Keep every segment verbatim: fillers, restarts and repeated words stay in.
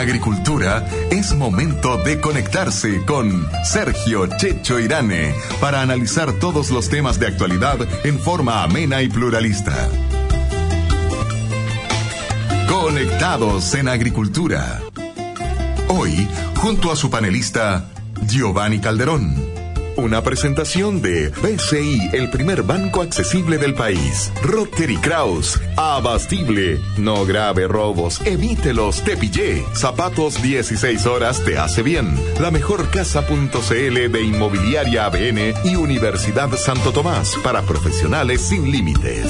agricultura, es momento de conectarse con Sergio Checho Irane para analizar todos los temas de actualidad en forma amena y pluralista. Conectados en Agricultura. Hoy, junto a su panelista, Giovanni Calderón. Una presentación de B C I, el primer banco accesible del país. Rotary Kraus, abastible, no grave robos, evítelos, te pillé. Zapatos dieciséis horas te hace bien. La mejor casa.cl de Inmobiliaria A B N y Universidad Santo Tomás, para profesionales sin límites.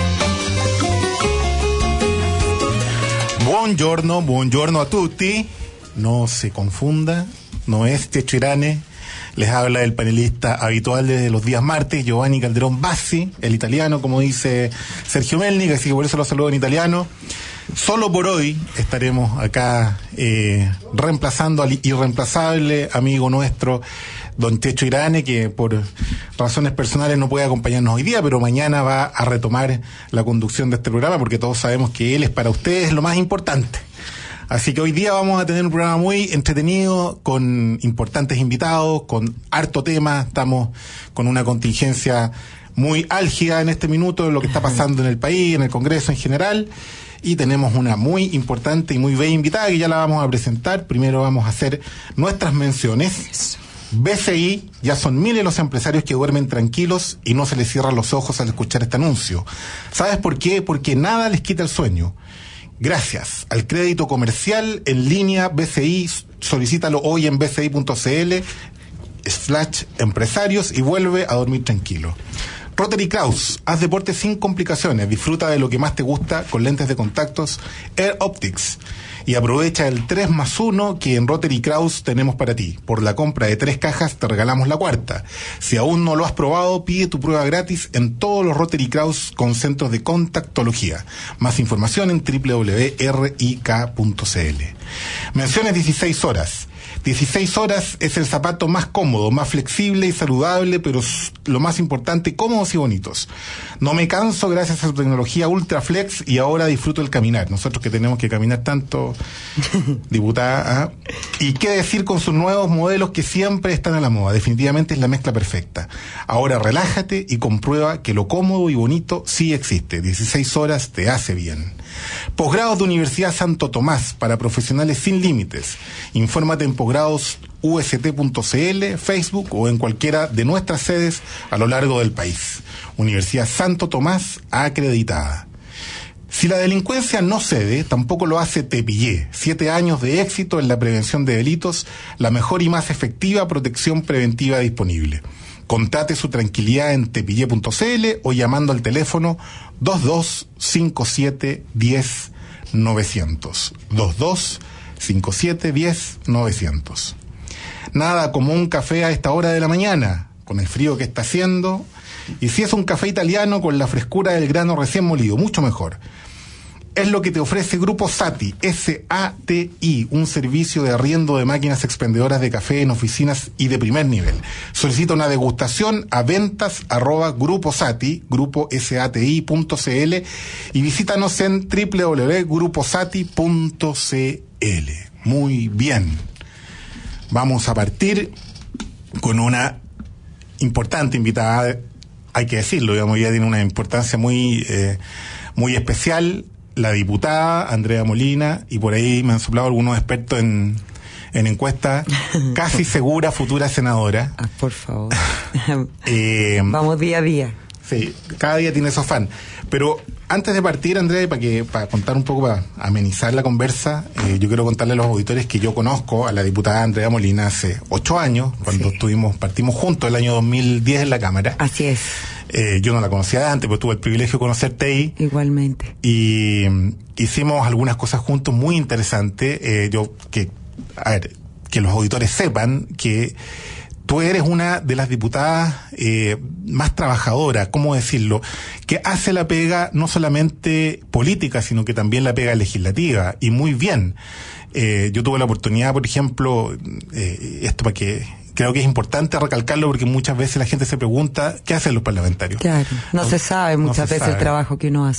Buongiorno, buongiorno a tutti. No se confunda, no es Checho Irane. Les habla el panelista habitual de los días martes, Giovanni Calderón Bassi, el italiano, como dice Sergio Melnik, así que por eso lo saludo en italiano. Solo por hoy estaremos acá eh, reemplazando al irreemplazable amigo nuestro, don Checho Irane, que por razones personales no puede acompañarnos hoy día, pero mañana va a retomar la conducción de este programa, porque todos sabemos que él es para ustedes lo más importante. Así que hoy día vamos a tener un programa muy entretenido, con importantes invitados, con harto tema. Estamos con una contingencia muy álgida en este minuto de lo que está pasando en el país, en el Congreso en general. Y tenemos una muy importante y muy bella invitada que ya la vamos a presentar. Primero vamos a hacer nuestras menciones. B C I, ya son miles los empresarios que duermen tranquilos y no se les cierran los ojos al escuchar este anuncio. ¿Sabes por qué? Porque nada les quita el sueño. Gracias al crédito comercial en línea B C I, solicítalo hoy en bci.cl slash empresarios y vuelve a dormir tranquilo. Rotary Kraus, haz deporte sin complicaciones, disfruta de lo que más te gusta con lentes de contactos Air Optics y aprovecha el tres más uno que en Rotary Kraus tenemos para ti. Por la compra de tres cajas te regalamos la cuarta. Si aún no lo has probado, pide tu prueba gratis en todos los Rotary Kraus con centros de contactología. Más información en doble u doble u doble u punto r i k punto c l. Menciones dieciséis horas. dieciséis horas es el zapato más cómodo, más flexible y saludable, pero lo más importante, cómodos y bonitos. No me canso gracias a su tecnología Ultraflex y ahora disfruto el caminar. Nosotros que tenemos que caminar tanto, diputada. ¿eh? Y qué decir con sus nuevos modelos que siempre están a la moda. Definitivamente es la mezcla perfecta. Ahora relájate y comprueba que lo cómodo y bonito sí existe. dieciséis horas te hace bien. Posgrados de Universidad Santo Tomás para profesionales sin límites. Infórmate en posgrados u s t punto c l, Facebook o en cualquiera de nuestras sedes a lo largo del país. Universidad Santo Tomás acreditada. Si la delincuencia no cede, tampoco lo hace Te Pillé. Siete años de éxito en la prevención de delitos, la mejor y más efectiva protección preventiva disponible. Contrate su tranquilidad en tepillé punto c l o llamando al teléfono dos dos cinco siete uno cero nueve cero cero. dos dos cinco siete uno cero nueve cero cero. Nada como un café a esta hora de la mañana, con el frío que está haciendo. Y si es un café italiano, con la frescura del grano recién molido, mucho mejor. Es lo que te ofrece Grupo Sati, S A T I, un servicio de arriendo de máquinas expendedoras de café en oficinas y de primer nivel. Solicita una degustación a ventas arroba grupo sati, grupo sati punto c l y visítanos en doble u doble u doble u punto grupo sati punto c l. Muy bien. Vamos a partir con una importante invitada, hay que decirlo, digamos, ya tiene una importancia muy, eh, muy especial. La diputada Andrea Molina, y por ahí me han soplado algunos expertos en, en encuestas, casi segura futura senadora. Ah, por favor. eh, Vamos día a día. Sí, cada día tiene su afán. Pero antes de partir, Andrea, para que para contar un poco, para amenizar la conversa, eh, yo quiero contarle a los auditores que yo conozco a la diputada Andrea Molina hace ocho años, cuando sí. estuvimos, partimos juntos el año dos mil diez en la Cámara. Así es. Eh, yo no la conocía de antes, pero tuve el privilegio de conocerte ahí. Igualmente. Y um, hicimos algunas cosas juntos muy interesantes. Eh, yo, que, a ver, que los auditores sepan que tú eres una de las diputadas eh, más trabajadoras, ¿cómo decirlo?, que hace la pega no solamente política, sino que también la pega legislativa, y muy bien. Eh, yo tuve la oportunidad, por ejemplo, eh, esto para que... Creo que es importante recalcarlo porque muchas veces la gente se pregunta ¿qué hacen los parlamentarios? Claro, no, no se sabe muchas no se veces sabe. El trabajo que uno hace.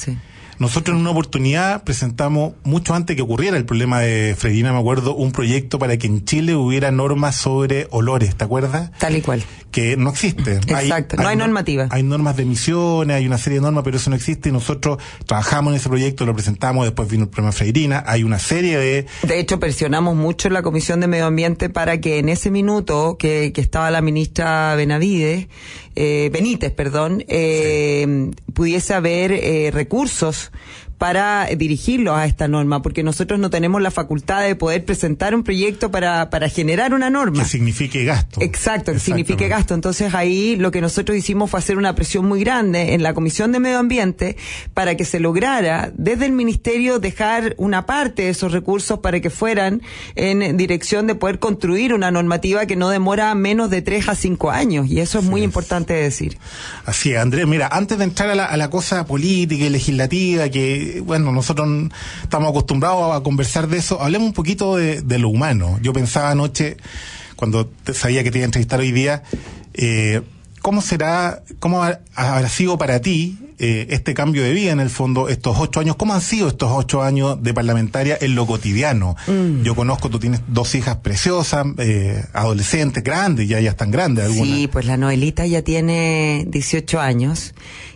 Nosotros en una oportunidad presentamos, mucho antes que ocurriera el problema de Freirina, me acuerdo, un proyecto para que en Chile hubiera normas sobre olores, ¿te acuerdas? Tal y cual. Que no existe. Exacto, hay, no hay, hay normativa. Hay normas de emisiones, hay una serie de normas, pero eso no existe y nosotros trabajamos en ese proyecto, lo presentamos, después vino el problema Freirina, hay una serie de... De hecho, presionamos mucho en la Comisión de Medio Ambiente para que en ese minuto que, que estaba la ministra Benavides, eh, Benítez, perdón, eh, sí. pudiese haber eh, recursos para dirigirlos a esta norma, porque nosotros no tenemos la facultad de poder presentar un proyecto para, para generar una norma. Que signifique gasto. Exacto, que signifique gasto. Entonces ahí lo que nosotros hicimos fue hacer una presión muy grande en la Comisión de Medio Ambiente para que se lograra desde el Ministerio dejar una parte de esos recursos para que fueran en dirección de poder construir una normativa que no demora menos de tres a cinco años, y eso es muy sí. importante decir. Así es, Andrés. Mira, antes de entrar a la, a la cosa política y legislativa, que bueno, nosotros estamos acostumbrados a conversar de eso, hablemos un poquito de, de lo humano. Yo pensaba anoche, cuando te, sabía que te iba a entrevistar hoy día, eh, ¿cómo será, cómo habrá sido para ti eh, este cambio de vida en el fondo, estos ocho años? ¿Cómo han sido estos ocho años de parlamentaria en lo cotidiano? Mm. Yo conozco, tú tienes dos hijas preciosas, eh, adolescentes, grandes, ya ya están grandes algunas. Sí, pues la Noelita ya tiene dieciocho años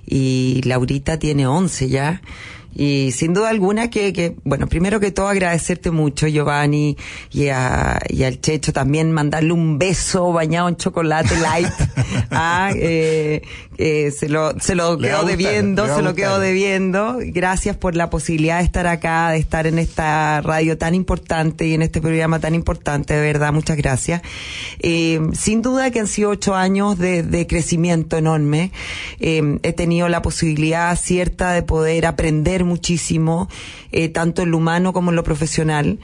y Laurita tiene once ya. Y sin duda alguna que, que, bueno, primero que todo agradecerte mucho, Giovanni, y, a, y al Checho también, mandarle un beso bañado en chocolate light. ah, eh, eh, se lo, se lo quedo debiendo, se lo quedo debiendo. Gracias por la posibilidad de estar acá, de estar en esta radio tan importante y en este programa tan importante, de verdad, muchas gracias. Eh, sin duda que han sido ocho años de, de crecimiento enorme. Eh, he tenido la posibilidad cierta de poder aprender muchísimo, eh, tanto en lo humano como en lo profesional.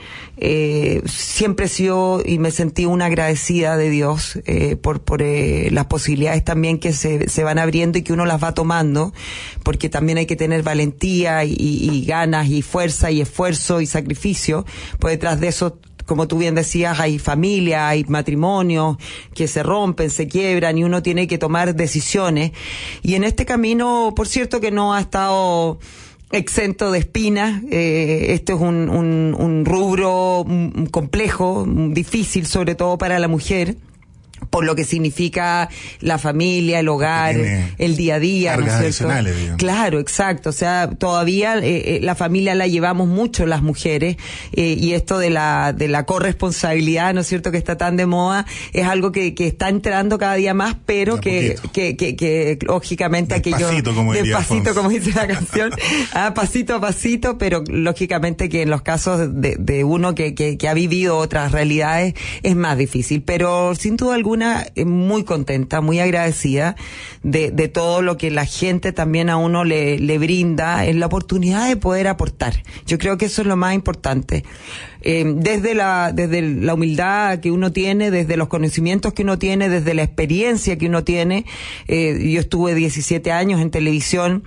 Eh, siempre he sido y me sentí una agradecida de Dios eh, por, por eh, las posibilidades también que se, se van abriendo y que uno las va tomando, porque también hay que tener valentía y, y, y ganas y fuerza y esfuerzo y sacrificio, pues detrás de eso, como tú bien decías, hay familia, hay matrimonios que se rompen, se quiebran y uno tiene que tomar decisiones. Y en este camino, por cierto que no ha estado exento de espinas. Eh, este es un, un, un rubro complejo, difícil, sobre todo para la mujer, por lo que significa la familia, el hogar, el día a día, ¿no es cierto? Claro, exacto. O sea, todavía eh, la familia la llevamos mucho las mujeres, eh, y esto de la de la corresponsabilidad, ¿no es cierto?, que está tan de moda, es algo que, que está entrando cada día más, pero que, que, que, que lógicamente despacito, aquello... Como despacito, como dice la canción, ah, pasito a pasito, pero lógicamente que en los casos de, de uno que, que, que ha vivido otras realidades es más difícil. Pero sin duda alguna, muy contenta, muy agradecida de, de todo lo que la gente también a uno le, le brinda en la oportunidad de poder aportar. Yo creo que eso es lo más importante. Eh, desde la, desde la humildad que uno tiene, desde los conocimientos que uno tiene, desde la experiencia que uno tiene. Eh, yo estuve diecisiete años en televisión,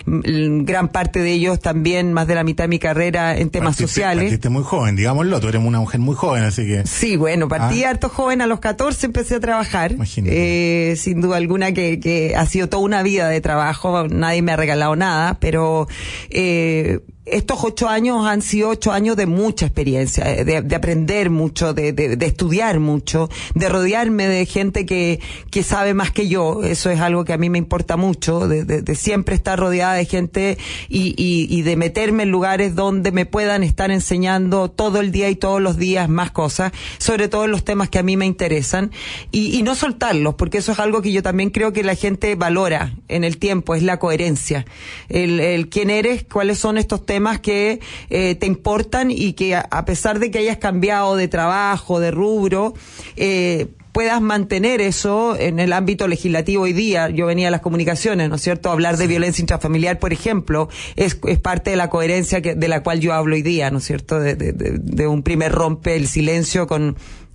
gran parte de ellos también, más de la mitad de mi carrera en temas partiste, sociales. Partiste muy joven, digámoslo, tú eres una mujer muy joven, así que... Sí, bueno, partí ah. harto joven, a los catorce empecé a trabajar. Eh, sin duda alguna que, que ha sido toda una vida de trabajo, nadie me ha regalado nada, pero... Eh, estos ocho años han sido ocho años de mucha experiencia, de, de aprender mucho, de, de, de estudiar mucho, de rodearme de gente que, que sabe más que yo. Eso es algo que a mí me importa mucho, de, de, de siempre estar rodeada de gente y, y, y de meterme en lugares donde me puedan estar enseñando todo el día y todos los días más cosas, sobre todo en los temas que a mí me interesan, y, y no soltarlos, porque eso es algo que yo también creo que la gente valora en el tiempo, es la coherencia. El, el quién eres, cuáles son estos temas que eh, te importan y que a, a pesar de que hayas cambiado de trabajo, de rubro, eh, puedas mantener eso en el ámbito legislativo hoy día. Yo venía a las comunicaciones, ¿no es cierto? Hablar de violencia intrafamiliar, por ejemplo, es, es parte de la coherencia que, de la cual yo hablo hoy día, ¿no es cierto? De, de, de, de un primer rompe el silencio con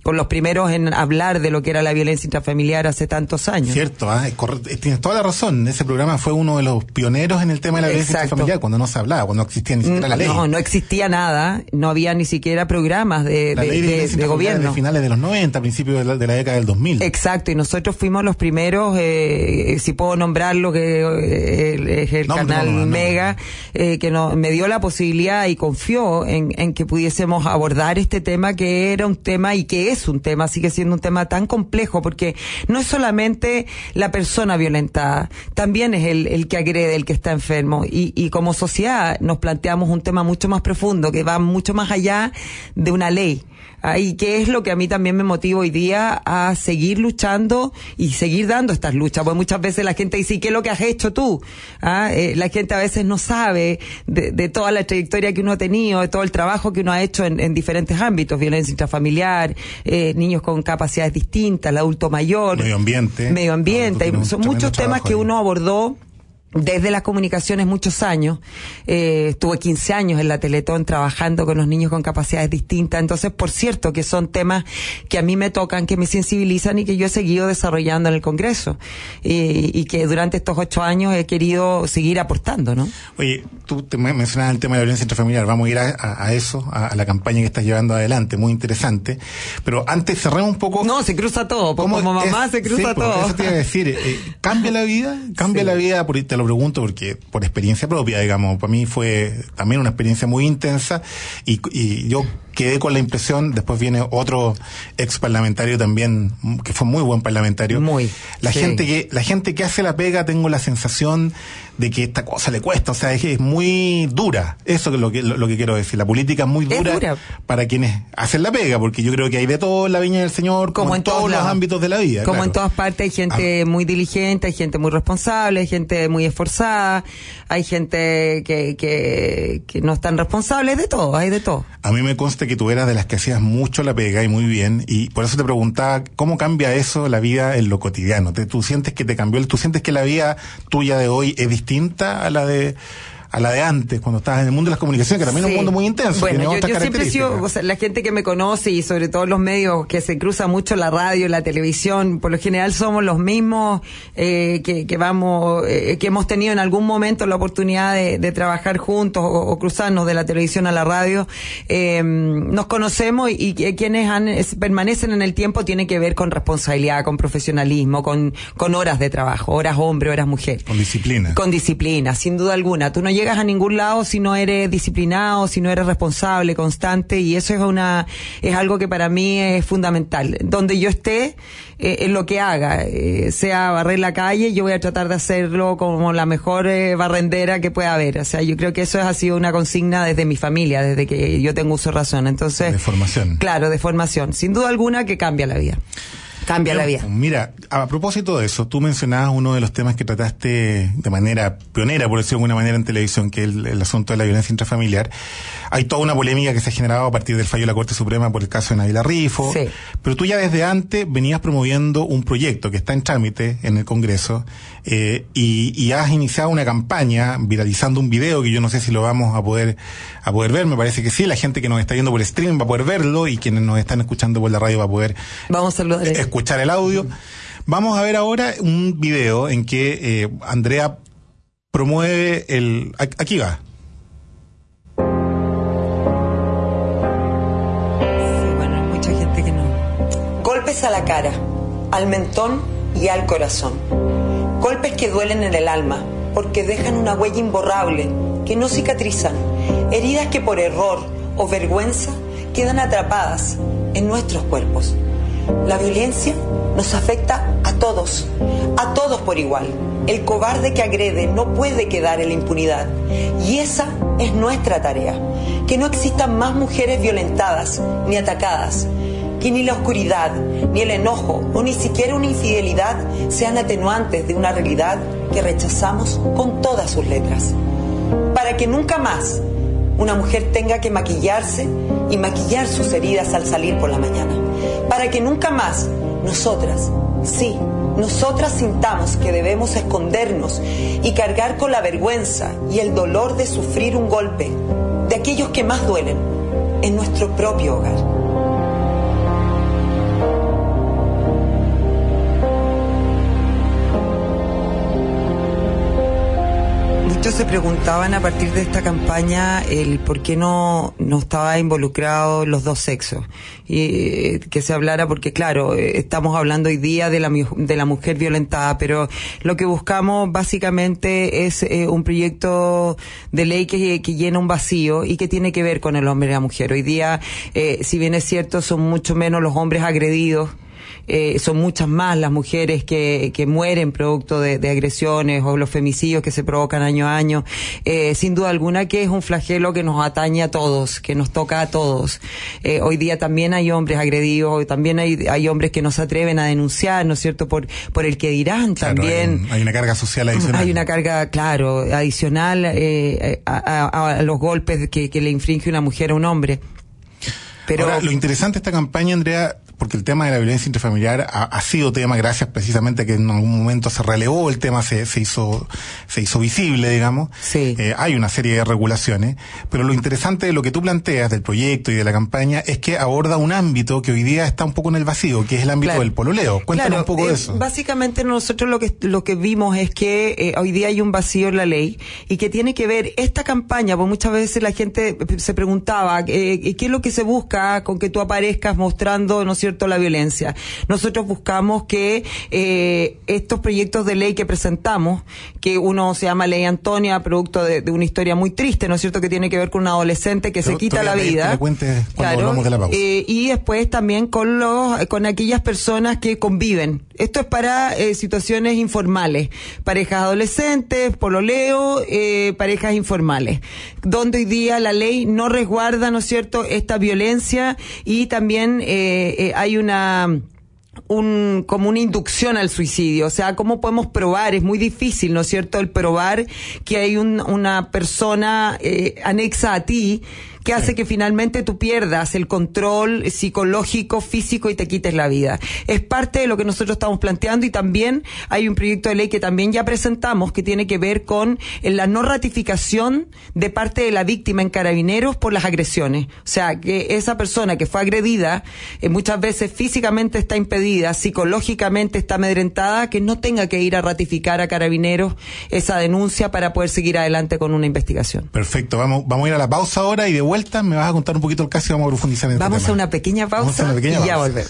por los primeros en hablar de lo que era la violencia intrafamiliar hace tantos años. Cierto, ¿eh? Tienes toda la razón. Ese programa fue uno de los pioneros en el tema de la violencia Exacto. intrafamiliar, cuando no se hablaba, cuando no existía ni siquiera la ley. No, no existía nada, no había ni siquiera programas de, la de, ley de, de, de gobierno. De finales de los noventa, principios de la, de la década del dos mil. Exacto, y nosotros fuimos los primeros, eh, si puedo nombrarlo, que eh, es el no, canal no, no, Mega, no. Eh, que no, me dio la posibilidad y confió en, en que pudiésemos abordar este tema, que era un tema y que es un tema, sigue siendo un tema tan complejo, porque no es solamente la persona violentada, también es el, el que agrede, el que está enfermo, y, y como sociedad nos planteamos un tema mucho más profundo, que va mucho más allá de una ley. Ah, y que es lo que a mí también me motiva hoy día a seguir luchando y seguir dando estas luchas, porque muchas veces la gente dice, ¿y qué es lo que has hecho tú? Ah, eh, la gente a veces no sabe de, de toda la trayectoria que uno ha tenido, de todo el trabajo que uno ha hecho en, en diferentes ámbitos, violencia intrafamiliar, eh, niños con capacidades distintas, el adulto mayor, medio ambiente, medio ambiente, no, son muchos temas que uno abordó desde las comunicaciones muchos años. Eh, estuve quince años en la Teletón trabajando con los niños con capacidades distintas. Entonces, por cierto, que son temas que a mí me tocan, que me sensibilizan y que yo he seguido desarrollando en el Congreso. Eh, y que durante estos ocho años he querido seguir aportando, ¿no? Oye, tú te mencionabas el tema de la violencia intrafamiliar. Vamos a ir a, a, a eso, a, a la campaña que estás llevando adelante. Muy interesante. Pero antes cerremos un poco. No, se cruza todo. Como mamá es, se cruza sí, todo. Eso te iba a decir. Eh, ¿Cambia la vida? ¿Cambia sí. la vida? Por, te lo pregunto porque por experiencia propia, digamos, para mí fue también una experiencia muy intensa y, y yo quedé con la impresión, después viene otro ex parlamentario también, que fue muy buen parlamentario. Muy. La sí. gente que, la gente que hace la pega, tengo la sensación de que esta cosa le cuesta, o sea, es, es muy dura. Eso es lo que, lo, lo que quiero decir. La política es muy dura, es dura para quienes hacen la pega, porque yo creo que hay de todo en la viña del Señor, como, como en todos, todos los ámbitos de la vida. Como claro. en todas partes hay gente ah. muy diligente, hay gente muy responsable, hay gente muy esforzada, hay gente que, que, que no es tan responsable, hay de todo, hay de todo. A mí me consta que tú eras de las que hacías mucho la pega y muy bien, y por eso te preguntaba, ¿cómo cambia eso la vida en lo cotidiano? ¿Te, ¿Tú sientes que te cambió? ¿Tú sientes que la vida tuya de hoy es distinta a la de a la de antes, cuando estabas en el mundo de las comunicaciones, que también sí. es un mundo muy intenso? Bueno, tiene yo, yo siempre he sido, o sea, la gente que me conoce y sobre todo los medios que se cruzan mucho, la radio, la televisión, por lo general somos los mismos eh, que, que vamos, eh, que hemos tenido en algún momento la oportunidad de, de trabajar juntos o, o cruzarnos de la televisión a la radio. Eh, nos conocemos y, y quienes han, es, permanecen en el tiempo tiene que ver con responsabilidad, con profesionalismo, con, con horas de trabajo, horas hombre, horas mujer. Con disciplina. Con disciplina, sin duda alguna. Tú no llegas a ningún lado si no eres disciplinado, si no eres responsable, constante, y eso es una es algo que para mí es fundamental. Donde yo esté, eh, en lo que haga, eh, sea barrer la calle, yo voy a tratar de hacerlo como la mejor eh, barrendera que pueda haber. O sea, yo creo que eso ha sido una consigna desde mi familia, desde que yo tengo uso de razón. Entonces, de formación. Claro, de formación. Sin duda alguna que cambia la vida. Cambia Pero, la vida. Mira, a propósito de eso, tú mencionabas uno de los temas que trataste de manera pionera, por decirlo de alguna manera, en televisión, que es el, el asunto de la violencia intrafamiliar. Hay toda una polémica que se ha generado a partir del fallo de la Corte Suprema por el caso de Nabila Rifo. Sí. Pero tú ya desde antes venías promoviendo un proyecto que está en trámite en el Congreso, eh, y, y has iniciado una campaña viralizando un video que yo no sé si lo vamos a poder a poder ver. Me parece que sí, la gente que nos está viendo por stream va a poder verlo y quienes nos están escuchando por la radio va a poder vamos a saludar eh, escuchar el audio. Vamos a ver ahora un video en que eh, Andrea promueve el... Aquí va. Sí, bueno, hay mucha gente que no. Golpes a la cara, al mentón y al corazón. Golpes que duelen en el alma, porque dejan una huella imborrable, que no cicatrizan. Heridas que por error o vergüenza quedan atrapadas en nuestros cuerpos. La violencia nos afecta a todos, a todos por igual. El cobarde que agrede no puede quedar en la impunidad. Y esa es nuestra tarea. Que no existan más mujeres violentadas ni atacadas. Que ni la oscuridad, ni el enojo, o ni siquiera una infidelidad sean atenuantes de una realidad que rechazamos con todas sus letras. Para que nunca más una mujer tenga que maquillarse y maquillar sus heridas al salir por la mañana. Para que nunca más nosotras, sí, nosotras sintamos que debemos escondernos y cargar con la vergüenza y el dolor de sufrir un golpe de aquellos que más duelen en nuestro propio hogar. se preguntaban a partir de esta campaña el por qué no, no estaba involucrado los dos sexos. Y eh, que se hablara, porque claro, eh, estamos hablando hoy día de la, de la mujer violentada, pero lo que buscamos básicamente es eh, un proyecto de ley que, que llena un vacío y que tiene que ver con el hombre y la mujer. Hoy día, eh, si bien es cierto, son mucho menos los hombres agredidos, Eh, son muchas más las mujeres que, que mueren producto de, de agresiones o los femicidios que se provocan año a año. Eh, sin duda alguna que es un flagelo que nos atañe a todos, que nos toca a todos. Eh, hoy día también hay hombres agredidos, hoy también hay, hay hombres que no se atreven a denunciar, ¿no es cierto?, por, por el que dirán. Claro, también. Hay, hay una carga social adicional. Hay una carga, claro, adicional eh, a, a, a los golpes que, que le infringe una mujer a un hombre. Pero ahora, lo interesante de esta campaña, Andrea, porque el tema de la violencia intrafamiliar ha, ha sido tema gracias precisamente a que en algún momento se relevó el tema, se, se hizo se hizo visible, digamos. Sí. Eh, hay una serie de regulaciones, pero lo interesante de lo que tú planteas del proyecto y de la campaña es que aborda un ámbito que hoy día está un poco en el vacío, que es el ámbito claro. del pololeo. Cuéntanos claro, un poco eh, de eso. Básicamente nosotros lo que lo que vimos es que eh, hoy día hay un vacío en la ley y que tiene que ver esta campaña, porque muchas veces la gente se preguntaba eh, qué es lo que se busca con que tú aparezcas mostrando, ¿no es cierto?, la violencia. Nosotros buscamos que eh, estos proyectos de ley que presentamos, que uno se llama Ley Antonia, producto de, de una historia muy triste, ¿no es cierto?, que tiene que ver con un adolescente que Pero se quita la vida. Que le cuentes cuando claro, hablamos de la pausa. Eh, y después también con los con aquellas personas que conviven. Esto es para eh, situaciones informales, parejas adolescentes, pololeo, eh, parejas informales, donde hoy día la ley no resguarda, ¿no es cierto?, esta violencia y también eh, eh, hay una un como una inducción al suicidio. O sea, ¿cómo podemos probar? Es muy difícil, ¿no es cierto?, el probar que hay un, una persona eh, anexa a ti que hace que finalmente tú pierdas el control psicológico, físico y te quites la vida. Es parte de lo que nosotros estamos planteando y también hay un proyecto de ley que también ya presentamos que tiene que ver con la no ratificación de parte de la víctima en Carabineros por las agresiones. O sea, que esa persona que fue agredida eh, muchas veces físicamente está impedida, psicológicamente está amedrentada, que no tenga que ir a ratificar a Carabineros esa denuncia para poder seguir adelante con una investigación. Perfecto, vamos, vamos a ir a la pausa ahora y de vuelta me vas a contar un poquito el caso y vamos a profundizar en vamos este tema. A una pequeña pausa una pequeña y pausa. ya volvemos.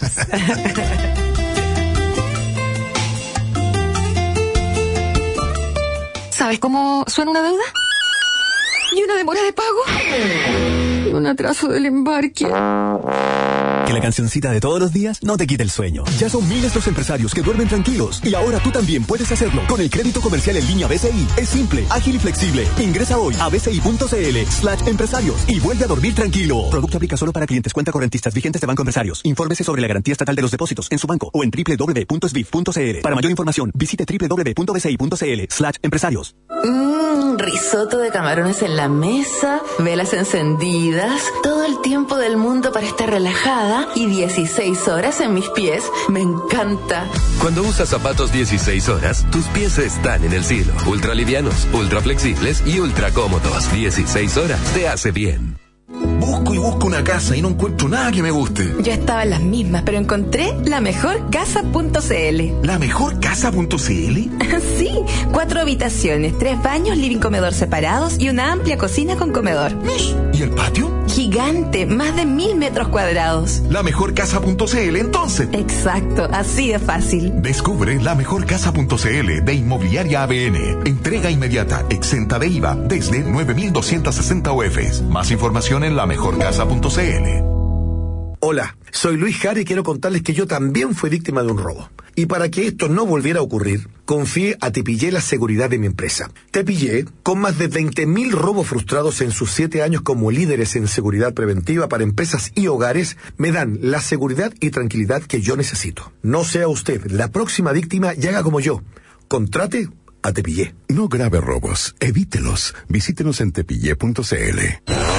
¿Sabes cómo suena una deuda? ¿Y una demora de pago? ¿Y un atraso del embarque? Que la cancioncita de todos los días no te quite el sueño. Ya son miles los empresarios que duermen tranquilos y ahora tú también puedes hacerlo con el crédito comercial en línea B C I. Es simple, ágil y flexible. Ingresa hoy a bci.cl slash empresarios y vuelve a dormir tranquilo. Producto aplica solo para clientes cuenta correntistas vigentes de Banco Empresarios. Infórmese sobre la garantía estatal de los depósitos en su banco o en doble u doble u doble u punto s b i f punto c l. Para mayor información, visite doble u doble u doble u punto b c i punto c l slash empresarios. Mmm, risotto de camarones en la mesa, velas encendidas, todo el tiempo del mundo para estar relajada y dieciséis horas en mis pies. Me encanta. Cuando usas zapatos dieciséis horas, tus pies están en el cielo. Ultra livianos, ultra flexibles y ultra cómodos. dieciséis horas te hace bien. Busco y busco una casa y no encuentro nada que me guste. Yo estaba en las mismas, pero encontré la mejor casa punto c l. ¿La mejor casa punto c l? Sí, cuatro habitaciones, tres baños, living comedor separados y una amplia cocina con comedor. ¿Y el patio? Gigante, más de mil metros cuadrados. La mejor casa punto c l entonces. Exacto, así de fácil. Descubre la mejor casa punto c l de Inmobiliaria A B N. Entrega inmediata, exenta de I V A, desde nueve mil doscientos sesenta U Fs. Más información en la mejor casa punto c l. Hola, soy Luis Jara y quiero contarles que yo también fui víctima de un robo. Y para que esto no volviera a ocurrir, confié a Tepillé la seguridad de mi empresa. Tepillé, con más de veinte mil robos frustrados en sus siete años como líderes en seguridad preventiva para empresas y hogares, me dan la seguridad y tranquilidad que yo necesito. No sea usted la próxima víctima y haga como yo. Contrate a Tepillé. No grave robos, evítelos. Visítenos en tepillé punto c l.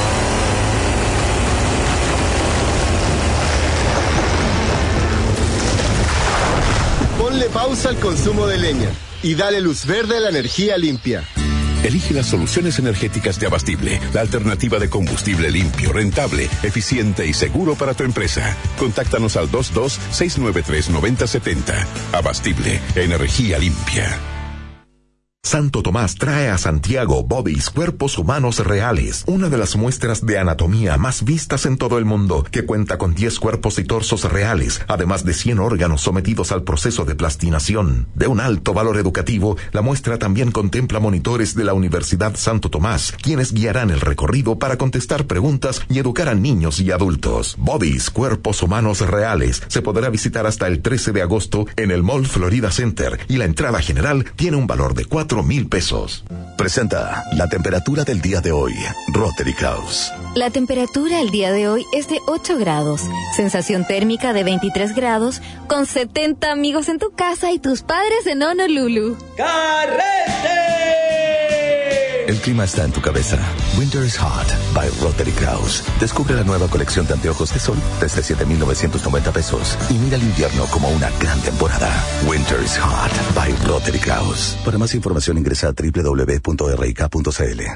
Ponle pausa al consumo de leña y dale luz verde a la energía limpia. Elige las soluciones energéticas de Abastible, la alternativa de combustible limpio, rentable, eficiente y seguro para tu empresa. Contáctanos al dos dos seis nueve tres nueve cero siete cero. Abastible, energía limpia. Santo Tomás trae a Santiago Bodies, cuerpos humanos reales, una de las muestras de anatomía más vistas en todo el mundo, que cuenta con diez cuerpos y torsos reales, además de cien órganos sometidos al proceso de plastinación. De un alto valor educativo, la muestra también contempla monitores de la Universidad Santo Tomás, quienes guiarán el recorrido para contestar preguntas y educar a niños y adultos. Bodies, cuerpos humanos reales, se podrá visitar hasta el trece de agosto en el Mall Florida Center, y la entrada general tiene un valor de cuatro mil pesos. Presenta la temperatura del día de hoy, Rotary House. La temperatura el día de hoy es de ocho grados, sensación térmica de veintitrés grados, con setenta amigos en tu casa y tus padres en Honolulu. ¡Carrete! El clima está en tu cabeza. Winter is Hot by Rotary Kraus. Descubre la nueva colección de anteojos de sol desde siete mil novecientos noventa pesos y mira el invierno como una gran temporada. Winter is Hot by Rotary Kraus. Para más información ingresa a doble u doble u doble u punto r i k punto c l.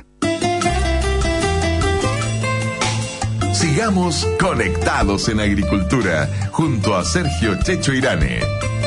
Sigamos conectados en agricultura junto a Sergio Checho Irane.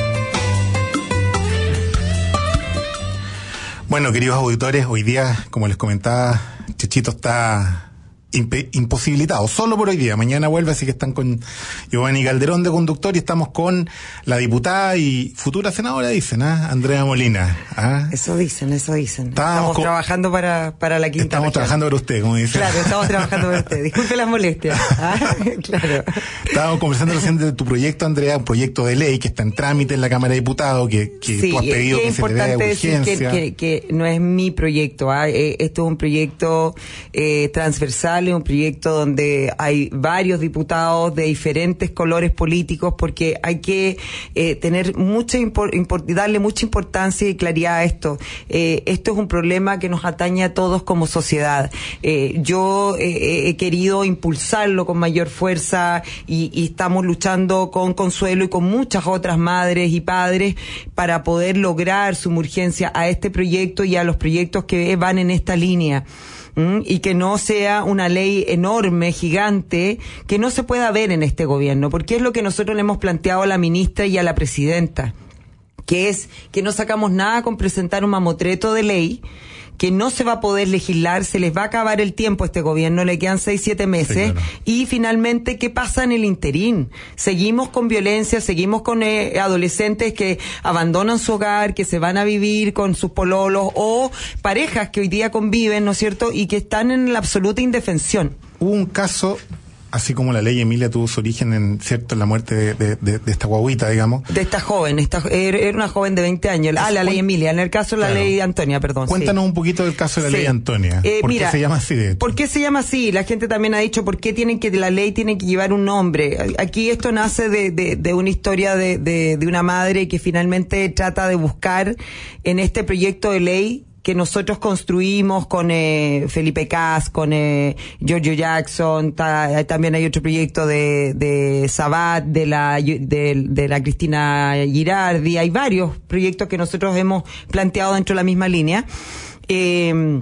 Bueno, queridos auditores, hoy día, como les comentaba, Chechito está imp- imposibilitado, solo por hoy día. Mañana vuelve, así que están con Giovanni Calderón de conductor y estamos con la diputada y futura senadora, dicen, ¿ah? Andrea Molina. ¿Ah? Eso dicen, eso dicen. Estábamos estamos con... trabajando para, para la quinta Estamos región. trabajando para usted, como dice. Claro, estamos trabajando para usted. Disculpe las molestias. ¿Ah? Claro. Estábamos conversando recién de tu proyecto, Andrea, un proyecto de ley que está en trámite en la Cámara de Diputados, que, que sí, tú has pedido que se le dé urgencia. Decir que, que, que no es mi proyecto, ¿ah? eh, esto es un proyecto eh, transversal, es un proyecto donde hay varios diputados de diferentes colores políticos, porque hay que eh, tener mucha impor, impor, darle mucha importancia y claridad a esto. Eh, esto es un problema que nos atañe a todos como sociedad. Eh, yo eh, he querido impulsarlo con mayor fuerza y, y estamos luchando con Consuelo y con muchas otras madres y padres para poder lograr suma urgencia a este proyecto y a los proyectos que van en esta línea. ¿Mm? Y que no sea una ley enorme, gigante, que no se pueda ver en este gobierno, porque es lo que nosotros le hemos planteado a la ministra y a la presidenta, que es que no sacamos nada con presentar un mamotreto de ley, que no se va a poder legislar, se les va a acabar el tiempo a este gobierno, le quedan seis, siete meses, sí, claro. Y finalmente, ¿qué pasa en el interín? Seguimos con violencia, seguimos con eh, adolescentes que abandonan su hogar, que se van a vivir con sus pololos, o parejas que hoy día conviven, ¿no es cierto?, y que están en la absoluta indefensión. Hubo un caso... Así como la ley Emilia tuvo su origen en, cierto, en la muerte de, de, de, de esta guaguita, digamos. De esta joven, esta, era una joven de veinte años. Ah, la ley Emilia, en el caso de la claro. ley de Antonia, perdón. Cuéntanos sí. un poquito del caso de la sí. ley Antonia. Eh, ¿Por mira, qué se llama así? De ¿Por qué se llama así? La gente también ha dicho, ¿por qué tienen que, la ley tiene que llevar un nombre? Aquí esto nace de, de, de una historia de, de, de una madre que finalmente trata de buscar en este proyecto de ley que nosotros construimos con eh, Felipe Cas, con eh, Giorgio Jackson, ta, también hay otro proyecto de, de Sabat, de la, de, de la Cristina Girardi, hay varios proyectos que nosotros hemos planteado dentro de la misma línea. Eh,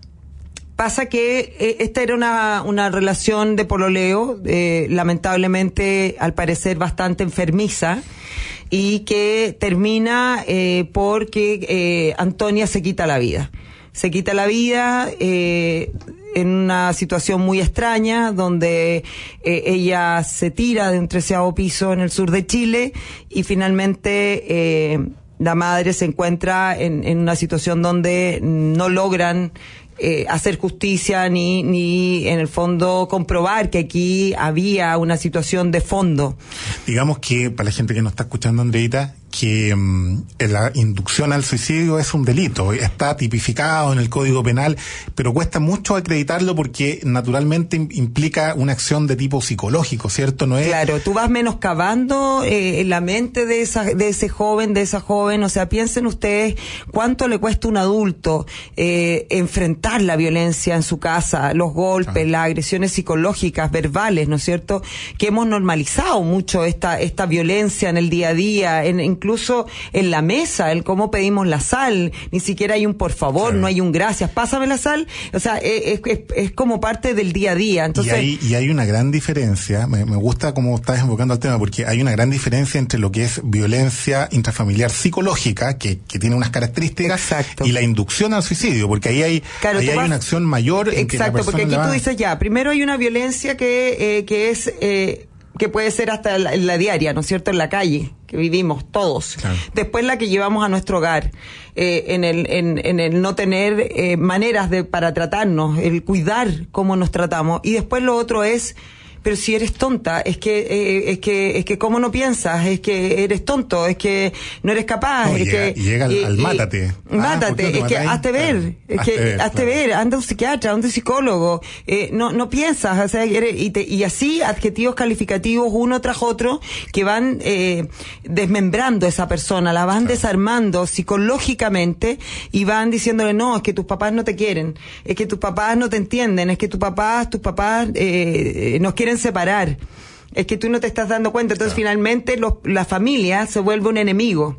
Pasa que eh, esta era una, una relación de pololeo, eh, lamentablemente, al parecer, bastante enfermiza, y que termina eh, porque eh, Antonia se quita la vida. Se quita la vida eh, en una situación muy extraña, donde eh, ella se tira de un treceavo piso en el sur de Chile, y finalmente eh, la madre se encuentra en, en una situación donde no logran Eh, hacer justicia ni ni en el fondo comprobar que aquí había una situación de fondo. Digamos que para la gente que nos está escuchando, Andreita, que um, la inducción al suicidio es un delito, está tipificado en el Código Penal, pero cuesta mucho acreditarlo porque naturalmente implica una acción de tipo psicológico, ¿cierto? No es... Claro, tú vas menoscabando eh, en la mente de esa de ese joven, de esa joven, o sea, piensen ustedes cuánto le cuesta a un adulto eh, enfrentar la violencia en su casa, los golpes, ah. las agresiones psicológicas, verbales, ¿no es cierto? Que hemos normalizado mucho esta esta violencia en el día a día, en, en incluso en la mesa, el cómo pedimos la sal, ni siquiera hay un por favor, claro. no hay un gracias, pásame la sal, o sea, es, es, es como parte del día a día. Entonces, y, hay, y hay una gran diferencia, me, me gusta cómo estás enfocando al tema, porque hay una gran diferencia entre lo que es violencia intrafamiliar psicológica, que, que tiene unas características, exacto. y la inducción al suicidio, porque ahí hay, claro, ahí hay vas, una acción mayor. En exacto, que la porque aquí va... tú dices ya, primero hay una violencia que, eh, que es... Eh, que puede ser hasta la, la diaria, ¿no es cierto?, en la calle, que vivimos todos. Claro. Después la que llevamos a nuestro hogar, eh, en el en, en el no tener eh, maneras de para tratarnos, el cuidar cómo nos tratamos. Y después lo otro es, pero si eres tonta, es que eh, es que es que cómo no piensas, es que eres tonto, es que no eres capaz, no, es llega, que llega al, y, al mátate. Y, mátate, ah, es que hazte ver, claro. es hazte que ver, hazte claro. ver, anda a un psiquiatra, anda a un psicólogo, eh, no no piensas, o sea, eres, y, te, y así adjetivos calificativos uno tras otro que van eh, desmembrando a esa persona, la van claro. desarmando psicológicamente y van diciéndole no, es que tus papás no te quieren, es que tus papás no te entienden, es que tus papás, tus papás eh, nos quieren separar, es que tú no te estás dando cuenta. Entonces claro. finalmente los, la familia se vuelve un enemigo.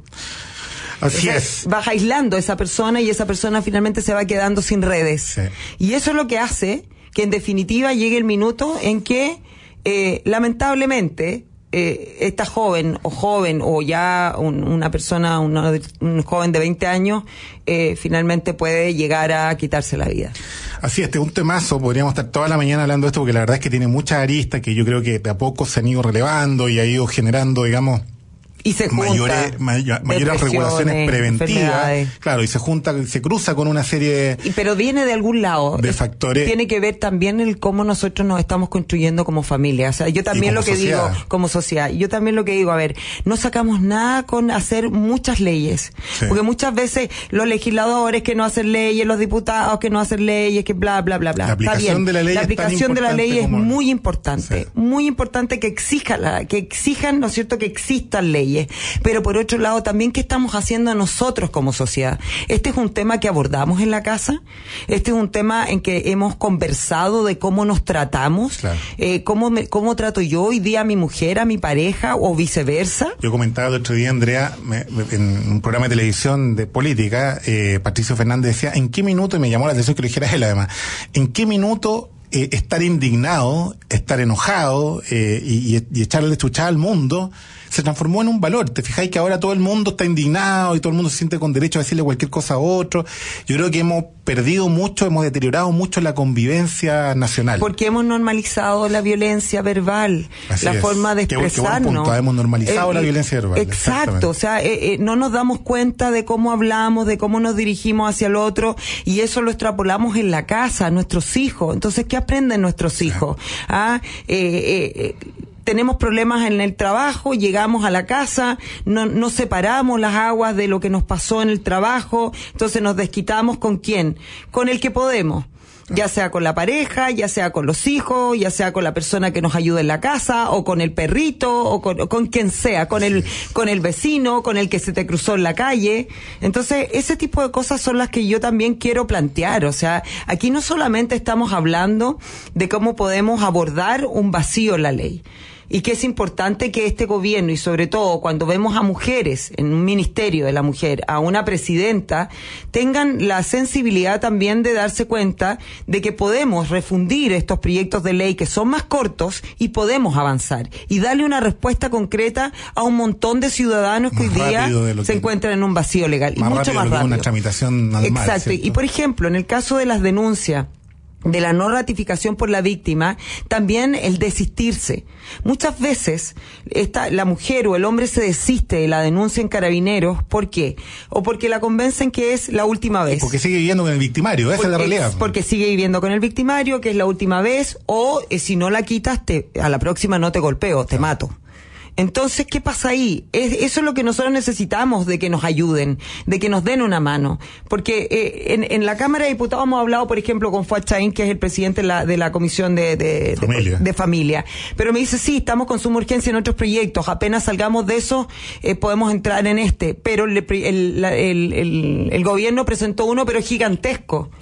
Así o sea, es. Vas aislando a esa persona y esa persona finalmente se va quedando sin redes. Sí. Y eso es lo que hace que en definitiva llegue el minuto en que eh, lamentablemente eh, esta joven o joven o ya un, una persona, una, un joven de veinte años eh, finalmente puede llegar a quitarse la vida. Así es, este es un temazo, podríamos estar toda la mañana hablando de esto porque la verdad es que tiene muchas aristas que yo creo que de a poco se han ido relevando y ha ido generando, digamos, y se junta mayores, may, mayores regulaciones preventivas, claro, y se junta, se cruza con una serie y, pero viene de algún lado de factores. Tiene que ver también el cómo nosotros nos estamos construyendo como familia. O sea, yo también lo que sociedad. digo como sociedad, yo también lo que digo, a ver, no sacamos nada con hacer muchas leyes, sí. porque muchas veces los legisladores que no hacen leyes, los diputados que no hacen leyes, que bla bla bla bla. La aplicación de la ley, la aplicación de la ley es muy importante, sí. muy importante que exija la, que exijan, ¿no es cierto?, que existan leyes. Pero por otro lado también, ¿qué estamos haciendo nosotros como sociedad? Este es un tema que abordamos en la casa, este es un tema en que hemos conversado de cómo nos tratamos, claro. eh, cómo, me, cómo trato yo hoy día a mi mujer, a mi pareja o viceversa. Yo comentaba el otro día, Andrea, me, me, en un programa de televisión de política, eh, Patricio Fernández decía, ¿en qué minuto, y me llamó la atención que lo dijera él además, ¿en qué minuto eh, estar indignado, estar enojado eh, y, y echarle chuchada al mundo se transformó en un valor? Te fijáis que ahora todo el mundo está indignado y todo el mundo se siente con derecho a decirle cualquier cosa a otro. Yo creo que hemos perdido mucho, hemos deteriorado mucho la convivencia nacional. Porque hemos normalizado la violencia verbal, Así la es. forma de expresarnos. Qué buen punto, hemos normalizado eh, la violencia verbal. Exacto, o sea, eh, eh, no nos damos cuenta de cómo hablamos, de cómo nos dirigimos hacia el otro, y eso lo extrapolamos en la casa, a nuestros hijos. Entonces, ¿qué aprenden nuestros hijos? Sí. Ah, eh, eh, tenemos problemas en el trabajo, llegamos a la casa, no, no separamos las aguas de lo que nos pasó en el trabajo, entonces nos desquitamos ¿con quién? Con el que podemos. Ya sea con la pareja, ya sea con los hijos, ya sea con la persona que nos ayuda en la casa, o con el perrito, o con, o con quien sea, con el, con el vecino, con el que se te cruzó en la calle. Entonces, ese tipo de cosas son las que yo también quiero plantear. O sea, aquí no solamente estamos hablando de cómo podemos abordar un vacío en la ley, y que es importante que este gobierno, y sobre todo cuando vemos a mujeres en un ministerio de la mujer, a una presidenta, tengan la sensibilidad también de darse cuenta de que podemos refundir estos proyectos de ley que son más cortos y podemos avanzar y darle una respuesta concreta a un montón de ciudadanos que hoy día se encuentran en un vacío legal. Y mucho más rápido. Una tramitación normal, exacto. ¿cierto? Y por ejemplo, en el caso de las denuncias, de la no ratificación por la víctima, también el desistirse. Muchas veces esta, la mujer o el hombre se desiste de la denuncia en Carabineros. ¿Por qué? O porque la convencen que es la última vez. Porque sigue viviendo con el victimario, esa porque, es la realidad. Porque sigue viviendo con el victimario, que es la última vez, o eh, si no la quitas, te, a la próxima no te golpeo, te mato. Entonces, ¿qué pasa ahí? Es, eso es lo que nosotros necesitamos, de que nos ayuden, de que nos den una mano. Porque eh, en, en la Cámara de Diputados hemos hablado, por ejemplo, con Fuad Chaín, que es el presidente de la, de la Comisión de, de, familia. De, de Familia. Pero me dice, sí, estamos con suma urgencia en otros proyectos. Apenas salgamos de eso, eh, podemos entrar en este. Pero el, el, el, el, el gobierno presentó uno, pero gigantesco. Sí.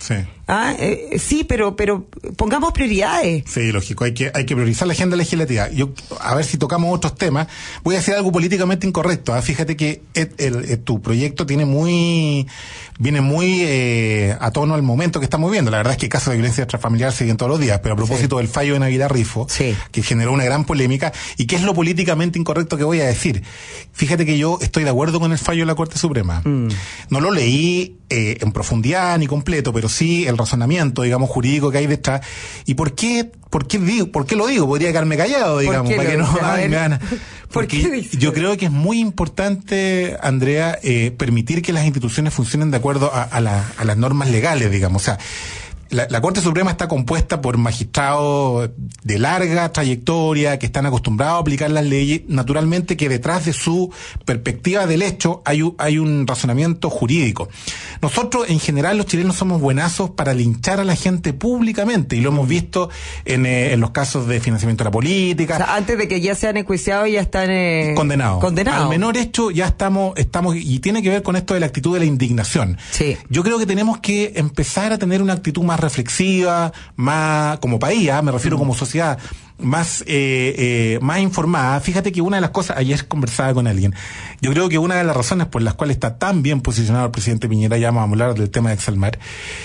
Ah, eh, sí, pero pero pongamos prioridades. Sí, lógico, hay que hay que priorizar la agenda legislativa. Yo, a ver si tocamos otros temas. Voy a decir algo políticamente incorrecto. ¿Ah? Fíjate que el, el, el, tu proyecto tiene muy viene muy eh, a tono al momento que estamos viendo. La verdad es que casos de violencia intrafamiliar siguen todos los días, pero a propósito sí. del fallo de Navidad Rifo, sí. que generó una gran polémica, y qué es lo políticamente incorrecto que voy a decir. Fíjate que yo estoy de acuerdo con el fallo de la Corte Suprema. Mm. No lo leí eh, en profundidad ni completo, pero sí el razonamiento, digamos, jurídico que hay detrás. ¿Y por qué, por qué digo, por qué lo digo? Podría quedarme callado, digamos, para que no ay, me van a... Porque yo creo que es muy importante, Andrea, eh, permitir que las instituciones funcionen de acuerdo a, a, la, a las normas legales, digamos. O sea, La, la Corte Suprema está compuesta por magistrados de larga trayectoria que están acostumbrados a aplicar las leyes. Naturalmente que detrás de su perspectiva del hecho hay, hay un razonamiento jurídico. Nosotros, en general, los chilenos somos buenazos para linchar a la gente públicamente, y lo hemos visto en, eh, en los casos de financiamiento de la política. O sea, antes de que ya sean enjuiciados, ya están eh, condenados. Condenado. Al menor hecho ya estamos, estamos, y tiene que ver con esto de la actitud de la indignación. Sí. Yo creo que tenemos que empezar a tener una actitud más reflexiva, más como país, ¿eh? me refiero mm. como sociedad, más eh, eh, más informada. Fíjate que una de las cosas, ayer conversaba con alguien, yo creo que una de las razones por las cuales está tan bien posicionado el presidente Piñera, ya vamos a hablar del tema de Exalmar,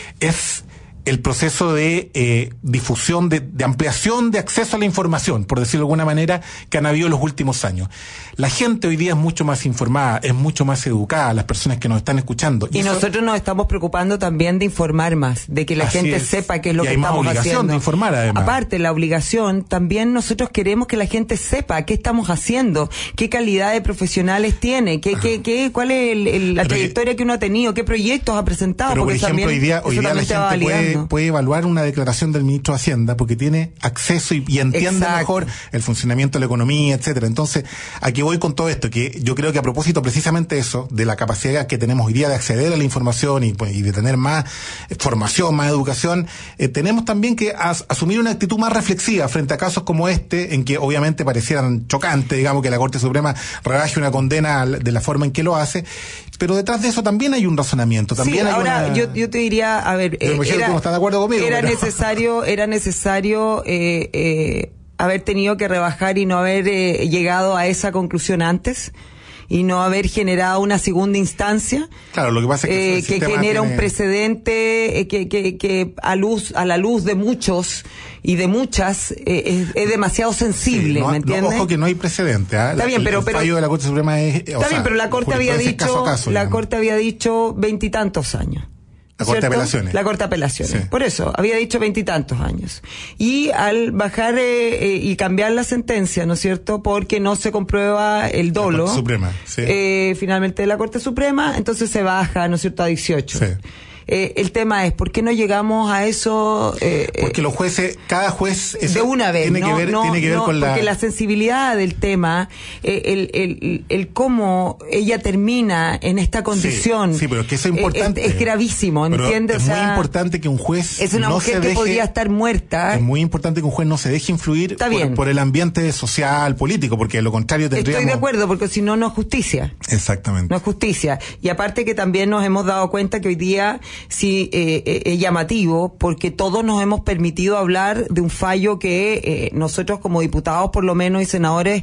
es el proceso de eh, difusión, de, de ampliación de acceso a la información, por decirlo de alguna manera, que han habido en los últimos años. La gente hoy día es mucho más informada, es mucho más educada, las personas que nos están escuchando. Y, y nosotros eso, nos estamos preocupando también de informar más, de que la gente es. sepa qué es lo y que hay estamos más obligación haciendo. De informar, además. Aparte, la obligación, también nosotros queremos que la gente sepa qué estamos haciendo, qué calidad de profesionales tiene, qué, qué, qué, cuál es el, el, la pero trayectoria que, que uno ha tenido, qué proyectos ha presentado. Pero, porque por ejemplo, también, hoy día, hoy día la gente puede, puede evaluar una declaración del ministro de Hacienda porque tiene acceso y, y entiende Exacto. mejor el funcionamiento de la economía, etcétera. Entonces, aquí voy con todo esto, que yo creo que a propósito precisamente eso, de la capacidad que tenemos hoy día de acceder a la información y, pues, y de tener más formación, más educación, eh, tenemos también que as, asumir una actitud más reflexiva frente a casos como este, en que obviamente parecieran chocantes, digamos, que la Corte Suprema rebaje una condena de la forma en que lo hace, pero detrás de eso también hay un razonamiento. También sí, hay ahora una... yo, yo te diría, a ver, eh, era, tú no estás de acuerdo conmigo, era pero... necesario, era necesario eh, eh, haber tenido que rebajar y no haber eh, llegado a esa conclusión antes, y no haber generado una segunda instancia. Claro, lo que pasa es que, eh, que genera tiene... un precedente eh, que, que, que a luz, a la luz de muchos y de muchas, eh, es, es demasiado sensible, sí, no, ¿me entiendes? No, ojo que no hay precedente, ¿eh? Está bien, el, pero, el pero fallo de la Corte Suprema es, está o bien, sea, pero la Corte había dicho, caso a caso, la digamos. Corte había dicho veintitantos años. La Corte de Apelaciones. La Corte de Apelaciones. Sí. Por eso, había dicho veintitantos años. Y al bajar eh, eh, y cambiar la sentencia, ¿no es cierto? Porque no se comprueba el dolo. La Corte Suprema, sí. Eh, finalmente de la Corte Suprema, entonces se baja, ¿no es cierto?, a dieciocho. Sí. Eh, el tema es, ¿por qué no llegamos a eso? Eh, porque los jueces, cada juez... Eso de una vez, tiene no, que ver, no, tiene que ver no, con la... porque la sensibilidad del tema, eh, el, el, el cómo ella termina en esta condición... Sí, sí, pero es que eso es importante. Es, es gravísimo, ¿entiendes? Es o sea, muy importante que un juez es una no mujer se que deje, podría estar muerta. Es muy importante que un juez no se deje influir por, por el ambiente social, político, porque de lo contrario tendríamos... Estoy de acuerdo, porque si no, no es justicia. Exactamente. No es justicia. Y aparte que también nos hemos dado cuenta que hoy día sí eh, eh, es llamativo, porque todos nos hemos permitido hablar de un fallo que eh, nosotros como diputados, por lo menos, y senadores,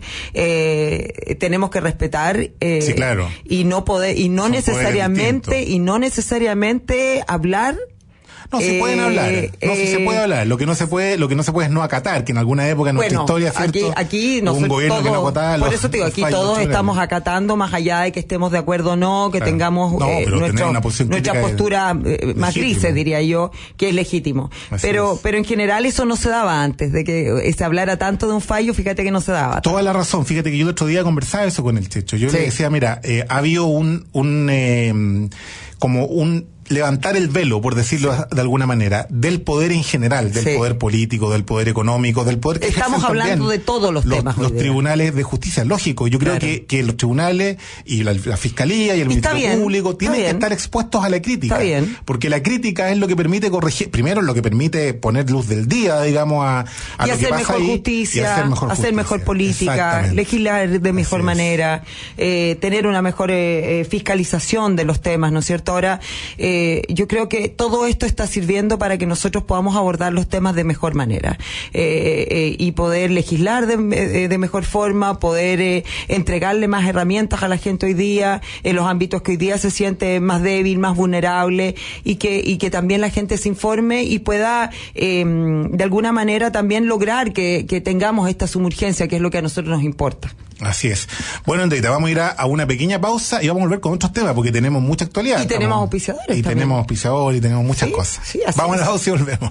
eh, tenemos que respetar. Eh, sí, claro. Y no poder, y no Son necesariamente, y no necesariamente hablar. No, se eh, pueden hablar, no, eh, sí se puede hablar. Lo que no se puede, lo que no se puede es no acatar, que en alguna época en nuestra bueno, historia, ¿cierto? Aquí, aquí hubo un gobierno todo, que no acataba. Por eso te digo, aquí todos estamos acatando, más allá de que estemos de acuerdo o no, que claro. tengamos no, eh, nuestro, nuestra postura eh, más grises, diría yo, que es legítimo. Así pero, es. pero en general eso no se daba antes, de que se hablara tanto de un fallo, fíjate que no se daba. Toda la razón, fíjate que yo el otro día conversaba eso con el Checho. Yo sí. le decía, mira, eh, ha habido un, un eh, como un levantar el velo, por decirlo de alguna manera, del poder en general, del sí. poder político, del poder económico, del poder que estamos hablando de todos los, los temas. Los tribunales de justicia, lógico. Yo creo claro. que, que los tribunales y la, la Fiscalía y el Ministerio bien, Público tienen que estar expuestos a la crítica. Está bien. Porque la crítica es lo que permite corregir, primero es lo que permite poner luz del día, digamos, a, a y lo hacer que pasa mejor ahí, justicia, y hacer mejor hacer justicia. mejor política, legislar de mejor manera, eh, tener una mejor eh, fiscalización de los temas, ¿no es cierto? Ahora, eh, eh, yo creo que todo esto está sirviendo para que nosotros podamos abordar los temas de mejor manera eh, eh, y poder legislar de, de, de mejor forma, poder eh, entregarle más herramientas a la gente hoy día en los ámbitos que hoy día se siente más débil, más vulnerable, y que y que también la gente se informe y pueda eh, de alguna manera también lograr que, que tengamos esta sumurgencia, que es lo que a nosotros nos importa. Así es. Bueno, Andreita, vamos a ir a, a una pequeña pausa y vamos a volver con otros temas porque tenemos mucha actualidad. Y Estamos, tenemos auspiciadores Y también. tenemos auspiciadores y tenemos muchas ¿Sí? cosas. Sí, así vamos es. a la pausa y volvemos.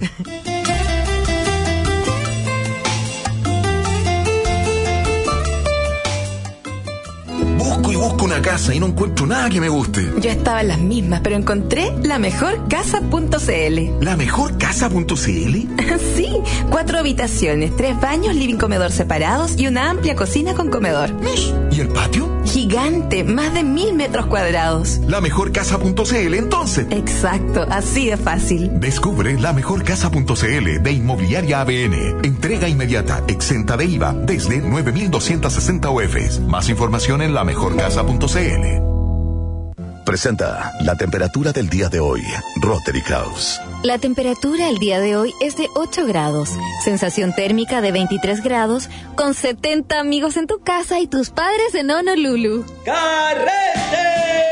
Busco y busco una casa y no encuentro nada que me guste. Yo estaba en las mismas, pero encontré la mejor casa punto c l. ¿La mejor casa punto c l? Sí, cuatro habitaciones, tres baños, living comedor separados y una amplia cocina con comedor. ¿Y el patio? Gigante, más de mil metros cuadrados. La mejor casa punto c l, entonces. Exacto, así de fácil. Descubre la mejor casa punto c l de Inmobiliaria A B N. Entrega inmediata, exenta de I V A, desde nueve mil doscientos sesenta U Fs. Más información en la mejor casa punto c l. Presenta la temperatura del día de hoy. Rotary House. La temperatura el día de hoy es de ocho grados. Sensación térmica de veintitrés grados, con setenta amigos en tu casa y tus padres en Honolulu. ¡Carrete!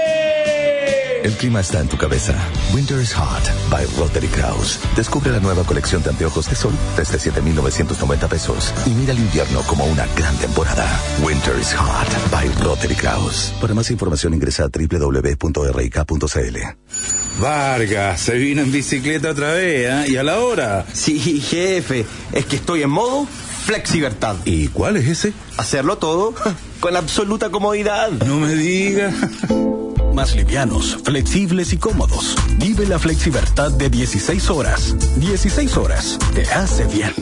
El clima está en tu cabeza. Winter is Hot by Rotary Kraus. Descubre la nueva colección de anteojos de sol desde siete mil novecientos noventa pesos y mira el invierno como una gran temporada. Winter is Hot by Rotary Kraus. Para más información ingresa a doble u doble u doble u punto r i k punto c l. Vargas, se vino en bicicleta otra vez, ¿eh? ¿Y a la hora? Sí, jefe, es que estoy en modo flexibertad. ¿Y cuál es ese? Hacerlo todo con absoluta comodidad. No me diga. Más livianos, flexibles y cómodos. Vive la flexibertad de dieciséis horas. dieciséis horas. Te hace bien.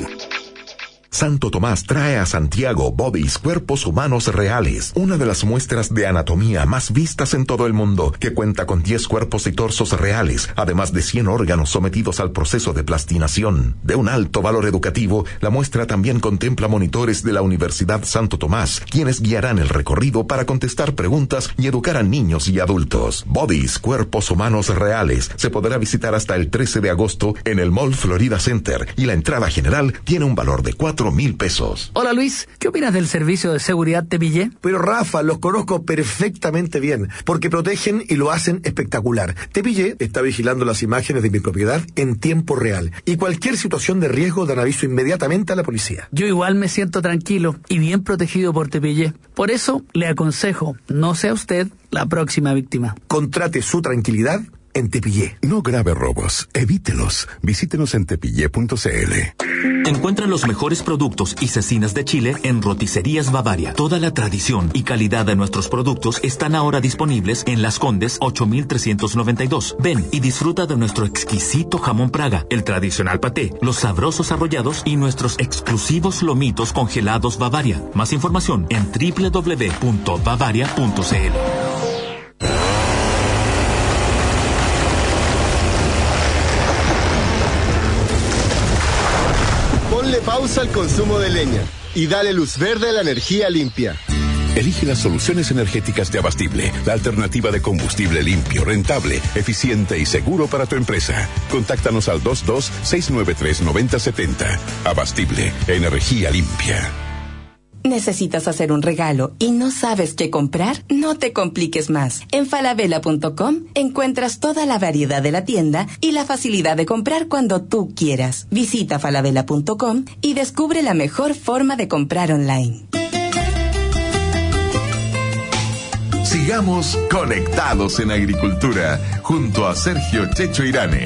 Santo Tomás trae a Santiago Bodies, cuerpos humanos reales, una de las muestras de anatomía más vistas en todo el mundo, que cuenta con diez cuerpos y torsos reales, además de cien órganos sometidos al proceso de plastinación. De un alto valor educativo, la muestra también contempla monitores de la Universidad Santo Tomás, quienes guiarán el recorrido para contestar preguntas y educar a niños y adultos. Bodies, cuerpos humanos reales, se podrá visitar hasta el trece de agosto en el Mall Florida Center, y la entrada general tiene un valor de cuatro mil pesos. Hola Luis, ¿qué opinas del servicio de seguridad Te Pillé? Pero Rafa, los conozco perfectamente bien, porque protegen y lo hacen espectacular. Te Pillé está vigilando las imágenes de mi propiedad en tiempo real, y cualquier situación de riesgo dan aviso inmediatamente a la policía. Yo igual me siento tranquilo y bien protegido por Te Pillé. Por eso le aconsejo, no sea usted la próxima víctima. Contrate su tranquilidad en Te Pillé. No grave robos, evítelos. Visítenos en tepillé punto c l. Encuentra los mejores productos y cecinas de Chile en Roticerías Bavaria. Toda la tradición y calidad de nuestros productos están ahora disponibles en Las Condes ocho mil trescientos noventa y dos. Ven y disfruta de nuestro exquisito jamón Praga, el tradicional paté, los sabrosos arrollados y nuestros exclusivos lomitos congelados Bavaria. Más información en doble u doble u doble u punto bavaria punto c l. Ponle pausa al consumo de leña y dale luz verde a la energía limpia. Elige las soluciones energéticas de Abastible, la alternativa de combustible limpio, rentable, eficiente y seguro para tu empresa. Contáctanos al dos dos seis nueve tres nueve cero siete cero. Abastible, energía limpia. ¿Necesitas hacer un regalo y no sabes qué comprar? No te compliques más. En falabella punto com encuentras toda la variedad de la tienda y la facilidad de comprar cuando tú quieras. Visita falabella punto com y descubre la mejor forma de comprar online. Sigamos conectados en agricultura junto a Sergio Checho Irane.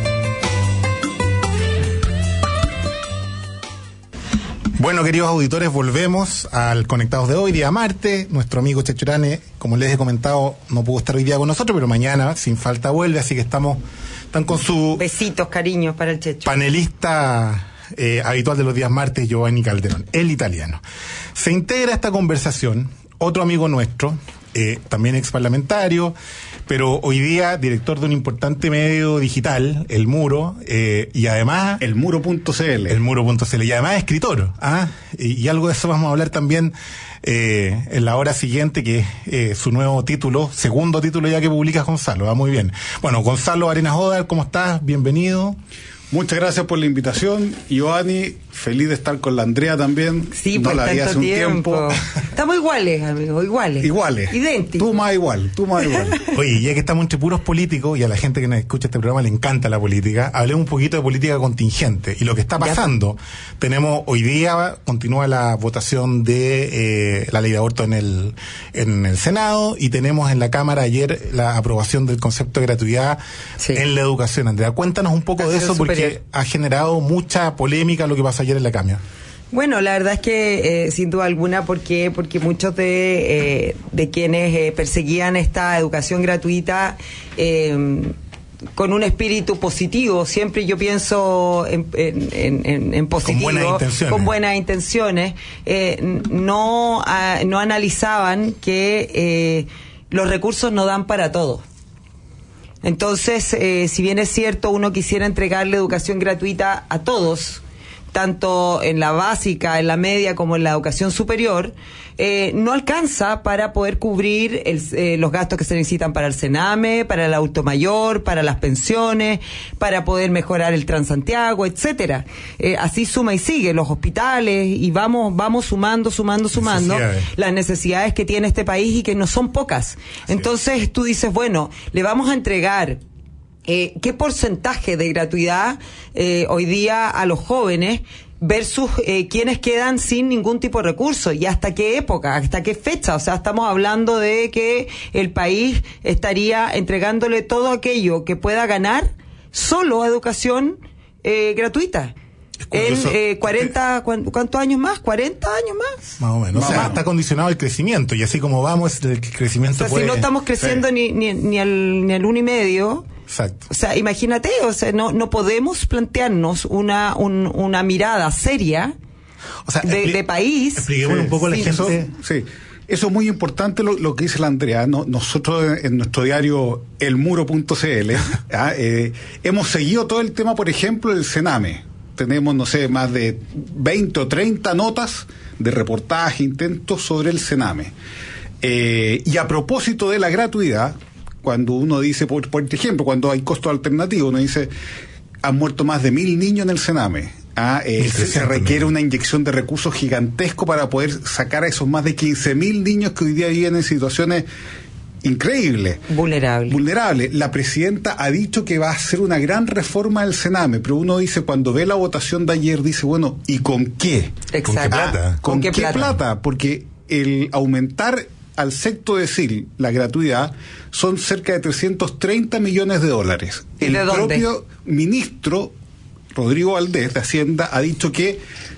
Bueno, queridos auditores, volvemos al Conectados de hoy, día martes. Nuestro amigo Checho Irane, como les he comentado, no pudo estar hoy día con nosotros, pero mañana sin falta vuelve, así que estamos están con su... Besitos, cariños para el Checho. Panelista eh, habitual de los días martes, Giovanni Calderón, el italiano. Se integra a esta conversación otro amigo nuestro, eh, también ex parlamentario, pero hoy día director de un importante medio digital, El Muro, eh, y además... El Muro punto c l. El Muro punto c l, y además escritor, ¿ah? Y, y algo de eso vamos a hablar también eh, en la hora siguiente, que es eh, su nuevo título, segundo título ya que publica Gonzalo, va muy bien. Bueno, Gonzalo Arenas Odar, ¿cómo estás? Bienvenido. Muchas gracias por la invitación. Giovanni, feliz de estar con la Andrea también. Sí, no por la vi tanto hace un tiempo. tiempo. Estamos iguales, amigos, iguales. Iguales. Idénticos. Tú más igual, tú más igual. Oye, ya que estamos entre puros políticos y a la gente que nos escucha este programa le encanta la política, hablemos un poquito de política contingente y lo que está pasando. Ya. Tenemos hoy día, continúa la votación de eh, la ley de aborto en el, en el Senado, y tenemos en la Cámara ayer la aprobación del concepto de gratuidad sí. en la educación. Andrea, cuéntanos un poco de eso, porque superior. ha generado mucha polémica lo que pasó ayer en la Cámara. Bueno, la verdad es que eh, sin duda alguna, porque porque muchos de eh, de quienes eh, perseguían esta educación gratuita eh, con un espíritu positivo, siempre yo pienso en, en, en, en positivo, con buenas intenciones, con buenas intenciones eh, no a, no analizaban que eh, los recursos no dan para todo. Entonces, eh, si bien es cierto, uno quisiera entregarle educación gratuita a todos, tanto en la básica, en la media, como en la educación superior, eh, no alcanza para poder cubrir el, eh, los gastos que se necesitan para el Sename, para el adulto mayor, para las pensiones, para poder mejorar el Transantiago, etcétera. Eh, así suma y sigue, los hospitales, y vamos vamos sumando, sumando, sumando necesidades. Las necesidades que tiene este país, y que no son pocas. Sí. Entonces tú dices, bueno, le vamos a entregar Eh, ¿qué porcentaje de gratuidad eh, hoy día a los jóvenes versus eh, quienes quedan sin ningún tipo de recurso? ¿Y hasta qué época? ¿Hasta qué fecha? O sea, estamos hablando de que el país estaría entregándole todo aquello que pueda ganar solo a educación eh, gratuita. En eh, cuarenta, ¿cuántos años más? ¿cuarenta años más? Más o menos. O sea, está condicionado el crecimiento, y así como vamos, el crecimiento o sea, puede... si no estamos creciendo sí. ni, ni, ni, al, ni al uno y medio... Exacto. O sea, imagínate, o sea, no no podemos plantearnos una un, una mirada seria o sea, de, de país. Expliquemos sí, un poco la sí, gente. Eso, sí, eso es muy importante lo, lo que dice la Andrea. No, nosotros en nuestro diario El Muro punto c l ¿ah? eh, hemos seguido todo el tema, por ejemplo, del Sename. Tenemos, no sé, más de veinte o treinta notas de reportaje, intentos sobre el Sename. Eh, y a propósito de la gratuidad, cuando uno dice, por, por ejemplo, cuando hay costo alternativo, uno dice, han muerto más de mil niños en el Sename. Ah, eh, se, se requiere una inyección de recursos gigantesco para poder sacar a esos más de quince mil niños que hoy día viven en situaciones increíbles. Vulnerables. Vulnerables. La presidenta ha dicho que va a hacer una gran reforma del Sename, pero uno dice, cuando ve la votación de ayer, dice, bueno, ¿y con qué? Exacto. ¿Con qué plata? Ah, ¿Con, ¿Con qué, qué plata? plata? Porque el aumentar al secto decil la gratuidad son cerca de trescientos treinta millones de dólares. El ¿De dónde? propio ministro Rodrigo Valdés de Hacienda ha dicho que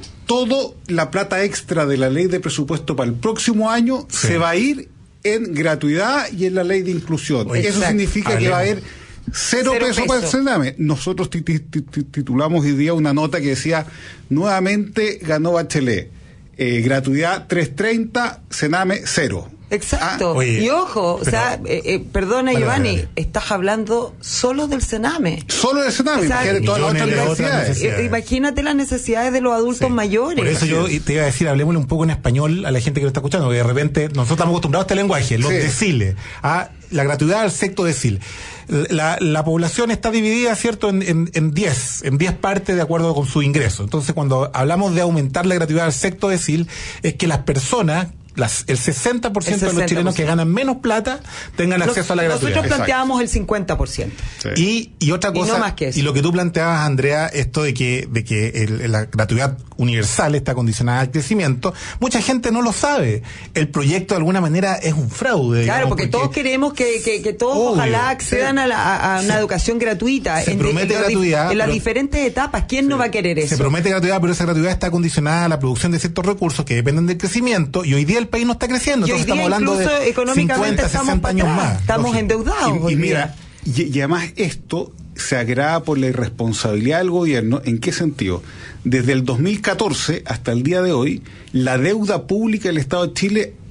toda la plata extra de la ley de presupuesto para el próximo año sí. se va a ir en gratuidad y en la ley de inclusión. Exacto. Eso significa Hablemos. que va a haber cero, cero pesos peso. para el Sename. Nosotros titulamos hoy día una nota que decía, nuevamente ganó Bachelet. Eh, gratuidad trescientos treinta, Sename cero. Exacto. Ah, oye, y ojo, pero, o sea, eh, eh, perdona vale, Giovanni, vale, vale. estás hablando solo del Sename. Solo del Sename, o sea, de todas las otras necesidades. necesidades. Imagínate las necesidades de los adultos sí. mayores. Por eso yo te iba a decir, hablemosle un poco en español a la gente que lo está escuchando, porque de repente nosotros estamos acostumbrados a este lenguaje, los sí. deciles, a la gratuidad al secto decil. La, la población está dividida, ¿cierto?, en, en, en diez, en diez partes de acuerdo con su ingreso. Entonces, cuando hablamos de aumentar la gratuidad al secto decil, es que las personas, Las, el sesenta por ciento de los chilenos que ganan menos plata tengan acceso Nos, a la gratuidad. Nosotros planteábamos el cincuenta por ciento. Sí. Y, y otra cosa, y, no más que eso. Y lo que tú planteabas, Andrea, esto de que, de que el, la gratuidad universal está condicionada al crecimiento, mucha gente no lo sabe. El proyecto de alguna manera es un fraude. Claro, digamos, porque, porque todos queremos que, que, que todos obvio, ojalá accedan sí. a, la, a una sí. educación gratuita. Se en, promete en, gratuidad. En las diferentes etapas, ¿quién sí. no va a querer eso? Se promete gratuidad, pero esa gratuidad está condicionada a la producción de ciertos recursos que dependen del crecimiento, y hoy día el país no está creciendo. Entonces estamos hablando de cincuenta, sesenta años más. Estamos lógico. endeudados. Y, y mira, y, y además esto se agrava por la irresponsabilidad del gobierno. ¿En qué sentido? Desde el dos mil catorce hasta el día de hoy, la deuda pública del Estado de Chile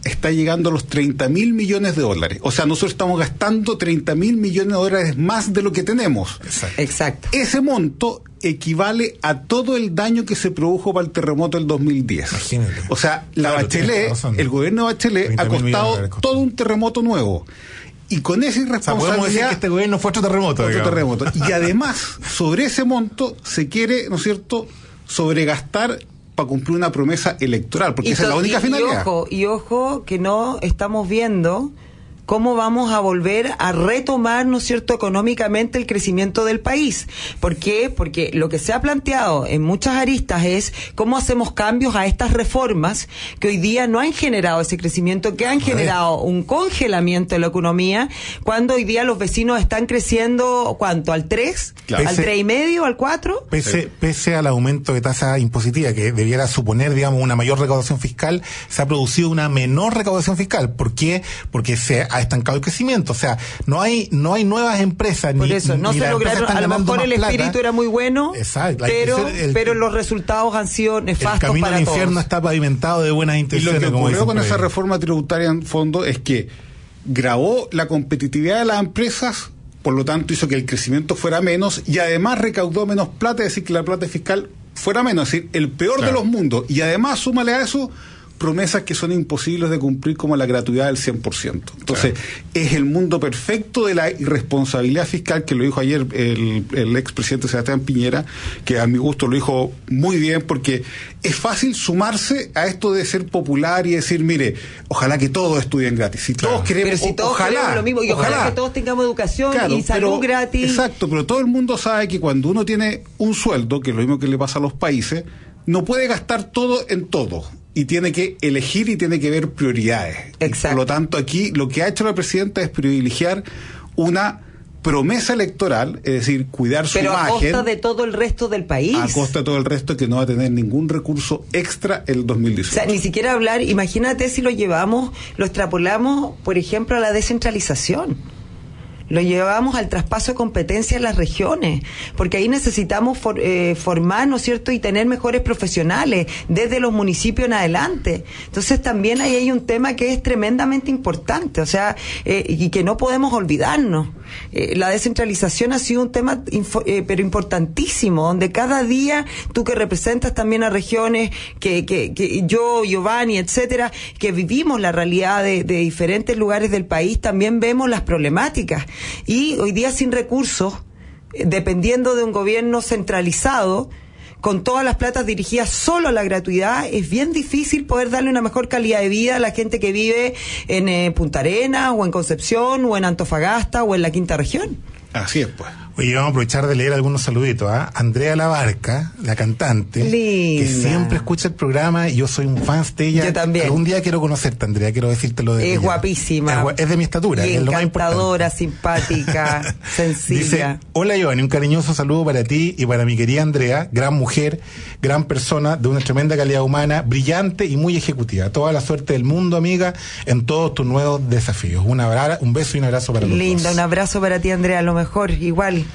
está llegando a los treinta mil millones de dólares. O sea, nosotros estamos gastando treinta mil millones de dólares más de lo que tenemos. Exacto. Exacto. Ese monto equivale a todo el daño que se produjo para el terremoto del dos mil diez. Imagínate. O sea, la Claro, Bachelet, el gobierno de Bachelet ha costado todo un terremoto nuevo. Y con esa irresponsabilidad... O sea, podemos decir que este gobierno fue otro terremoto. Otro digamos. terremoto. Y además, sobre ese monto se quiere, ¿no es cierto?, sobregastar para cumplir una promesa electoral, porque y esa es la única y, finalidad. Y ojo, y ojo que no estamos viendo cómo vamos a volver a retomar, ¿no es cierto?, económicamente el crecimiento del país. ¿Por qué? Porque lo que se ha planteado en muchas aristas es cómo hacemos cambios a estas reformas que hoy día no han generado ese crecimiento, que han generado un congelamiento de la economía, cuando hoy día los vecinos están creciendo, ¿cuánto? ¿Al tres? Claro. ¿Al Pese- tres y medio? ¿Al cuatro? Pese, pese al aumento de tasa impositiva que debiera suponer, digamos, una mayor recaudación fiscal, se ha producido una menor recaudación fiscal. ¿Por qué? Porque se ha estancado el crecimiento. O sea, no hay no hay nuevas empresas. Por ni, eso, no ni se las empresas lograron, están a lo ganando mejor más el plata. espíritu era muy bueno, Exacto, hay que pero, ser el- pero los resultados han sido El nefastos camino para al todos. infierno está pavimentado de buenas Y lo intenciones. que como ocurrió dicen con por esa ahí. reforma tributaria en fondo es que gravó la competitividad de las empresas, por lo tanto hizo que el crecimiento fuera menos y además recaudó menos plata, es decir, que la plata fiscal fuera menos, es decir, el peor Claro. de los mundos. Y además, súmale a eso promesas que son imposibles de cumplir, como la gratuidad del cien por ciento. Entonces, es el mundo perfecto de la irresponsabilidad fiscal, que lo dijo ayer el, el expresidente Sebastián Piñera, que a mi gusto lo dijo muy bien, porque es fácil sumarse a esto de ser popular y decir, mire, ojalá que todos estudien gratis. Si todos queremos, Pero si todos ojalá, queremos lo mismo, y ojalá, ojalá que todos tengamos educación Claro, y salud pero- gratis. Exacto, pero todo el mundo sabe que cuando uno tiene un sueldo, que es lo mismo que le pasa a los países, no puede gastar todo en todo. Y tiene que elegir y tiene que ver prioridades. Exacto. Por lo tanto, aquí lo que ha hecho la presidenta es privilegiar una promesa electoral, es decir, cuidar su Pero a imagen. costa de todo el resto del país. A costa de todo el resto, que no va a tener ningún recurso extra el dos mil O dieciocho. sea, ni siquiera hablar, imagínate si lo llevamos, lo extrapolamos, por ejemplo, a la descentralización. Lo llevamos al traspaso de competencias en las regiones, porque ahí necesitamos for, eh, formar, ¿no es cierto?, y tener mejores profesionales desde los municipios en adelante. Entonces también ahí hay un tema que es tremendamente importante, o sea, eh, y que no podemos olvidarnos. Eh, la descentralización ha sido un tema, info, eh, pero importantísimo, donde cada día tú que representas también a regiones, que, que, que yo, Giovanni, etcétera, que vivimos la realidad de, de diferentes lugares del país, también vemos las problemáticas. Y hoy día sin recursos, eh, dependiendo de un gobierno centralizado, con todas las platas dirigidas solo a la gratuidad, es bien difícil poder darle una mejor calidad de vida a la gente que vive en eh, Punta Arenas, o en Concepción, o en Antofagasta, o en la Quinta Región. Así es, pues. Oye, vamos a aprovechar de leer algunos saluditos. ¿ah? Andrea Labarca, la cantante, Linda. que siempre escucha el programa y yo soy un fan de ella. Yo también. Algún día quiero conocerte, Andrea, quiero decírtelo de Es ella. guapísima. Es, gua- es de mi estatura, Y que es lo más importante. encantadora, simpática, sencilla. Dice, hola Giovanni, un cariñoso saludo para ti y para mi querida Andrea, gran mujer, gran persona, de una tremenda calidad humana, brillante y muy ejecutiva. Toda la suerte del mundo, amiga, en todos tus nuevos desafíos. Un, abra- un beso y un abrazo para los Linda, dos. un abrazo para ti, Andrea, a lo mejor, igual.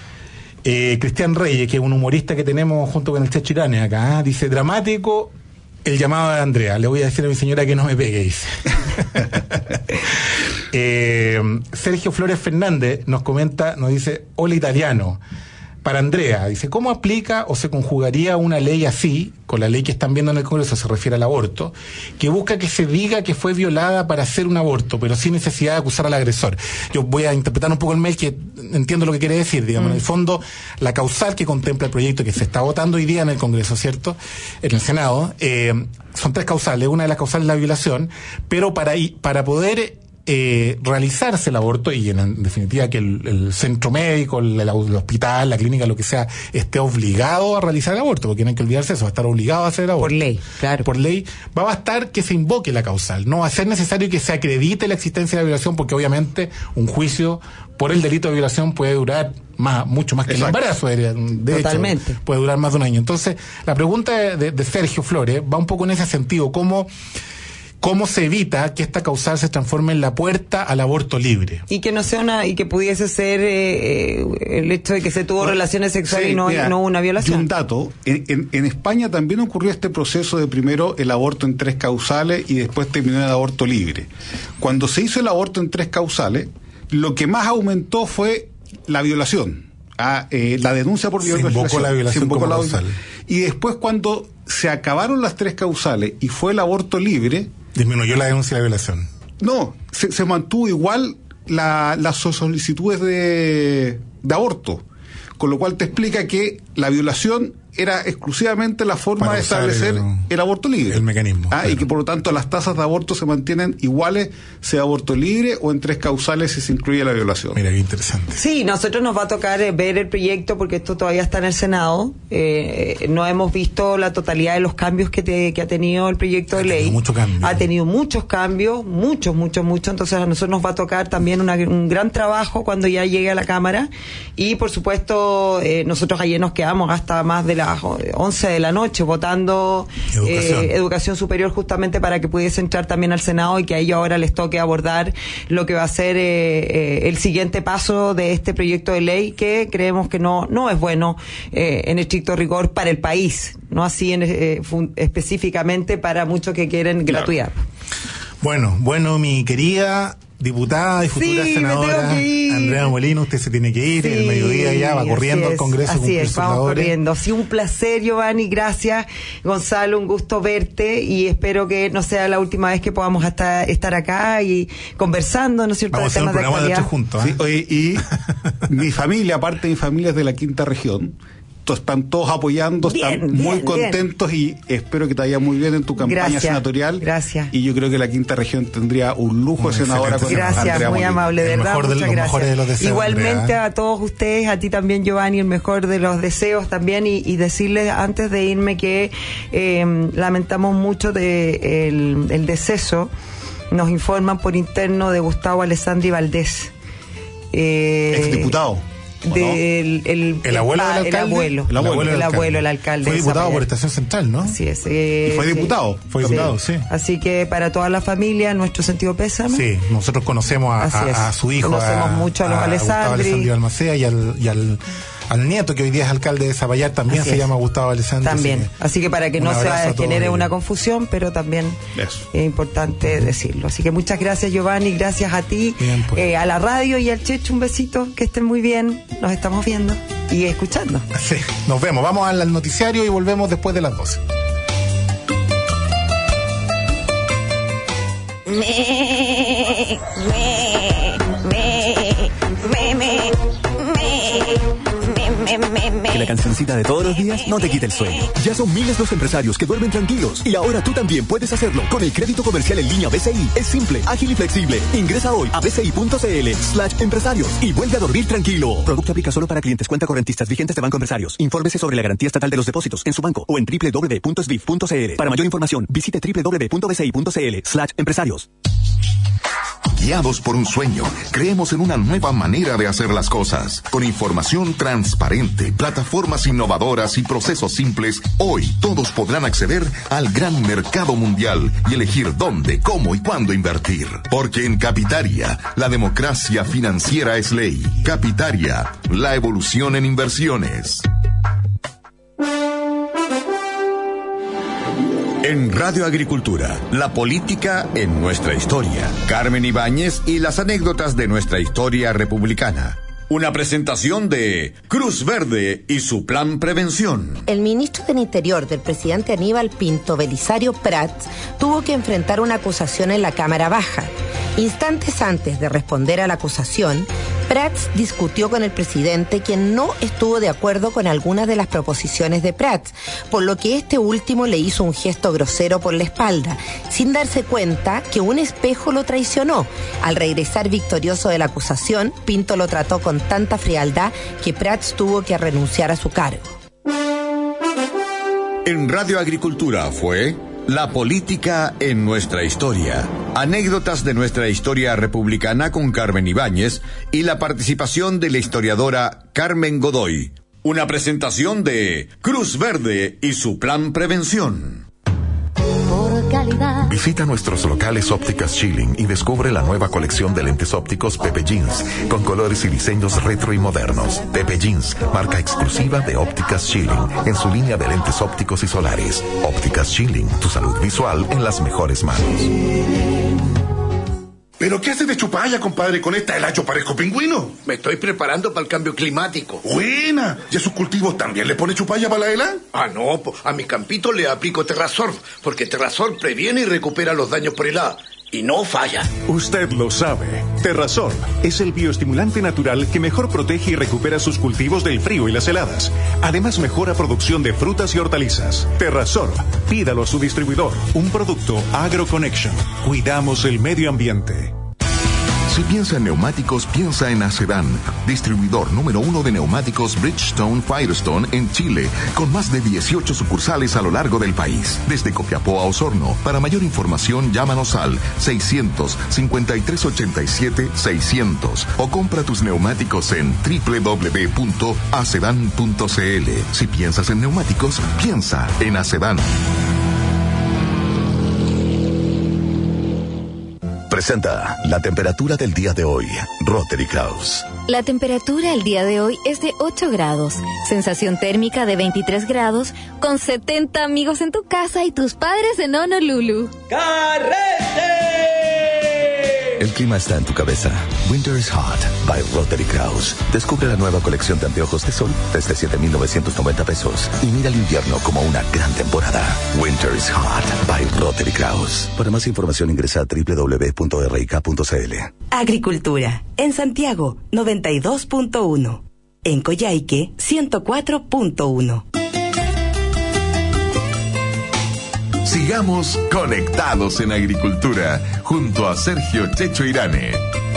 Eh, Cristian Reyes, que es un humorista que tenemos junto con el Checho Irane acá, ¿eh? Dice, dramático el llamado de Andrea. Le voy a decir a mi señora que no me pegue, dice. eh, Sergio Flores Fernández nos comenta, nos dice, hola italiano. Para Andrea, dice, ¿cómo aplica o se conjugaría una ley así, con la ley que están viendo en el Congreso, se refiere al aborto, que busca que se diga que fue violada para hacer un aborto, pero sin necesidad de acusar al agresor? Yo voy a interpretar un poco el mail, que entiendo lo que quiere decir, digamos, mm. en el fondo, la causal que contempla el proyecto que se está votando hoy día en el Congreso, ¿cierto?, en el Senado, eh, son tres causales. Una de las causales es la violación, pero para, para poder Eh, realizarse el aborto, y en, en definitiva que el, el centro médico, el, el hospital, la clínica, lo que sea, esté obligado a realizar el aborto, porque no hay que olvidarse eso, va a estar obligado a hacer el aborto. Por ley, claro. Por ley, va a bastar que se invoque la causal, no va a ser necesario que se acredite la existencia de la violación, porque obviamente un juicio por el delito de violación puede durar más, mucho más que Exacto. el embarazo, de, de Totalmente. hecho, puede durar más de un año. Entonces, la pregunta de, de Sergio Flores va un poco en ese sentido, ¿cómo cómo se evita que esta causal se transforme en la puerta al aborto libre. Y que no sea una, y que pudiese ser eh, eh, el hecho de que se tuvo bueno, relaciones sexuales sí, y no, mira, no una violación. Y un dato, en, en, en España también ocurrió este proceso de primero el aborto en tres causales y después terminó el aborto libre. Cuando se hizo el aborto en tres causales, lo que más aumentó fue la violación. Ah, eh, la denuncia por violación. Se invocó la violación como la causal. Y después cuando se acabaron las tres causales y fue el aborto libre, disminuyó la denuncia de la violación. No, se, se mantuvo igual la, las solicitudes de, de aborto, con lo cual te explica que la violación era exclusivamente la forma Para de establecer el, el aborto libre. El mecanismo. Ah, y que por lo tanto las tasas de aborto se mantienen iguales, sea aborto libre o en tres causales si se incluye la violación. Mira, qué interesante. Sí, nosotros nos va a tocar eh, ver el proyecto porque esto todavía está en el Senado. Eh, no hemos visto la totalidad de los cambios que, te, que ha tenido el proyecto de ley. Mucho cambio. Ha tenido muchos cambios, muchos, muchos, muchos. Entonces a nosotros nos va a tocar también una, un gran trabajo cuando ya llegue a la Cámara. Y por supuesto, eh, nosotros ayer nos quedamos hasta más de las once de la noche votando educación. Eh, educación superior justamente para que pudiese entrar también al Senado y que a ellos ahora les toque abordar lo que va a ser eh, eh, el siguiente paso de este proyecto de ley que creemos que no no es bueno eh, en estricto rigor para el país, no así en, eh, fun, específicamente para muchos que quieren claro. gratuidad. Bueno, bueno, mi querida diputada y futura sí, senadora Andrea Molina, usted se tiene que ir, sí, el mediodía ya va corriendo al Congreso. Así es, vamos corriendo. Sí, un placer, Giovanni, gracias. Gonzalo, un gusto verte y espero que no sea la última vez que podamos hasta estar acá y conversando, ¿no es cierto? Vamos a hacer un programa de, de juntos. ¿eh? Sí, oye, y mi familia, aparte de mi familia es de la quinta región. Están todos apoyando, bien, están bien, muy contentos bien. Y espero que te vaya muy bien en tu campaña gracias, senatorial. Gracias. Y yo creo que la quinta región tendría un lujo de senadora con Gracias, Andrea muy Molina. amable, de verdad, muchas de, gracias. De los deseos, igualmente Andrea. A todos ustedes, a ti también, Giovanni, el mejor de los deseos también y, y decirles antes de irme que eh, lamentamos mucho de el, el deceso, nos informan por interno de Gustavo Alessandri Valdés. Eh, exdiputado. Del no? el, el abuelo el, del alcalde. El abuelo, el abuelo, el abuelo, el alcalde. Fue diputado por Estación Central, ¿no? Así es. Eh, y fue diputado. Sí. Fue diputado, sí. sí. Así que para toda la familia, nuestro sentido pésame. Sí, nosotros conocemos a, a, a su hijo. Conocemos a, mucho a los a Alessandri. Alessandri Balmaceda y al, y al al nieto que hoy día es alcalde de Zapallar también así se es. llama Gustavo Alessandri. También, así que, así que para que no se genere una confusión, pero también Eso. es importante decirlo. Así que muchas gracias, Giovanni, gracias a ti, bien, pues. eh, a la radio y al Checho, un besito, que estén muy bien, nos estamos viendo y escuchando. Sí, nos vemos, vamos al noticiario y volvemos después de las doce. Me, me, me, me, me. Que la cancioncita de todos los días no te quite el sueño. Ya son miles los empresarios que duermen tranquilos y ahora tú también puedes hacerlo con el crédito comercial en línea B C I. Es simple, ágil y flexible. Ingresa hoy a bci.cl slash empresarios y vuelve a dormir tranquilo. Producto aplica solo para clientes cuenta correntistas vigentes de Banco Empresarios. Infórmese sobre la garantía estatal de los depósitos en su banco o en doble u doble u doble u punto s b i f punto c l. Para mayor información, visite doble u doble u doble u punto bci.cl slash empresarios. Guiados por un sueño, creemos en una nueva manera de hacer las cosas. Con información transparente, plataformas innovadoras y procesos simples, hoy todos podrán acceder al gran mercado mundial y elegir dónde, cómo y cuándo invertir. Porque en Capitaria, la democracia financiera es ley. Capitaria, la evolución en inversiones. En Radio Agricultura, la política en nuestra historia. Carmen Ibáñez y las anécdotas de nuestra historia republicana. Una presentación de Cruz Verde y su plan prevención. El ministro del Interior del presidente Aníbal Pinto, Belisario Prats, tuvo que enfrentar una acusación en la Cámara Baja. Instantes antes de responder a la acusación, Prats discutió con el presidente, quien no estuvo de acuerdo con algunas de las proposiciones de Prats, por lo que este último le hizo un gesto grosero por la espalda, sin darse cuenta que un espejo lo traicionó. Al regresar victorioso de la acusación, Pinto lo trató con tanta frialdad que Prats tuvo que renunciar a su cargo. En Radio Agricultura fue La política en nuestra historia. Anécdotas de nuestra historia republicana con Carmen Ibáñez y la participación de la historiadora Carmen Godoy. Una presentación de Cruz Verde y su plan prevención. Por calidad. Visita nuestros locales Ópticas Schilling y descubre la nueva colección de lentes ópticos Pepe Jeans, con colores y diseños retro y modernos. Pepe Jeans, marca exclusiva de Ópticas Schilling, en su línea de lentes ópticos y solares. Ópticas Schilling, tu salud visual en las mejores manos. ¿Pero qué haces de chupalla, compadre? Con esta helacho parezco pingüino. Me estoy preparando para el cambio climático. Buena. ¿Y a sus cultivos también le pone chupalla para la hela? Ah, no, po. A mi campito le aplico Terrasorb, porque Terrasorb previene y recupera los daños por helada. Y no falla. Usted lo sabe. Terrasorb es el bioestimulante natural que mejor protege y recupera sus cultivos del frío y las heladas. Además, mejora producción de frutas y hortalizas. Terrasorb, pídalo a su distribuidor. Un producto AgroConnection. Cuidamos el medio ambiente. Si piensa en neumáticos, piensa en Acedan, distribuidor número uno de neumáticos Bridgestone Firestone en Chile, con más de dieciocho sucursales a lo largo del país, desde Copiapó a Osorno. Para mayor información, llámanos al seiscientos cincuenta y tres ochenta y siete seiscientos o compra tus neumáticos en doble u doble u doble u punto acedan punto c l. Si piensas en neumáticos, piensa en Acedan. Presenta la temperatura del día de hoy, Rotary Kraus. La temperatura el día de hoy es de ocho grados, sensación térmica de veintitrés grados, con setenta amigos en tu casa y tus padres en Honolulu. ¡Carrete! El clima está en tu cabeza. Winter is Hot by Rotary Kraus. Descubre la nueva colección de anteojos de sol desde siete mil novecientos noventa pesos y mira el invierno como una gran temporada. Winter is Hot by Rotary Kraus. Para más información ingresa a doble u doble u doble u punto r i k punto c l. Agricultura. En Santiago, noventa y dos punto uno. En Coyhaique, ciento cuatro punto uno. Sigamos conectados en agricultura junto a Sergio Checho Irane.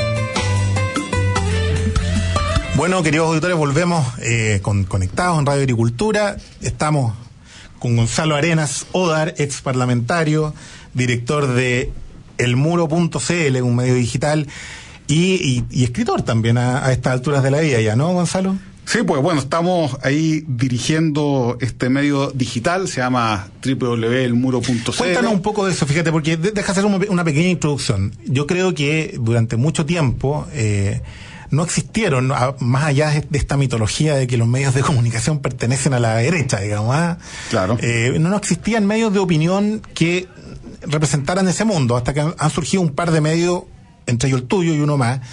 Bueno, queridos auditores, volvemos eh, con Conectados en Radio Agricultura. Estamos con Gonzalo Arenas Odar, ex parlamentario, director de el muro punto c l, un medio digital, y, y, y escritor también a, a estas alturas de la vida ya, ¿no, Gonzalo? Sí, pues bueno, estamos ahí dirigiendo este medio digital, se llama doble u doble u doble u punto el muro punto c l. Cuéntanos un poco de eso, fíjate, porque de, deja hacer una, una pequeña introducción. Yo creo que durante mucho tiempo eh, no existieron, a, más allá de, de esta mitología de que los medios de comunicación pertenecen a la derecha, digamos, ¿ah? Claro. Eh, no, no existían medios de opinión que representaran ese mundo, hasta que han, han surgido un par de medios, entre ellos el tuyo y uno más,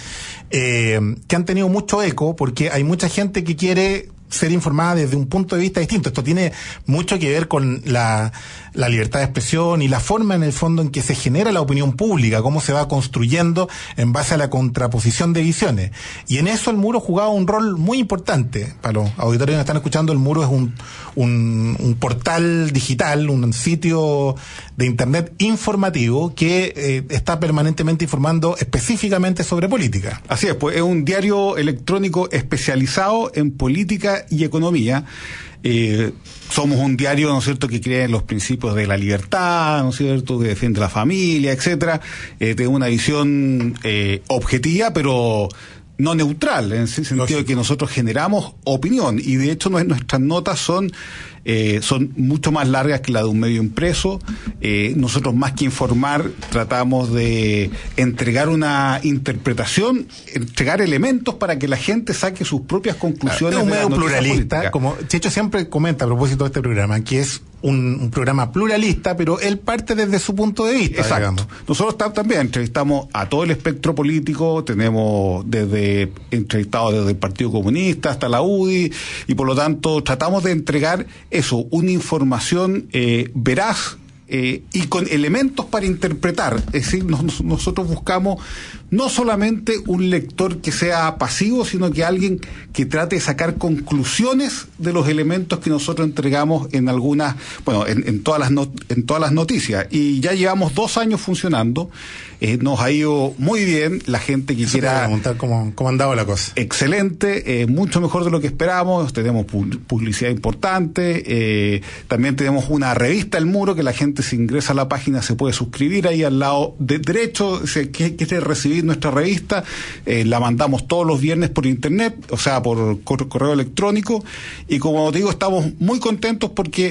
eh, que han tenido mucho eco, porque hay mucha gente que quiere ser informada desde un punto de vista distinto. Esto tiene mucho que ver con la, la libertad de expresión y la forma en el fondo en que se genera la opinión pública, cómo se va construyendo en base a la contraposición de visiones. Y en eso el muro jugaba un rol muy importante. Para los auditores que nos están escuchando, el muro es un, un, un portal digital, un sitio de internet informativo que eh, está permanentemente informando específicamente sobre política. Así es, pues es un diario electrónico especializado en política y economía. Eh, somos un diario, ¿no es cierto?, que cree en los principios de la libertad, ¿no es cierto?, que defiende la familia, etcétera. Eh, tiene una visión eh, objetiva, pero no neutral, en el sentido de que nosotros generamos opinión, y de hecho nuestras notas son eh, son mucho más largas que la de un medio impreso. Eh, nosotros, más que informar, tratamos de entregar una interpretación, entregar elementos para que la gente saque sus propias conclusiones. Es un de medio la noticia pluralista, política. como Checho siempre comenta a propósito de este programa, que es un, un programa pluralista, pero él parte desde su punto de vista. Exacto. Digamos. Nosotros tam- también entrevistamos a todo el espectro político, tenemos desde entrevistados desde el Partido Comunista hasta la U D I, y por lo tanto tratamos de entregar eso, una información eh, veraz, Eh, y con elementos para interpretar. Es decir, nos, nosotros buscamos no solamente un lector que sea pasivo, sino que alguien que trate de sacar conclusiones de los elementos que nosotros entregamos en algunas, bueno, en, en todas las not, en todas las noticias. Y ya llevamos dos años funcionando, eh, nos ha ido muy bien. La gente que Eso quiera te voy a preguntar cómo, cómo andaba la cosa. Excelente, eh, mucho mejor de lo que esperábamos. Tenemos pu- publicidad importante, eh, también tenemos una revista El Muro, que la gente, si ingresa a la página, se puede suscribir ahí al lado de derecho, si quiere recibir nuestra revista, eh, la mandamos todos los viernes por internet, o sea, por cor- correo electrónico, y como te digo, estamos muy contentos porque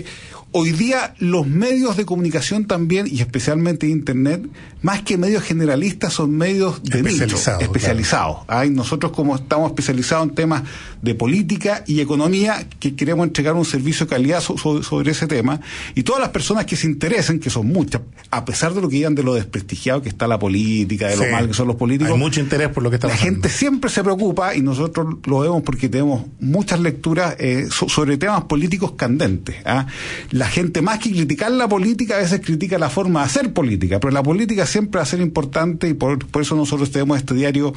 Hoy día los medios de comunicación también, y especialmente Internet, más que medios generalistas, son medios de especializados, nicho, especializados. Claro. ¿Ah? Nosotros, como estamos especializados en temas de política y economía, que queremos entregar un servicio de calidad so, so, sobre ese tema, y todas las personas que se interesen, que son muchas, a pesar de lo que digan de lo desprestigiado que está la política, de lo sí. mal que son los políticos, hay mucho interés por lo que está pasando. La gente siempre se preocupa, y nosotros lo vemos porque tenemos muchas lecturas eh, so, sobre temas políticos candentes. ¿Ah? La gente, más que criticar la política, a veces critica la forma de hacer política, pero la política siempre va a ser importante, y por, por eso nosotros tenemos este diario,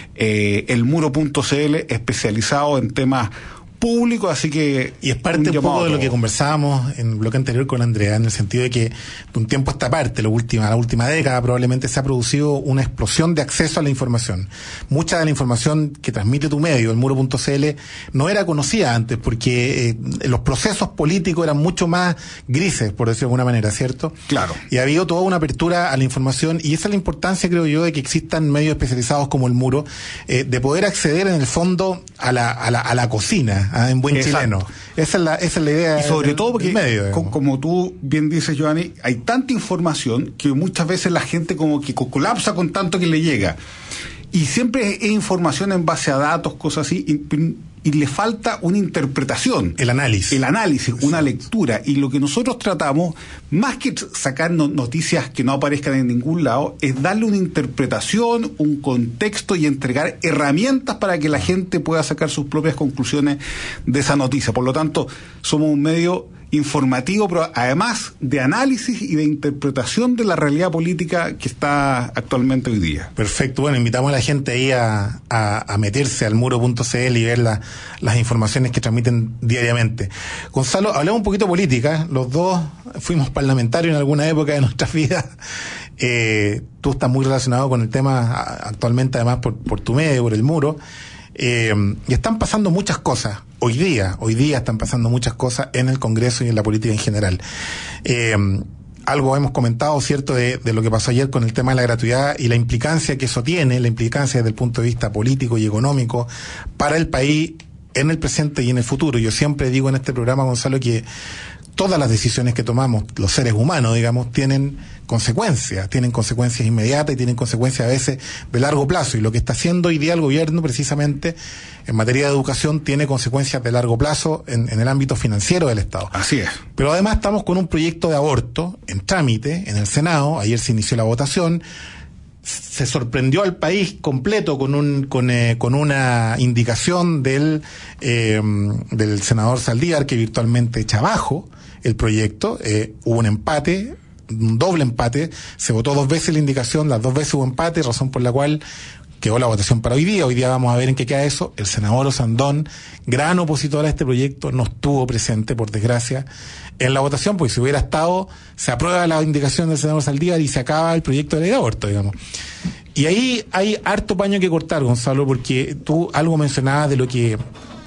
eh, el muro punto c l, especializado en temas público, así que... Y es parte un, un poco de lo que conversábamos en el bloque anterior con Andrea, en el sentido de que de un tiempo a esta parte, la última, la última década probablemente se ha producido una explosión de acceso a la información. Mucha de la información que transmite tu medio, el muro punto c l, no era conocida antes, porque eh, los procesos políticos eran mucho más grises, por decirlo de alguna manera, ¿cierto? Claro. Y ha habido toda una apertura a la información, y esa es la importancia, creo yo, de que existan medios especializados como el muro, eh, de poder acceder en el fondo a la, a la, a la cocina, Ah, en buen Exacto. chileno. Esa es la, esa es la idea. Y sobre del, todo porque, medio, co como tú bien dices, Giovanni, hay tanta información que muchas veces la gente como que colapsa con tanto que le llega. Y siempre es información en base a datos, cosas así, y, y le falta una interpretación. El análisis. El análisis, Exacto. una lectura. Y lo que nosotros tratamos, más que sacar no, noticias que no aparezcan en ningún lado, es darle una interpretación, un contexto y entregar herramientas para que la gente pueda sacar sus propias conclusiones de esa noticia. Por lo tanto, somos un medio informativo, pero además de análisis y de interpretación de la realidad política que está actualmente hoy día. Perfecto. Bueno, invitamos a la gente ahí a, a, a meterse al muro punto c l y ver la, las informaciones que transmiten diariamente. Gonzalo, hablemos un poquito de política. Los dos fuimos parlamentarios en alguna época de nuestras vidas. Eh, tú estás muy relacionado con el tema actualmente, además por, por tu medio, por el muro. Eh, y están pasando muchas cosas. Hoy día, hoy día están pasando muchas cosas en el Congreso y en la política en general. Eh, algo hemos comentado, ¿cierto?, de, de lo que pasó ayer con el tema de la gratuidad y la implicancia que eso tiene, la implicancia desde el punto de vista político y económico para el país en el presente y en el futuro. Yo siempre digo en este programa, Gonzalo, que todas las decisiones que tomamos, los seres humanos, digamos, tienen consecuencias, tienen consecuencias inmediatas y tienen consecuencias a veces de largo plazo. Y lo que está haciendo hoy día el gobierno, precisamente, en materia de educación, tiene consecuencias de largo plazo en, en el ámbito financiero del Estado. Así es. Pero además estamos con un proyecto de aborto en trámite en el Senado. Ayer se inició la votación. Se sorprendió al país completo con un con, eh, con una indicación del eh, del senador Saldívar, que virtualmente echa abajo el proyecto. Eh, hubo un empate, un doble empate, se votó dos veces la indicación, las dos veces hubo empate, razón por la cual quedó la votación para hoy día. Hoy día vamos a ver en qué queda eso. El senador Osandón, gran opositor a este proyecto, no estuvo presente, por desgracia, en la votación, porque si hubiera estado, se aprueba la indicación del senador Saldívar y se acaba el proyecto de ley de aborto, digamos. Y ahí hay harto paño que cortar, Gonzalo, porque tú algo mencionabas de lo que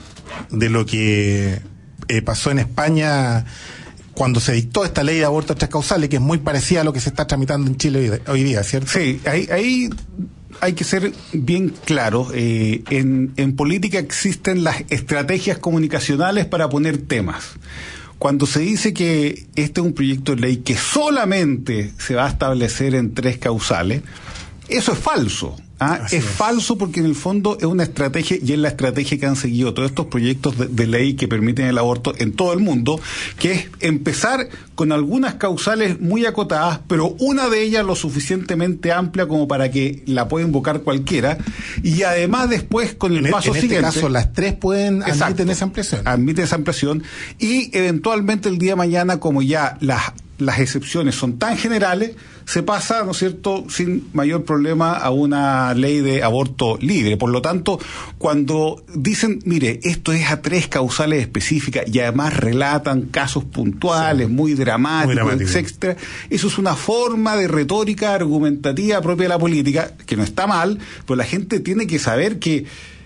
de lo que eh, pasó en España cuando se dictó esta ley de aborto a tres causales, que es muy parecida a lo que se está tramitando en Chile hoy, hoy día, ¿cierto? Sí, ahí, ahí hay que ser bien claro. Eh, en, en política existen las estrategias comunicacionales para poner temas. Cuando se dice que este es un proyecto de ley que solamente se va a establecer en tres causales, eso es falso. ¿Ah? Es, es falso porque en el fondo es una estrategia, y es la estrategia que han seguido todos estos proyectos de, de ley que permiten el aborto en todo el mundo, que es empezar con algunas causales muy acotadas, pero una de ellas lo suficientemente amplia como para que la pueda invocar cualquiera, y además después con el en paso en este siguiente... caso las tres pueden Exacto, admiten esa ampliación. Admiten esa ampliación, y eventualmente el día de mañana, como ya las las excepciones son tan generales, se pasa, ¿no es cierto?, sin mayor problema a una ley de aborto libre. Por lo tanto, cuando dicen, mire, esto es a tres causales específicas y además relatan casos puntuales, sí, muy dramáticos, muy dramático, etcétera, eso es una forma de retórica argumentativa propia de la política, que no está mal, pero la gente tiene que saber que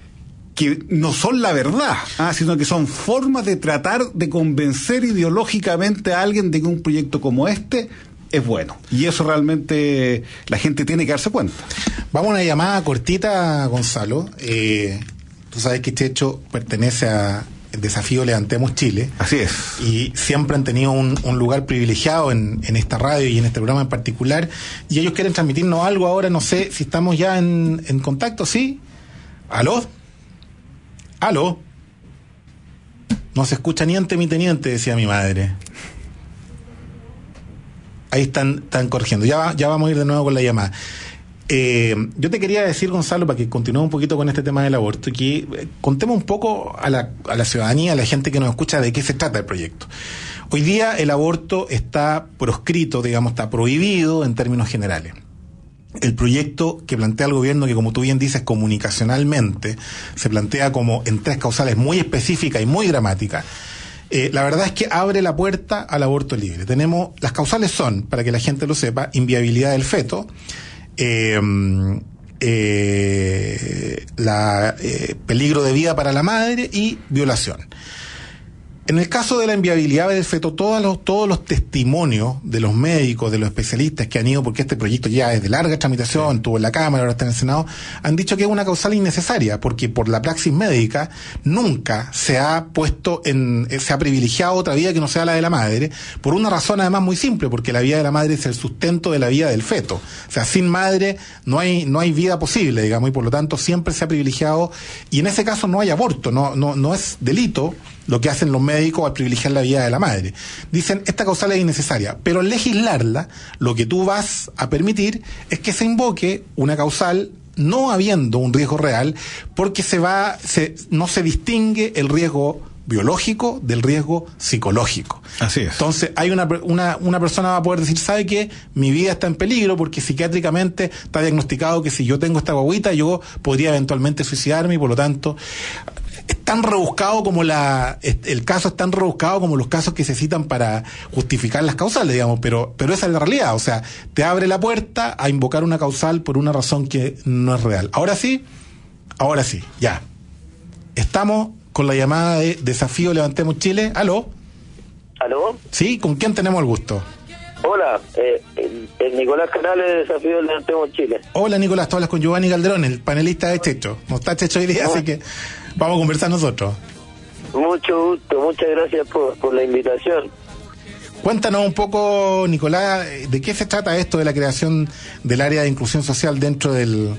que no son la verdad, ¿ah? sino que son formas de tratar de convencer ideológicamente a alguien de que un proyecto como este es bueno. Y eso realmente la gente tiene que darse cuenta. Vamos a una llamada cortita, Gonzalo. Eh, tú sabes que este hecho pertenece a el desafío Levantemos Chile. Así es. Y siempre han tenido un, un lugar privilegiado en, en esta radio y en este programa en particular. Y ellos quieren transmitirnos algo ahora, no sé si estamos ya en, en contacto, ¿sí? ¿Aló? ¿Aló? No se escucha ni ante mi teniente, decía mi madre. Ahí están, están corrigiendo. Ya, va, ya vamos a ir de nuevo con la llamada. Eh, yo te quería decir, Gonzalo, para que continuemos un poquito con este tema del aborto, que eh, contemos un poco a la, a la ciudadanía, a la gente que nos escucha, de qué se trata el proyecto. Hoy día el aborto está proscrito, digamos, está prohibido en términos generales. El proyecto que plantea el gobierno, que como tú bien dices, comunicacionalmente, se plantea como en tres causales muy específicas y muy dramáticas. Eh, la verdad es que abre la puerta al aborto libre. Tenemos, las causales son, para que la gente lo sepa, inviabilidad del feto, eh, eh, la, eh, peligro de vida para la madre y violación. En el caso de la inviabilidad del feto, todos los, todos los testimonios de los médicos, de los especialistas que han ido, porque este proyecto ya es de larga tramitación, estuvo en la Cámara, ahora está en el Senado, han dicho que es una causal innecesaria, porque por la praxis médica nunca se ha puesto en, se ha privilegiado otra vida que no sea la de la madre, por una razón además muy simple, porque la vida de la madre es el sustento de la vida del feto. O sea, sin madre no hay, no hay vida posible, digamos, y por lo tanto siempre se ha privilegiado, y en ese caso no hay aborto, no, no, no es delito lo que hacen los médicos al privilegiar la vida de la madre. Dicen, esta causal es innecesaria, pero al legislarla, lo que tú vas a permitir es que se invoque una causal no habiendo un riesgo real, porque se va, se, no se distingue el riesgo biológico del riesgo psicológico. Así es. Entonces, hay una, una, una persona va a poder decir, ¿sabe qué? Mi vida está en peligro porque psiquiátricamente está diagnosticado que si yo tengo esta guaguita, yo podría eventualmente suicidarme y por lo tanto, es tan rebuscado como la, el caso es tan rebuscado como los casos que se citan para justificar las causales, digamos, pero, pero esa es la realidad, o sea, te abre la puerta a invocar una causal por una razón que no es real. Ahora sí, ahora sí, ya. Estamos con la llamada de Desafío Levantemos Chile. ¿Aló? ¿Aló? Sí, ¿con quién tenemos el gusto? Hola, eh, el, el Nicolás Canales de Desafío Levantemos Chile. Hola Nicolás, tú hablas con Giovanni Calderón, el panelista de Checho. No está Checho hoy día, así que vamos a conversar nosotros. Mucho gusto, muchas gracias por, por la invitación. Cuéntanos un poco, Nicolás, ¿de qué se trata esto de la creación del área de inclusión social dentro del,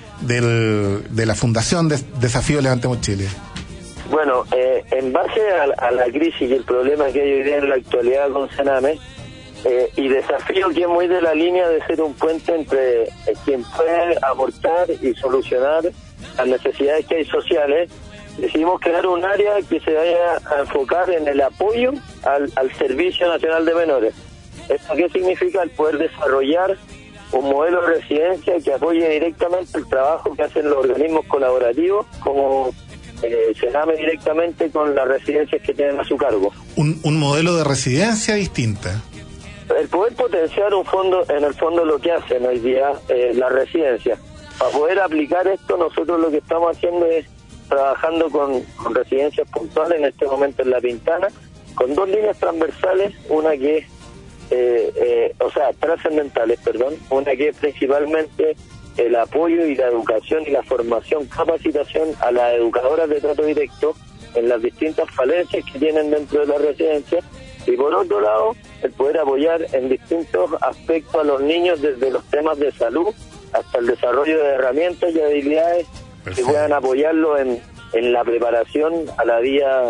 del de la Fundación de Desafío Levantemos Chile? Bueno, eh, en base a, a la crisis y el problema que hay hoy día en la actualidad con Sename, eh, y Desafío que es muy de la línea de ser un puente entre eh, quien puede aportar y solucionar las necesidades que hay sociales, decidimos crear un área que se vaya a enfocar en el apoyo al, al Servicio Nacional de Menores. ¿Esto qué significa? El poder desarrollar un modelo de residencia que apoye directamente el trabajo que hacen los organismos colaborativos, como eh, Sename directamente con las residencias que tienen a su cargo. Un, un modelo de residencia distinta. El poder potenciar un fondo, en el fondo lo que hacen hoy día eh, las residencias. Para poder aplicar esto, nosotros lo que estamos haciendo es trabajando con, con residencias puntuales, en este momento en La Pintana, con dos líneas transversales, una que es, eh, eh, o sea, trascendentales, perdón, una que es principalmente el apoyo y la educación y la formación, capacitación a las educadoras de trato directo en las distintas falencias que tienen dentro de la residencia, y por otro lado, el poder apoyar en distintos aspectos a los niños, desde los temas de salud hasta el desarrollo de herramientas y habilidades Perfecto. que puedan apoyarlo en, en la preparación a la vida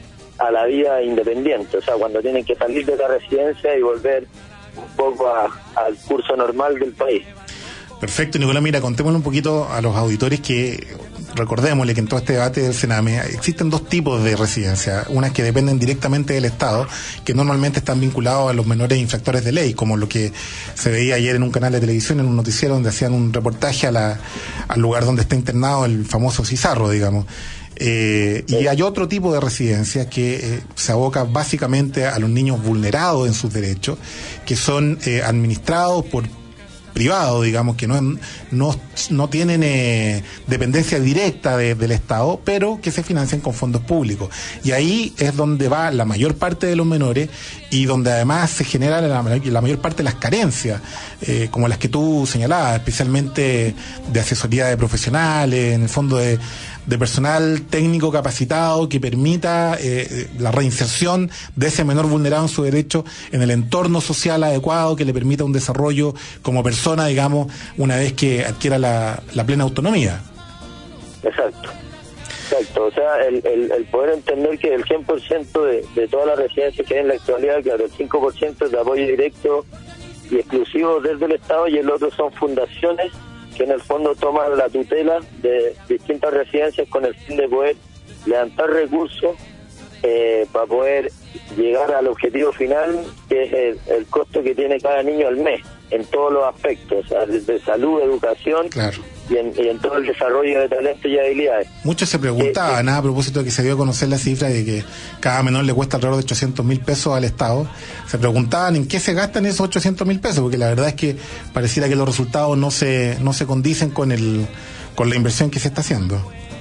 a la vida independiente, o sea, cuando tienen que salir de la residencia y volver un poco a, al curso normal del país. Perfecto, Nicolás, mira, contémosle un poquito a los auditores que, recordémosle que en todo este debate del Sename existen dos tipos de residencias, unas que dependen directamente del Estado, que normalmente están vinculados a los menores infractores de ley, como lo que se veía ayer en un canal de televisión, en un noticiero donde hacían un reportaje a la, al lugar donde está internado el famoso Cizarro, digamos. Eh, y hay otro tipo de residencias que eh, se aboca básicamente a los niños vulnerados en sus derechos, que son eh, administrados por privados, digamos, que no, no, no tienen eh, dependencia directa de, del Estado, pero que se financian con fondos públicos. Y ahí es donde va la mayor parte de los menores y donde además se genera la, la mayor parte de las carencias, eh, como las que tú señalabas, especialmente de asesoría de profesionales, en el fondo de, de personal técnico capacitado que permita eh, la reinserción de ese menor vulnerado en su derecho en el entorno social adecuado, que le permita un desarrollo como persona, digamos, una vez que adquiera la, la plena autonomía. Exacto. Exacto, o sea, el, el, el poder entender que el cien por ciento de, de todas las residencias que hay en la actualidad, claro, el cinco por ciento es de apoyo directo y exclusivo desde el Estado, y el otro son fundaciones que en el fondo toman la tutela de distintas residencias con el fin de poder levantar recursos eh, para poder llegar al objetivo final, que es el, el costo que tiene cada niño al mes, en todos los aspectos, o sea, desde salud, educación, claro. y, en, y en todo el desarrollo de talentos y habilidades. Muchos se preguntaban, eh, eh, a propósito de que se dio a conocer la cifra de que cada menor le cuesta alrededor de ochocientos mil pesos al Estado, se preguntaban en qué se gastan esos ochocientos mil pesos, porque la verdad es que pareciera que los resultados no se no se condicen con el con la inversión que se está haciendo.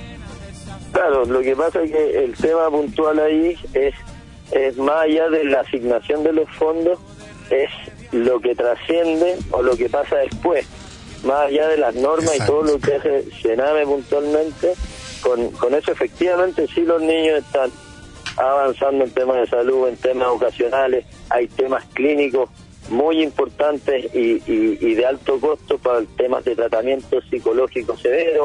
Claro, lo que pasa es que el tema puntual ahí es, es más allá de la asignación de los fondos, es lo que trasciende o lo que pasa después, más allá de las normas. Exacto. Y todo lo que hace Sename puntualmente, con, con eso efectivamente sí los niños están avanzando en temas de salud, en temas educacionales, hay temas clínicos muy importantes y, y, y de alto costo para temas de tratamiento psicológico severo,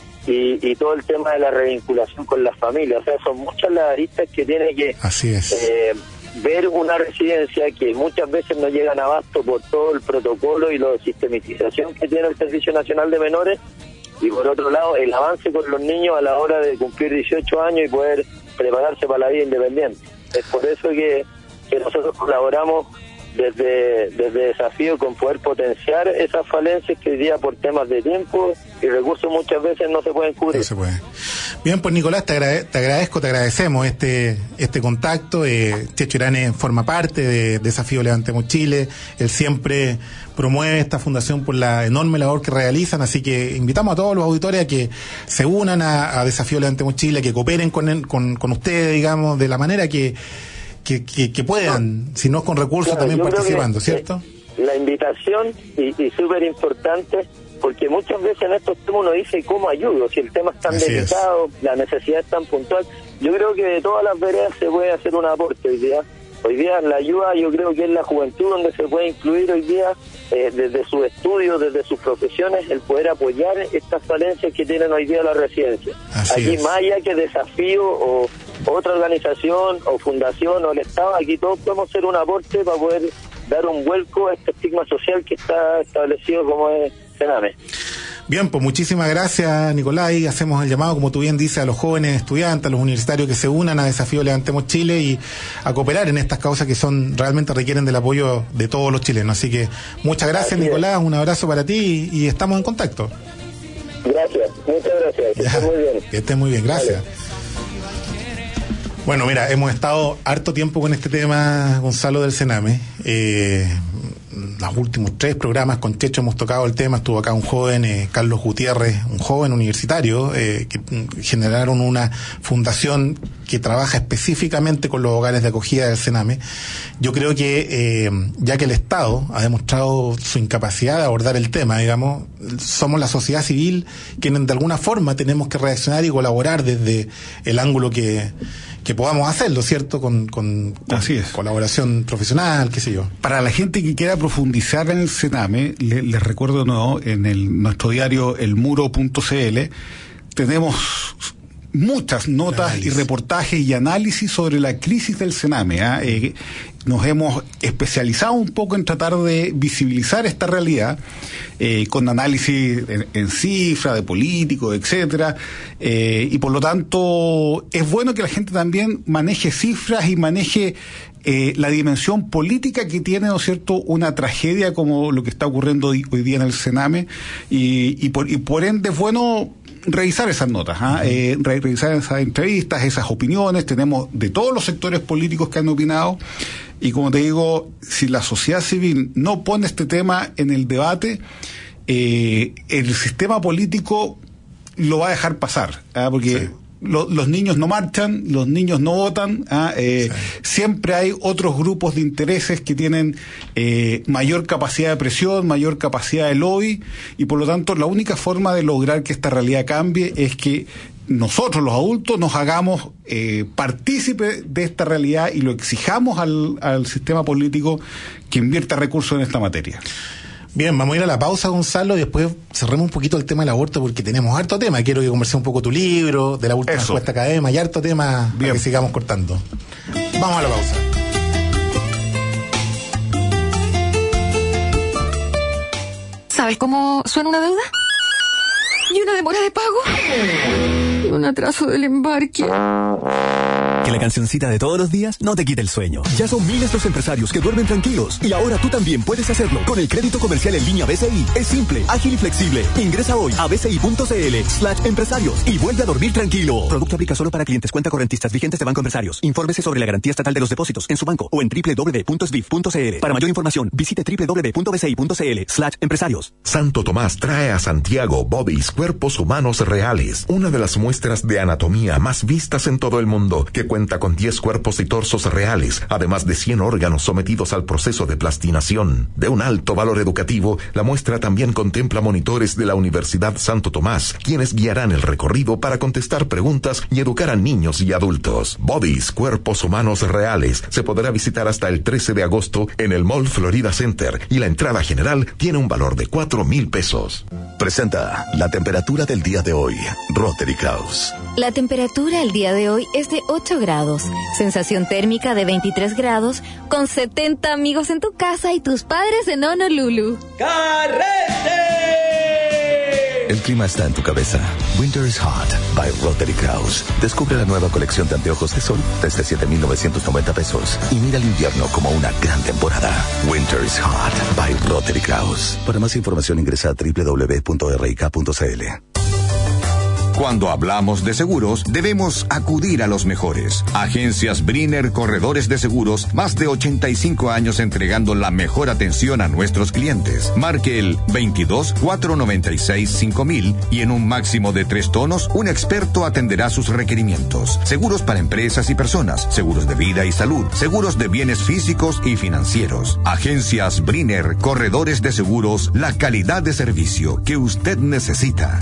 y, y todo el tema de la revinculación con las familias. O sea, son muchas las aristas que tiene que Así es. Eh, ver una residencia que muchas veces no llegan a abasto por todo el protocolo y la sistematización que tiene el Servicio Nacional de Menores, y por otro lado el avance con los niños a la hora de cumplir dieciocho años y poder prepararse para la vida independiente. Es por eso que, que nosotros colaboramos desde desde Desafío con poder potenciar esas falencias que hoy día por temas de tiempo y recursos muchas veces no se pueden cubrir. No se puede. Bien, pues Nicolás, te, agrade, te agradezco, te agradecemos este este contacto. Eh, Checho Irane forma parte de Desafío Levantemos Chile. Él siempre promueve esta fundación por la enorme labor que realizan, así que invitamos a todos los auditores a que se unan a, a Desafío Levantemos Chile, que cooperen con, con, con ustedes, digamos, de la manera que Que, que, que puedan, si no con recursos, claro, también participando, que, ¿cierto? La invitación, y, y súper importante, porque muchas veces en estos temas uno dice cómo ayudo, si el tema es tan Así delicado, es. La necesidad es tan puntual. Yo creo que de todas las veredas se puede hacer un aporte hoy día. Hoy día la ayuda, yo creo que es la juventud donde se puede incluir hoy día, eh, desde sus estudios, desde sus profesiones, el poder apoyar estas falencias que tienen hoy día las residencias. Así Aquí es. Más allá que Desafío o otra organización o fundación o el Estado, aquí todos podemos hacer un aporte para poder dar un vuelco a este estigma social que está establecido como es Sename. Bien, pues muchísimas gracias, Nicolás. Hacemos el llamado, como tú bien dices, a los jóvenes estudiantes, a los universitarios que se unan a Desafío Levantemos Chile y a cooperar en estas causas que son realmente requieren del apoyo de todos los chilenos. Así que muchas gracias, Así Nicolás, es. Un abrazo para ti y, y estamos en contacto. Gracias, muchas gracias. Que estés muy bien. Que estés muy bien, gracias. Vale. Bueno, mira, hemos estado harto tiempo con este tema, Gonzalo, del Sename. Eh, los últimos tres programas con Checho hemos tocado el tema. Estuvo acá un joven, eh, Carlos Gutiérrez, un joven universitario, eh, que generaron una fundación que trabaja específicamente con los hogares de acogida del Sename. Yo creo que, eh, ya que el Estado ha demostrado su incapacidad de abordar el tema, digamos, somos la sociedad civil quienes de alguna forma tenemos que reaccionar y colaborar desde el ángulo que que podamos hacerlo, ¿cierto? Con, con, con Así es. Colaboración profesional, qué sé yo. Para la gente que quiera profundizar en el Sename, le, les recuerdo, no, en el nuestro diario el muro punto c l tenemos muchas notas análisis. y reportajes y análisis sobre la crisis del Sename. ¿eh? Eh, nos hemos especializado un poco en tratar de visibilizar esta realidad, eh, con análisis en, en cifras, de políticos, etcétera, eh, y por lo tanto es bueno que la gente también maneje cifras y maneje eh, la dimensión política que tiene, ¿no es cierto?, una tragedia como lo que está ocurriendo hoy, hoy día en el Sename, y, y, por, y por ende es bueno revisar esas notas, ¿eh? Uh-huh. eh, revisar esas entrevistas, esas opiniones. Tenemos de todos los sectores políticos que han opinado, y como te digo, si la sociedad civil no pone este tema en el debate, eh, el sistema político lo va a dejar pasar, ¿eh? porque sí. Lo, los niños no marchan, los niños no votan, ¿ah? eh, sí. Siempre hay otros grupos de intereses que tienen eh, mayor capacidad de presión, mayor capacidad de lobby, y por lo tanto la única forma de lograr que esta realidad cambie es que nosotros los adultos nos hagamos eh, partícipes de esta realidad y lo exijamos al, al sistema político que invierta recursos en esta materia. Bien, vamos a ir a la pausa, Gonzalo, y después cerremos un poquito el tema del aborto porque tenemos harto tema. Quiero que conversemos un poco tu libro, de la última Eso. encuesta académica y harto tema para que sigamos cortando. Vamos a la pausa. ¿Sabes cómo suena una deuda? ¿Y una demora de pago? ¿Y un atraso del embarque? Que la cancioncita de todos los días no te quite el sueño. Ya son miles los empresarios que duermen tranquilos y ahora tú también puedes hacerlo con el crédito comercial en línea B C I. Es simple, ágil y flexible. Ingresa hoy a bci.cl slash empresarios y vuelve a dormir tranquilo. Producto aplica solo para clientes cuenta correntistas vigentes de Banco Empresarios. Infórmese sobre la garantía estatal de los depósitos en su banco o en doble u doble u doble u punto s b i f punto c l. Para mayor información, visite doble u doble u doble u punto b c i punto c l slash empresarios. Santo Tomás trae a Santiago bodies, cuerpos humanos reales, una de las muestras de anatomía más vistas en todo el mundo, que cuenta con diez cuerpos y torsos reales, además de cien órganos sometidos al proceso de plastinación. De un alto valor educativo, la muestra también contempla monitores de la Universidad Santo Tomás, quienes guiarán el recorrido para contestar preguntas y educar a niños y adultos. Bodies, cuerpos humanos reales, se podrá visitar hasta el trece de agosto en el Mall Florida Center y la entrada general tiene un valor de cuatro mil pesos. Presenta la temperatura del día de hoy, Rotary Kraus. La temperatura el día de hoy es de ocho grados. Sensación térmica de veintitrés grados, con setenta amigos en tu casa y tus padres en Honolulu. ¡Carrete! El clima está en tu cabeza. Winter is Hot by Rotary Kraus. Descubre la nueva colección de anteojos de sol desde siete mil novecientos noventa pesos y mira el invierno como una gran temporada. Winter is Hot by Rotary Kraus. Para más información ingresa a doble u doble u doble u punto r i k punto c l. Cuando hablamos de seguros, debemos acudir a los mejores. Agencias Brinner Corredores de Seguros, más de ochenta y cinco años entregando la mejor atención a nuestros clientes. Marque el veintidós, cuatrocientos noventa y seis, cinco mil y en un máximo de tres tonos, un experto atenderá sus requerimientos. Seguros para empresas y personas, seguros de vida y salud, seguros de bienes físicos y financieros. Agencias Brinner Corredores de Seguros, la calidad de servicio que usted necesita.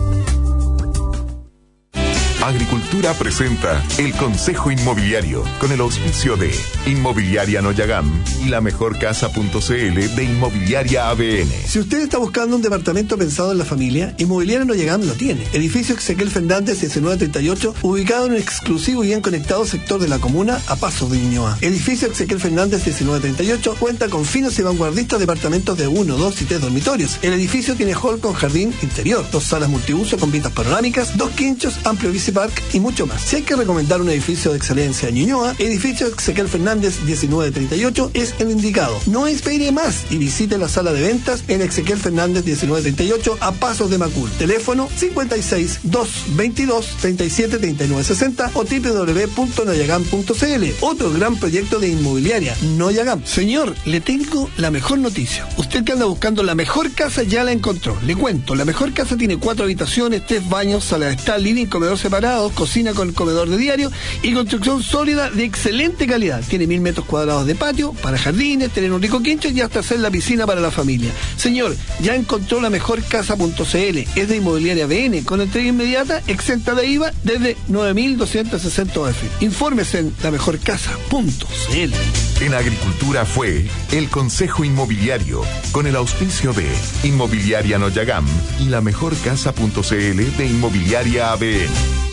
Agricultura presenta el Consejo Inmobiliario con el auspicio de Inmobiliaria Noyagam y la mejor casa punto c l de Inmobiliaria A B N. Si usted está buscando un departamento pensado en la familia, Inmobiliaria Noyagam lo tiene. Edificio Ezequiel Fernández diecinueve treinta y ocho, ubicado en un exclusivo y bien conectado sector de la comuna a pasos de Ñuñoa. Edificio Ezequiel Fernández diecinueve treinta y ocho cuenta con finos y vanguardistas departamentos de uno, dos y tres dormitorios. El edificio tiene hall con jardín interior, dos salas multiuso con vistas panorámicas, dos quinchos, amplio bici park y mucho más. Si hay que recomendar un edificio de excelencia en Ñuñoa, edificio Ezequiel Fernández diecinueve treinta y ocho es el indicado. No espere más y visite la sala de ventas en Ezequiel Fernández diecinueve treinta y ocho a pasos de Macul. Teléfono cincuenta y seis, doscientos veintidós, treinta y siete, treinta y nueve sesenta o doble u doble u doble u punto noyagam punto c l. Otro gran proyecto de inmobiliaria, Noyagam. Señor, le tengo la mejor noticia. Usted que anda buscando la mejor casa ya la encontró. Le cuento, la mejor casa tiene cuatro habitaciones, tres baños, sala de estar, living, comedor separado, cocina con comedor de diario y construcción sólida de excelente calidad. Tiene mil metros cuadrados de patio para jardines, tener un rico quincho y hasta hacer la piscina para la familia. Señor, ya encontró la mejor casa punto c l. Es de Inmobiliaria B N con entrega inmediata, exenta de I V A desde nueve mil doscientos sesenta U F. Infórmese en la mejor casa punto c l. En Agricultura fue el Consejo Inmobiliario con el auspicio de Inmobiliaria Noyagam y la mejor casa punto c l de Inmobiliaria A B N.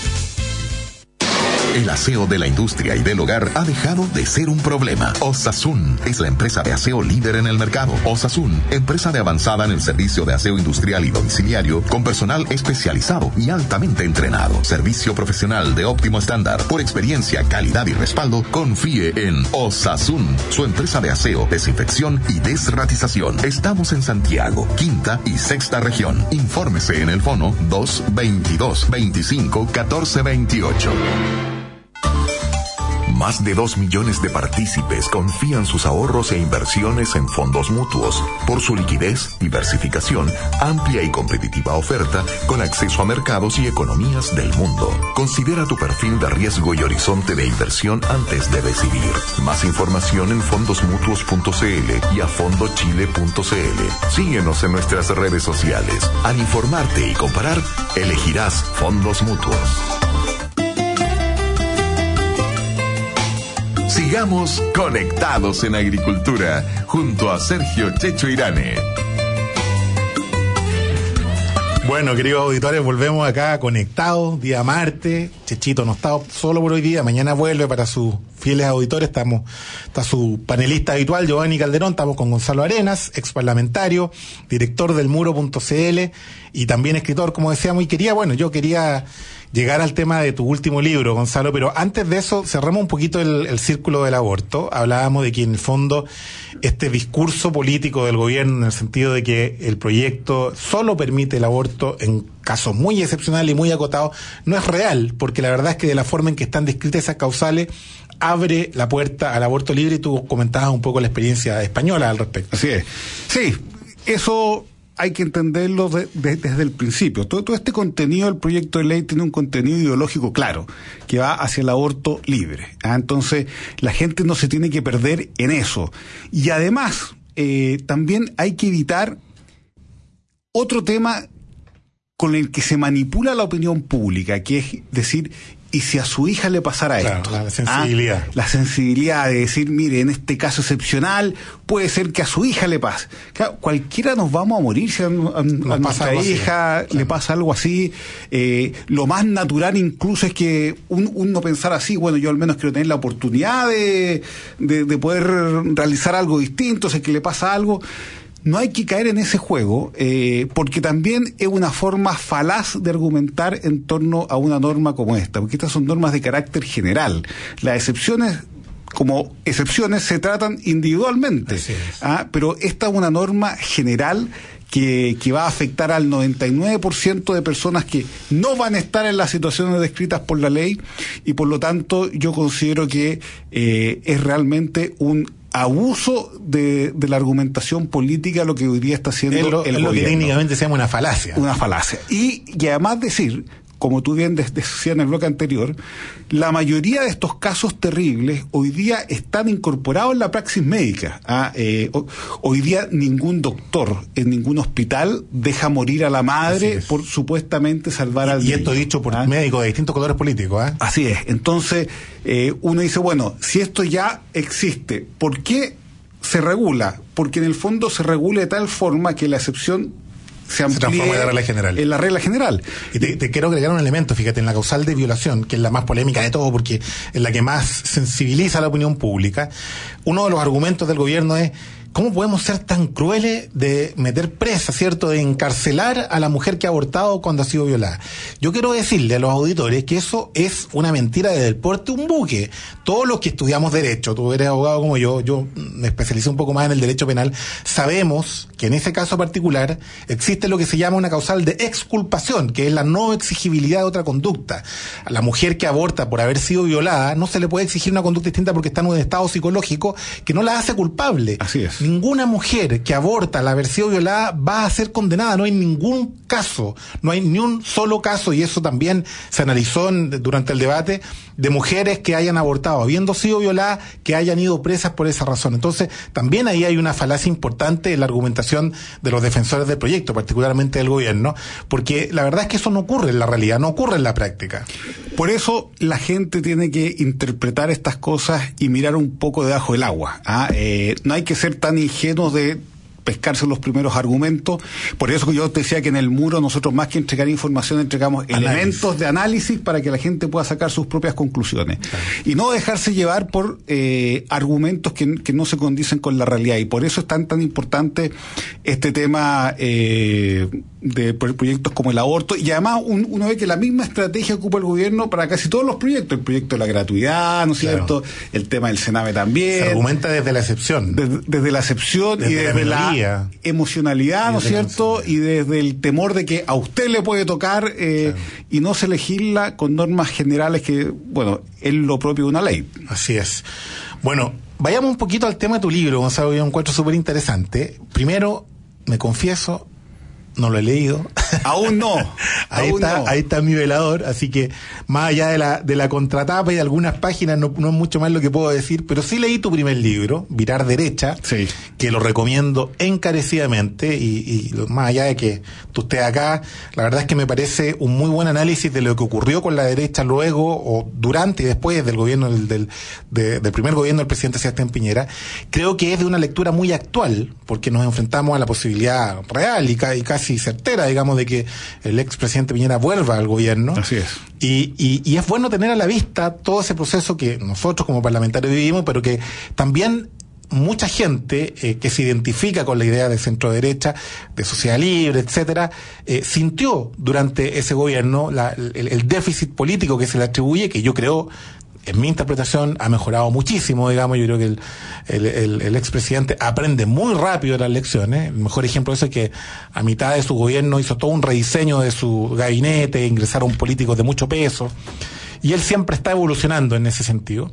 El aseo de la industria y del hogar ha dejado de ser un problema. Osasun es la empresa de aseo líder en el mercado. Osasun, empresa de avanzada en el servicio de aseo industrial y domiciliario, con personal especializado y altamente entrenado. Servicio profesional de óptimo estándar. Por experiencia, calidad y respaldo, confíe en Osasun, su empresa de aseo, desinfección y desratización. Estamos en Santiago, quinta y sexta región. Infórmese en el fono dos veintidós, veinticinco, catorce veintiocho. Más de dos millones de partícipes confían sus ahorros e inversiones en fondos mutuos por su liquidez, diversificación, amplia y competitiva oferta con acceso a mercados y economías del mundo. Considera tu perfil de riesgo y horizonte de inversión antes de decidir. Más información en fondos mutuos punto c l y a fondo chile punto c l. Síguenos en nuestras redes sociales. Al informarte y comparar, elegirás Fondos Mutuos. Sigamos conectados en agricultura junto a Sergio Checho Irane. Bueno, queridos auditores, volvemos acá conectados, día martes. Chechito no está solo por hoy día, mañana vuelve para sus fieles auditores. Estamos, está su panelista habitual, Giovanni Calderón, estamos con Gonzalo Arenas, ex parlamentario, director del muro punto c l y también escritor, como decíamos, y quería, bueno, yo quería llegar al tema de tu último libro, Gonzalo, pero antes de eso cerramos un poquito el, el círculo del aborto. Hablábamos de que en el fondo este discurso político del gobierno, en el sentido de que el proyecto solo permite el aborto en casos muy excepcionales y muy acotados, no es real, porque la verdad es que de la forma en que están descritas esas causales abre la puerta al aborto libre, y tú comentabas un poco la experiencia española al respecto. Así es. Sí, eso hay que entenderlo de, de, desde el principio. Todo, todo este contenido del proyecto de ley tiene un contenido ideológico claro, que va hacia el aborto libre. ¿Ah? Entonces, la gente no se tiene que perder en eso. Y además, eh, también hay que evitar otro tema con el que se manipula la opinión pública, que es decir, ¿y si a su hija le pasara claro, esto? La sensibilidad. Ah, la sensibilidad de decir, mire, en este caso excepcional, puede ser que a su hija le pase. Claro, cualquiera nos vamos a morir si a, a, a nuestra hija así, le claro. pasa algo así. Eh, lo más natural incluso es que un, uno pensar así, bueno, yo al menos quiero tener la oportunidad de, de, de poder realizar algo distinto, si es que le pasa algo. No hay que caer en ese juego, eh, porque también es una forma falaz de argumentar en torno a una norma como esta, porque estas son normas de carácter general. Las excepciones, como excepciones, se tratan individualmente, ¿ah? Pero esta es una norma general que, que va a afectar al noventa y nueve por ciento de personas que no van a estar en las situaciones descritas por la ley, y por lo tanto yo considero que eh, es realmente un abuso de, de la argumentación política lo que hoy día está haciendo es lo, el es lo gobierno. Que técnicamente se llama una falacia. Una falacia. Y, y además decir, como tú bien decías en el bloque anterior, la mayoría de estos casos terribles hoy día están incorporados en la praxis médica. ¿Ah? Eh, hoy día ningún doctor en ningún hospital deja morir a la madre por supuestamente salvar y, al niño. Y esto niño. dicho por ¿Ah? médicos de distintos colores políticos. ¿eh? Así es. Entonces, eh, uno dice, bueno, si esto ya existe, ¿por qué se regula? Porque en el fondo se regula de tal forma que la excepción se amplíe, se transforma en la regla general. En la regla general. Y te, te quiero agregar un elemento, fíjate, en la causal de violación, que es la más polémica de todo, porque es la que más sensibiliza a la opinión pública. Uno de los argumentos del gobierno es: ¿cómo podemos ser tan crueles de meter presa, cierto, de encarcelar a la mujer que ha abortado cuando ha sido violada? Yo quiero decirle a los auditores que eso es una mentira desde el porte de un buque. Todos los que estudiamos derecho, tú eres abogado como yo, yo me especialicé un poco más en el derecho penal, sabemos que en ese caso particular existe lo que se llama una causal de exculpación, que es la no exigibilidad de otra conducta. A la mujer que aborta por haber sido violada no se le puede exigir una conducta distinta porque está en un estado psicológico que no la hace culpable. Así es. Ninguna mujer que aborta al haber sido violada va a ser condenada, no hay ningún caso, no hay ni un solo caso, y eso también se analizó en, durante el debate, de mujeres que hayan abortado habiendo sido violadas, que hayan ido presas por esa razón. Entonces, también ahí hay una falacia importante en la argumentación de los defensores del proyecto, particularmente del gobierno, porque la verdad es que eso no ocurre en la realidad, no ocurre en la práctica. Por eso la gente tiene que interpretar estas cosas y mirar un poco debajo del agua. ¿Ah? Eh, no hay que ser tan ingenuos de pescarse los primeros argumentos. Por eso que yo te decía que en el muro nosotros, más que entregar información, entregamos análisis. elementos de análisis para que la gente pueda sacar sus propias conclusiones. Claro. Y no dejarse llevar por eh, argumentos que, que no se condicen con la realidad. Y por eso es tan tan importante este tema eh, de proyectos como el aborto, y además un, uno ve que la misma estrategia ocupa el gobierno para casi todos los proyectos, el proyecto de la gratuidad, ¿no es cierto? Claro. El tema del Sename también. Se argumenta desde la excepción. Desde, desde la excepción desde y desde la, la emocionalidad, ¿no es cierto? Y desde el temor de que a usted le puede tocar eh, claro. y no se legisla con normas generales que, bueno, es lo propio de una ley. Así es. Bueno, vayamos un poquito al tema de tu libro, Gonzalo, yo lo encuentro súper interesante. Primero, me confieso, no lo he leído. Aún no. ahí aún está, no. ahí está mi velador, así que más allá de la de la contratapa y de algunas páginas no, no es mucho más lo que puedo decir, pero sí leí tu primer libro, Virar Derecha, sí. que lo recomiendo encarecidamente y, y más allá de que tú estés acá, la verdad es que me parece un muy buen análisis de lo que ocurrió con la derecha luego o durante y después del gobierno del, del, de, del primer gobierno del presidente Sebastián Piñera. Creo que es de una lectura muy actual, porque nos enfrentamos a la posibilidad real y, y casi certera, digamos, de que el expresidente Piñera vuelva al gobierno. Así es. Y, y, y es bueno tener a la vista todo ese proceso que nosotros como parlamentarios vivimos, pero que también mucha gente eh, que se identifica con la idea de centro derecha, de sociedad libre, etcétera, eh, sintió durante ese gobierno la, el, el déficit político que se le atribuye, que yo creo, en mi interpretación, ha mejorado muchísimo, digamos. Yo creo que el, el, el, el expresidente aprende muy rápido de las lecciones. El mejor ejemplo de eso es que a mitad de su gobierno hizo todo un rediseño de su gabinete, ingresaron políticos de mucho peso, y él siempre está evolucionando en ese sentido.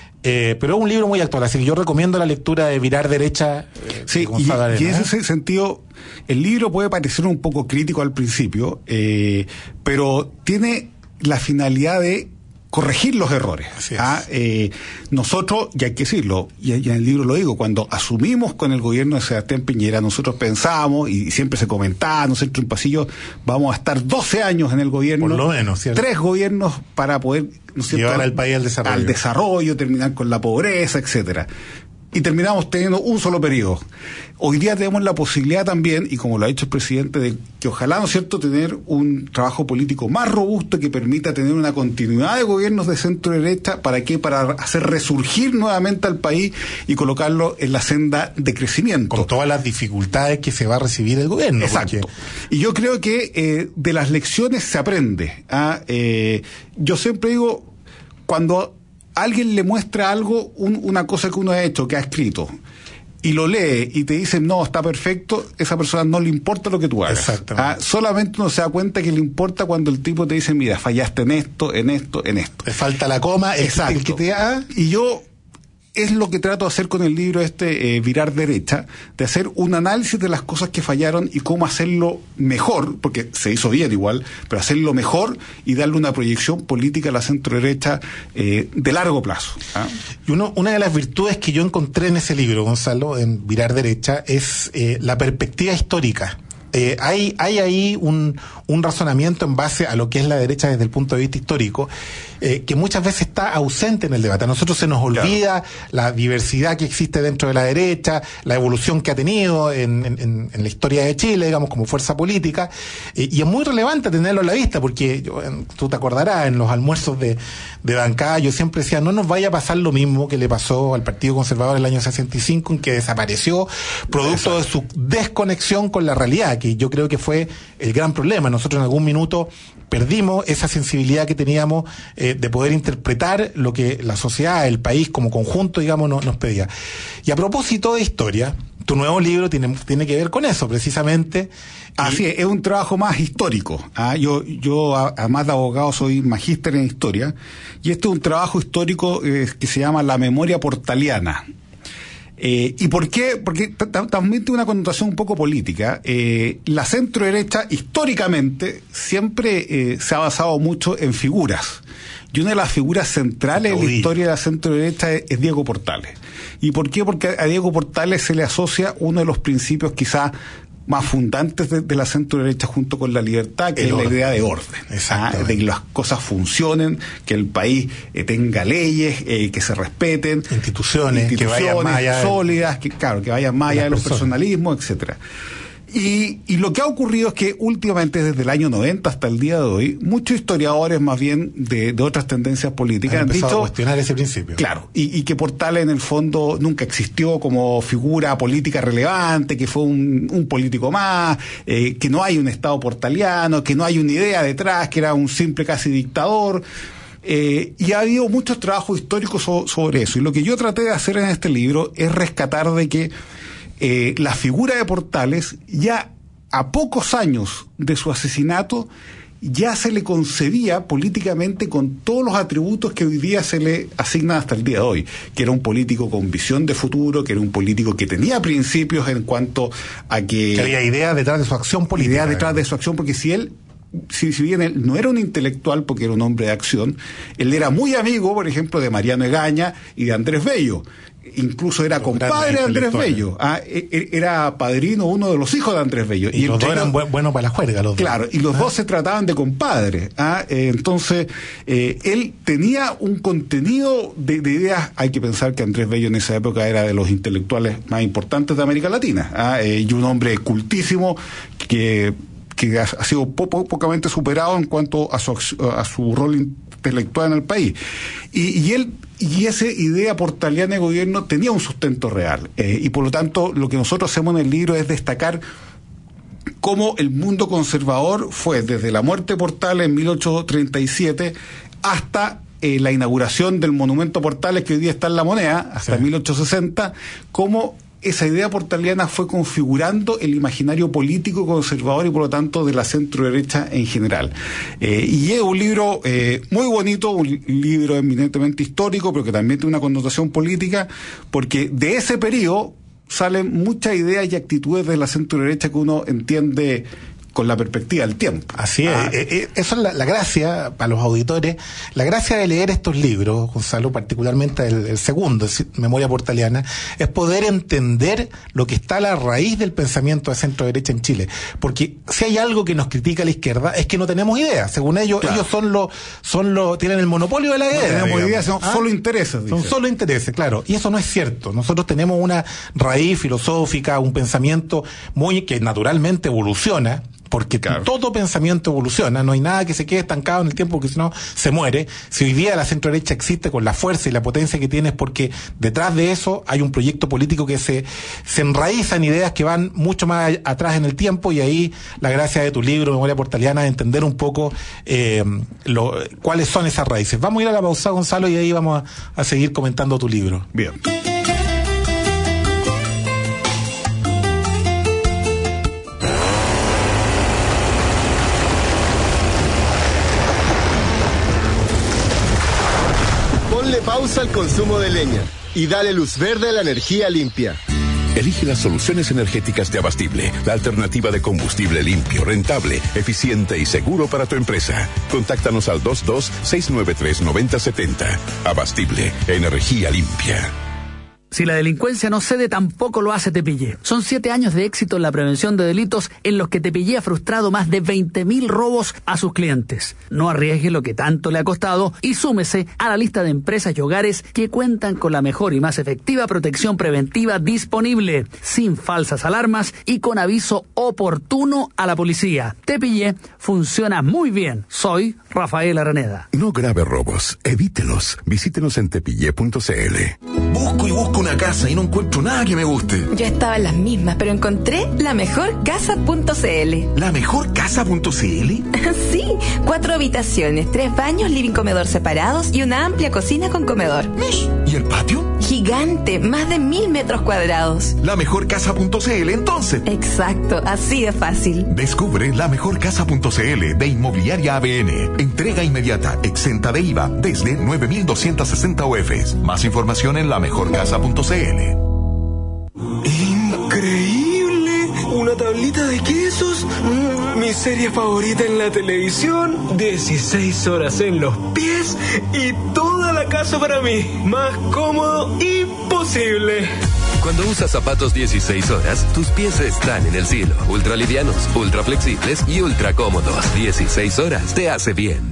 Eh, pero es un libro muy actual, así que yo recomiendo la lectura de Virar Derecha. Eh, sí, de y, Arena, y en ¿eh? ese sentido, el libro puede parecer un poco crítico al principio, eh, pero tiene la finalidad de corregir los errores. ¿ah? Eh, nosotros, y hay que decirlo, y, y en el libro lo digo, cuando asumimos con el gobierno de Sebastián Piñera, nosotros pensábamos, y siempre se comentaba, ¿no es cierto?, en pasillo, vamos a estar doce años en el gobierno. Por lo menos, ¿cierto? Tres gobiernos para poder, ¿no es cierto?, llevar al país al desarrollo. Al desarrollo, terminar con la pobreza, etcétera. Y terminamos teniendo un solo periodo. Hoy día tenemos la posibilidad también, y como lo ha dicho el presidente, de que ojalá, ¿no es cierto?, tener un trabajo político más robusto que permita tener una continuidad de gobiernos de centro derecha. ¿Para qué? Para hacer resurgir nuevamente al país y colocarlo en la senda de crecimiento. Con todas las dificultades que se va a recibir el gobierno. Exacto. Porque... Y yo creo que eh, de las lecciones se aprende. ¿ah? Eh, yo siempre digo, cuando alguien le muestra algo, un, una cosa que uno ha hecho, que ha escrito, y lo lee y te dicen, no, está perfecto, esa persona no le importa lo que tú hagas. Exactamente. Ah, solamente uno se da cuenta que le importa cuando el tipo te dice, mira, fallaste en esto, en esto, en esto. Te falta la coma. Exacto. El que te haga. Y yo... es lo que trato de hacer con el libro este, eh, Virar Derecha, de hacer un análisis de las cosas que fallaron y cómo hacerlo mejor, porque se hizo bien igual, pero hacerlo mejor y darle una proyección política a la centro derecha eh, de largo plazo. ¿ah? Y uno, una de las virtudes que yo encontré en ese libro, Gonzalo, en Virar Derecha, es eh, la perspectiva histórica. Eh, hay, hay ahí un, un razonamiento en base a lo que es la derecha desde el punto de vista histórico, eh, que muchas veces está ausente en el debate. A nosotros se nos olvida, claro, la diversidad que existe dentro de la derecha, la evolución que ha tenido en, en, en la historia de Chile, digamos, como fuerza política, eh, y es muy relevante tenerlo a la vista, porque yo, tú te acordarás, en los almuerzos de, de bancada, yo siempre decía, no nos vaya a pasar lo mismo que le pasó al Partido Conservador en el año sesenta y cinco, en que desapareció producto de su desconexión con la realidad, que yo creo que fue el gran problema. Nosotros en algún minuto perdimos esa sensibilidad que teníamos eh, de poder interpretar lo que la sociedad, el país como conjunto, digamos, no, nos pedía. Y a propósito de historia, tu nuevo libro tiene, tiene que ver con eso, precisamente. Así es, es un trabajo más histórico. ¿ah? Yo, yo, además de abogado, soy magíster en historia, y este es un trabajo histórico eh, que se llama La Memoria Portaliana. Eh, ¿Y por qué? Porque t- t- también tiene una connotación un poco política. Eh, la centro derecha, históricamente, siempre eh, se ha basado mucho en figuras. Y una de las figuras centrales en la historia de la centro derecha es, es Diego Portales. ¿Y por qué? Porque a Diego Portales se le asocia uno de los principios quizás más fundantes de, de la centro derecha, junto con la libertad, que el es orden. La idea de orden, ¿ah? De que las cosas funcionen, que el país eh, tenga leyes, eh, que se respeten, instituciones, instituciones que vayan más allá sólidas, que claro, que vayan más allá de los personalismos, etcétera. Y, y lo que ha ocurrido es que últimamente, desde el año noventa hasta el día de hoy, muchos historiadores más bien de, de otras tendencias políticas han, han dicho... a cuestionar ese principio. Claro, y, y que Portales en el fondo nunca existió como figura política relevante, que fue un, un político más, eh, que no hay un Estado portaliano, que no hay una idea detrás, que era un simple casi dictador... Eh, y ha habido muchos trabajos históricos so, sobre eso. Y lo que yo traté de hacer en este libro es rescatar de que eh, la figura de Portales, ya a pocos años de su asesinato, ya se le concebía políticamente con todos los atributos que hoy día se le asignan hasta el día de hoy, que era un político con visión de futuro, que era un político que tenía principios en cuanto a que... Que había ideas detrás de su acción política. Ideas detrás de su acción, porque si él... Si, si bien él no era un intelectual porque era un hombre de acción, él era muy amigo, por ejemplo, de Mariano Egaña y de Andrés Bello. Incluso era compadre de Andrés Bello. Ah, era padrino uno de los hijos de Andrés Bello. Y, y los dos eran bu buenos para la juerga. Los claro, dos. y los ah. dos se trataban de compadres. Ah, eh, entonces, eh, él tenía un contenido de, de ideas. Hay que pensar que Andrés Bello en esa época era de los intelectuales más importantes de América Latina. Ah, eh, y un hombre cultísimo que... que ha, ha sido po pocamente superado en cuanto a su, a su rol intelectual en el país. Y, y él, y esa idea portaliana de gobierno tenía un sustento real. Eh, y por lo tanto, lo que nosotros hacemos en el libro es destacar cómo el mundo conservador fue desde la muerte de Portales en mil ochocientos treinta y siete hasta eh, la inauguración del monumento a Portales, que hoy día está en La Moneda, hasta sí. mil ochocientos sesenta, cómo esa idea portaliana fue configurando el imaginario político conservador y por lo tanto de la centro derecha en general. Eh, y es un libro eh, muy bonito, un libro eminentemente histórico, pero que también tiene una connotación política, porque de ese periodo salen muchas ideas y actitudes de la centro derecha que uno entiende con la perspectiva del tiempo. Así es. Ah. Eh, eh, eso es la, la gracia para los auditores, la gracia de leer estos libros, Gonzalo, particularmente el, el segundo, el Memoria Portaliana, es poder entender lo que está a la raíz del pensamiento de centro derecha en Chile. Porque si hay algo que nos critica la izquierda es que no tenemos idea. Según ellos, claro. ellos son los, son los, tienen el monopolio de la idea. No tenemos ideas, son ¿Ah? solo intereses. Son dice. solo intereses, claro. Y eso no es cierto. Nosotros tenemos una raíz filosófica, un pensamiento muy que naturalmente evoluciona. Porque claro. todo pensamiento evoluciona, no hay nada que se quede estancado en el tiempo, porque si no se muere. Si hoy día la centro derecha existe con la fuerza y la potencia que tiene, es porque detrás de eso hay un proyecto político que se, se enraiza en ideas que van mucho más atrás en el tiempo, y ahí la gracia de tu libro, Memoria Portaliana, es entender un poco eh, lo, cuáles son esas raíces. Vamos a ir a la pausa, Gonzalo, y ahí vamos a, a seguir comentando tu libro. Bien. Pausa al consumo de leña y dale luz verde a la energía limpia. Elige las soluciones energéticas de Abastible, la alternativa de combustible limpio, rentable, eficiente y seguro para tu empresa. Contáctanos al dos dos seis nueve tres nueve cero siete cero. Abastible, energía limpia. Si la delincuencia no cede, tampoco lo hace Tepillé. Son siete años de éxito en la prevención de delitos en los que Tepillé ha frustrado más de veinte mil robos a sus clientes. No arriesgue lo que tanto le ha costado y súmese a la lista de empresas y hogares que cuentan con la mejor y más efectiva protección preventiva disponible, sin falsas alarmas y con aviso oportuno a la policía. Tepillé funciona muy bien. Soy Rafael Araneda. No grave robos, evítelos. Visítenos en tepillé punto c l. Busco y busco una casa y no encuentro nada que me guste. Yo estaba en las mismas, pero encontré la mejor casa punto c l. ¿La mejor casa punto c l? Sí, cuatro habitaciones, tres baños, living comedor separados y una amplia cocina con comedor. ¿Y el patio? Gigante, más de mil metros cuadrados. La mejor casa punto c l entonces. Exacto, así de fácil. Descubre la mejor casa punto c l de Inmobiliaria A B N. Entrega inmediata, exenta de I V A, desde nueve mil doscientas sesenta U Fs. Más información en la mejor casa punto c l. ¡Increíble! Una tablita de quesos. Mm, mi serie favorita en la televisión. dieciséis horas en los pies y toda la casa para mí. Más cómodo imposible. Cuando usas zapatos dieciséis horas, tus pies están en el cielo. Ultra livianos, ultra flexibles y ultra cómodos. dieciséis horas te hace bien.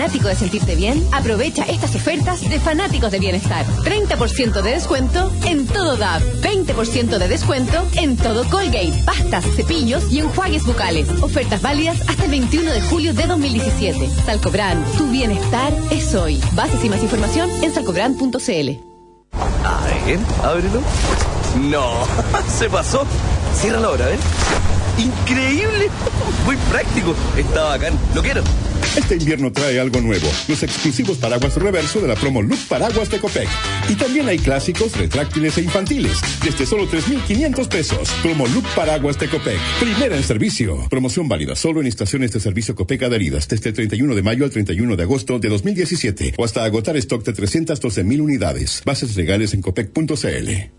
fanático de sentirte bien? Aprovecha estas ofertas de Fanáticos de Bienestar. treinta por ciento de descuento en todo D A B. veinte por ciento de descuento en todo Colgate, pastas, cepillos y enjuagues bucales. Ofertas válidas hasta el veintiuno de julio de dos mil diecisiete. Salcobrand, tu bienestar es hoy. Bases y más información en salcobrand punto c l. A ver, ábrelo. No, se pasó. Ciérralo ahora, ¿ven? ¡Increíble! Muy práctico. Está bacán. Lo quiero. Este invierno trae algo nuevo, los exclusivos paraguas reverso de la promo Look Paraguas de Copec. Y también hay clásicos, retráctiles e infantiles, desde solo tres mil quinientos pesos. Promo Look Paraguas de Copec, primera en servicio. Promoción válida solo en estaciones de servicio Copec adheridas desde el treinta y uno de mayo al treinta y uno de agosto de dos mil diecisiete o hasta agotar stock de trescientas doce mil unidades. Bases legales en copec punto c l.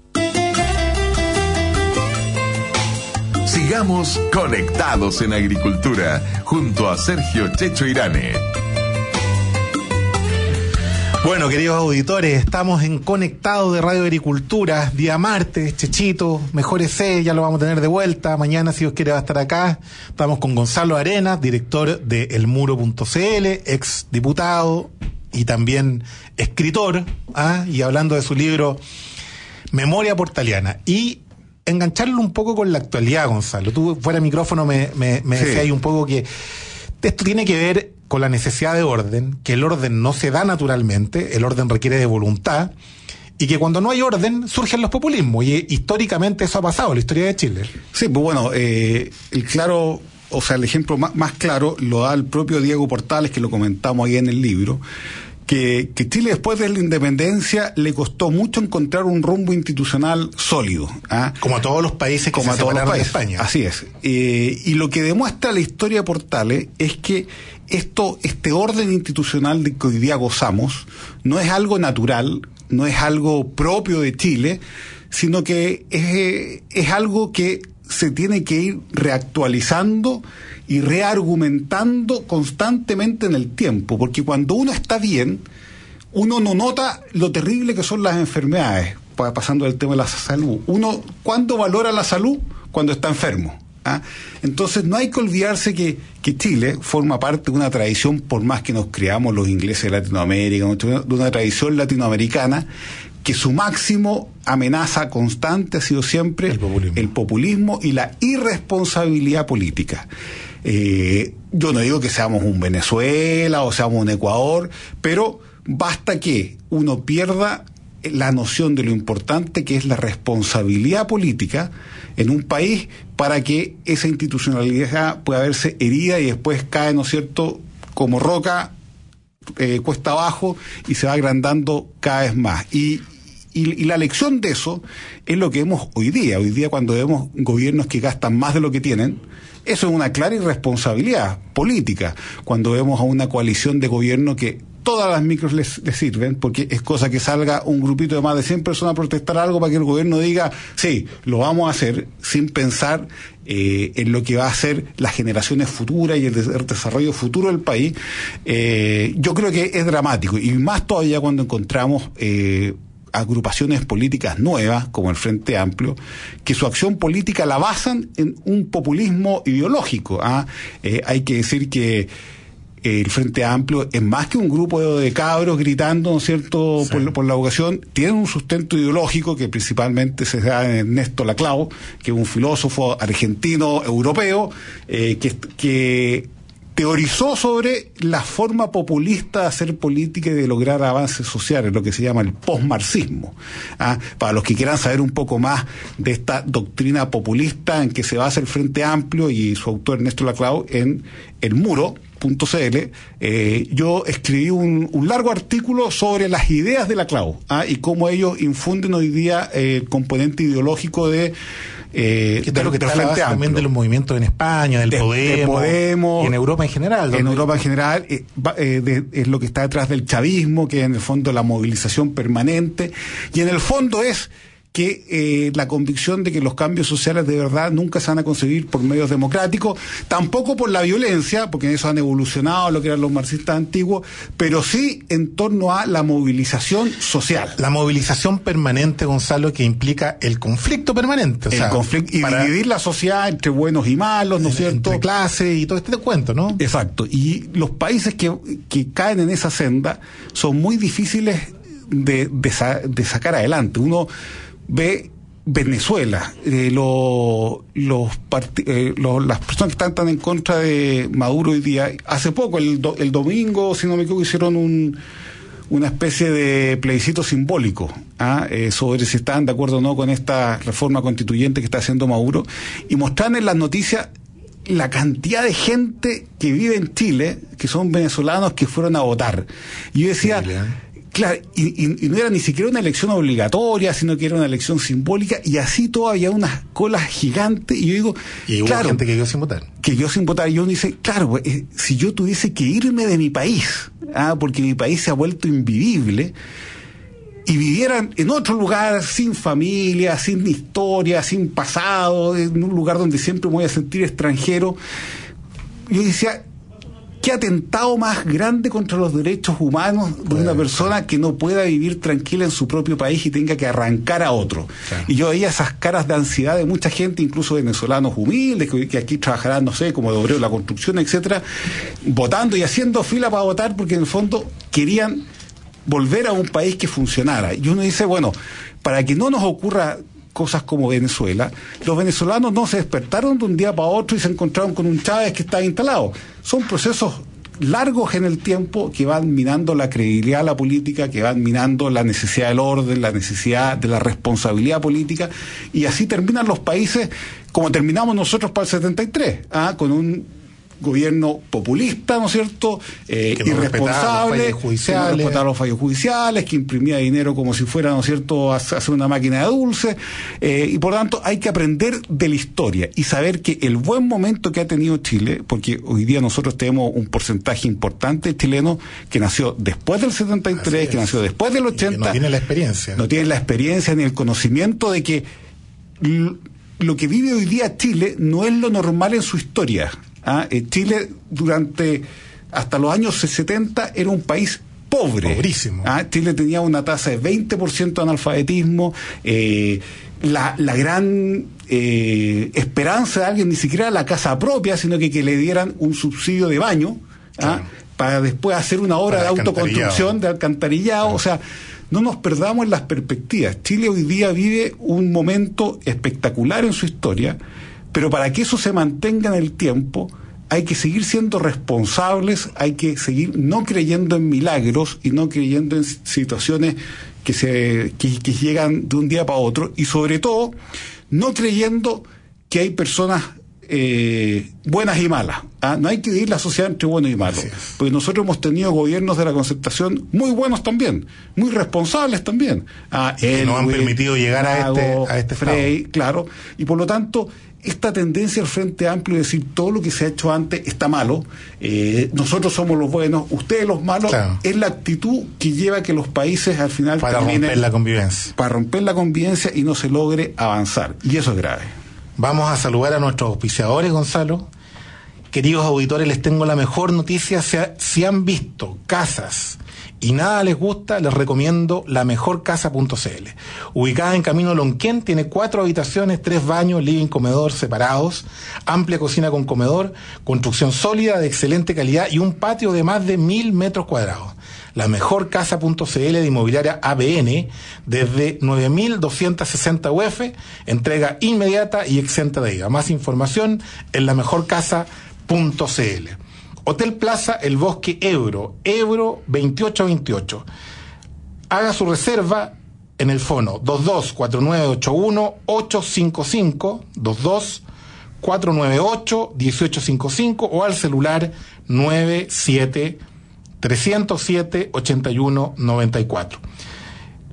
Sigamos conectados en agricultura junto a Sergio Checho Irane. Bueno, queridos auditores, estamos en Conectado de Radio Agricultura, día martes, Chechito, mejórese, ya lo vamos a tener de vuelta, mañana si Dios quiere va a estar acá. Estamos con Gonzalo Arenas, director de el muro punto c l, ex diputado y también escritor, ¿ah? Y hablando de su libro Memoria Portaliana. Y engancharlo un poco con la actualidad, Gonzalo. Tú fuera de micrófono me, me, me sí. decías ahí un poco que esto tiene que ver con la necesidad de orden, que el orden no se da naturalmente, el orden requiere de voluntad, y que cuando no hay orden surgen los populismos, y históricamente eso ha pasado en la historia de Chile. Sí, pues bueno, eh, el claro, o sea, el ejemplo más, más claro lo da el propio Diego Portales, que lo comentamos ahí en el libro, Que, que Chile después de la independencia le costó mucho encontrar un rumbo institucional sólido. ¿Ah? Como a todos los países que Como se a todos los países. de España. Así es. Eh, y lo que demuestra la historia de Portales es que esto, este orden institucional de que hoy día gozamos no es algo natural, no es algo propio de Chile, sino que es, es algo que se tiene que ir reactualizando y reargumentando constantemente en el tiempo, porque cuando uno está bien, uno no nota lo terrible que son las enfermedades, pasando del tema de la salud. Uno, ¿cuándo valora la salud? Cuando está enfermo. ¿Ah? Entonces no hay que olvidarse que, que Chile forma parte de una tradición, por más que nos criamos los ingleses de Latinoamérica, de una tradición latinoamericana, que su máximo amenaza constante ha sido siempre el populismo, el populismo y la irresponsabilidad política. Eh, yo no digo que seamos un Venezuela o seamos un Ecuador, pero basta que uno pierda la noción de lo importante que es la responsabilidad política en un país para que esa institucionalidad pueda verse herida y después cae, ¿no es cierto?, como roca, eh, cuesta abajo y se va agrandando cada vez más. Y Y, y la lección de eso es lo que vemos hoy día. Hoy día cuando vemos gobiernos que gastan más de lo que tienen, eso es una clara irresponsabilidad política. Cuando vemos a una coalición de gobierno que todas las micros les, les sirven, porque es cosa que salga un grupito de más de cien personas a protestar algo para que el gobierno diga, sí, lo vamos a hacer, sin pensar eh, en lo que va a hacer las generaciones futuras y el, des- el desarrollo futuro del país. Eh, yo creo que es dramático, y más todavía cuando encontramos eh, agrupaciones políticas nuevas, como el Frente Amplio, que su acción política la basan en un populismo ideológico. ¿ah? Eh, hay que decir que el Frente Amplio es más que un grupo de, de cabros gritando, ¿no es cierto?, sí. por, por la vocación. Tiene un sustento ideológico que principalmente se da en Ernesto Laclau, que es un filósofo argentino europeo, eh, que, que teorizó sobre la forma populista de hacer política y de lograr avances sociales, lo que se llama el postmarxismo. ¿Ah? Para los que quieran saber un poco más de esta doctrina populista en que se basa el Frente Amplio y su autor Ernesto Laclau en el muro punto c l, eh, yo escribí un, un largo artículo sobre las ideas de Laclau, ¿ah? y cómo ellos infunden hoy día eh, el componente ideológico de Eh, que de lo que está la también de los movimientos en España, del de, Podemos, de Podemos, y en Europa en general. En Europa en general eh, va, eh, de, es lo que está detrás del chavismo, que es en el fondo la movilización permanente, y en el fondo es que eh, la convicción de que los cambios sociales de verdad nunca se van a conseguir por medios democráticos, tampoco por la violencia, porque en eso han evolucionado lo que eran los marxistas antiguos, pero sí en torno a la movilización social. La movilización permanente, Gonzalo, que implica el conflicto permanente. O el sea, conflicto y para dividir la sociedad entre buenos y malos, ¿no es cierto? Entre clases y todo este cuento, ¿no? Exacto. Y los países que, que caen en esa senda son muy difíciles de, de, de sacar adelante. Uno ve Venezuela, eh, lo, los part- eh, lo, las personas que están tan en contra de Maduro hoy día, hace poco, el, do, el domingo, si no me equivoco, hicieron un, una especie de plebiscito simbólico ¿ah? eh, sobre si estaban de acuerdo o no con esta reforma constituyente que está haciendo Maduro, y mostraron en las noticias la cantidad de gente que vive en Chile, que son venezolanos que fueron a votar. Y yo decía... Claro, y, y, y no era ni siquiera una elección obligatoria, sino que era una elección simbólica, y así todavía había unas colas gigantes, y yo digo, y hubo claro, gente que quedó sin votar. Que quedó sin votar, y uno dice, claro, eh, si yo tuviese que irme de mi país, ah, porque mi país se ha vuelto invivible, y vivieran en otro lugar, sin familia, sin historia, sin pasado, en un lugar donde siempre me voy a sentir extranjero, yo decía, ¿qué atentado más grande contra los derechos humanos de una persona que no pueda vivir tranquila en su propio país y tenga que arrancar a otro? Claro. Y yo veía esas caras de ansiedad de mucha gente, incluso venezolanos humildes, que, que aquí trabajarán, no sé, como de obrero de la construcción, etcétera, votando y haciendo fila para votar porque en el fondo querían volver a un país que funcionara. Y uno dice, bueno, para que no nos ocurra cosas como Venezuela, los venezolanos no se despertaron de un día para otro y se encontraron con un Chávez que estaba instalado. Son procesos largos en el tiempo que van minando la credibilidad de la política, que van minando la necesidad del orden, la necesidad de la responsabilidad política, y así terminan los países como terminamos nosotros para el setenta y tres, ¿ah? Con un gobierno populista, ¿no es cierto? Eh, que no irresponsable, los judiciales. que no respetaba los fallos judiciales, que imprimía dinero como si fuera, ¿no es cierto?, hacer una máquina de dulce, eh, y por lo tanto hay que aprender de la historia y saber que el buen momento que ha tenido Chile, porque hoy día nosotros tenemos un porcentaje importante de chilenos que nació después del setenta y tres, que nació después del ochenta, que no tiene la experiencia, no tiene la experiencia ni el conocimiento de que l- lo que vive hoy día Chile no es lo normal en su historia. ¿Ah? Eh, Chile durante hasta los años setenta era un país pobre. Pobrísimo. ¿Ah? Chile tenía una tasa de veinte por ciento de analfabetismo, eh, la, la gran eh, esperanza de alguien ni siquiera la casa propia, sino que, que le dieran un subsidio de baño, ¿ah? Claro. Para después hacer una obra para de autoconstrucción, de alcantarillado, claro. O sea, no nos perdamos en las perspectivas. Chile hoy día vive un momento espectacular en su historia, pero para que eso se mantenga en el tiempo hay que seguir siendo responsables, hay que seguir no creyendo en milagros y no creyendo en situaciones que se que, que llegan de un día para otro, y sobre todo no creyendo que hay personas eh, buenas y malas. ¿Ah? No hay que dividir la sociedad entre bueno y malo, porque nosotros hemos tenido gobiernos de la Concertación muy buenos también, muy responsables también. Ah, que nos han permitido llegar Lago, a este, a este Frey, claro, y por lo tanto esta tendencia al Frente Amplio de decir todo lo que se ha hecho antes está malo, eh, nosotros somos los buenos, ustedes los malos, claro. Es la actitud que lleva a que los países al final para terminen, romper la convivencia. Para romper la convivencia y no se logre avanzar, y eso es grave. Vamos a saludar a nuestros auspiciadores, Gonzalo. Queridos auditores, les tengo la mejor noticia. Si, ha, si han visto casas y nada les gusta, les recomiendo la mejor casa punto c l. Ubicada en Camino Lonquén, tiene cuatro habitaciones, tres baños, living, comedor separados, amplia cocina con comedor, construcción sólida de excelente calidad y un patio de más de mil metros cuadrados. La mejor casa punto c l de Inmobiliaria A B N, desde nueve mil doscientos sesenta U F, entrega inmediata y exenta de I V A. Más información en la mejor casa punto c l. Hotel Plaza El Bosque Ebro, Ebro veintiocho veintiocho. Haga su reserva en el fono dos dos cuatro nueve ocho uno ocho cinco cinco, dos dos cuatro nueve ocho uno ocho cinco cinco, o al celular nueve siete tres cero siete ocho uno nueve cuatro.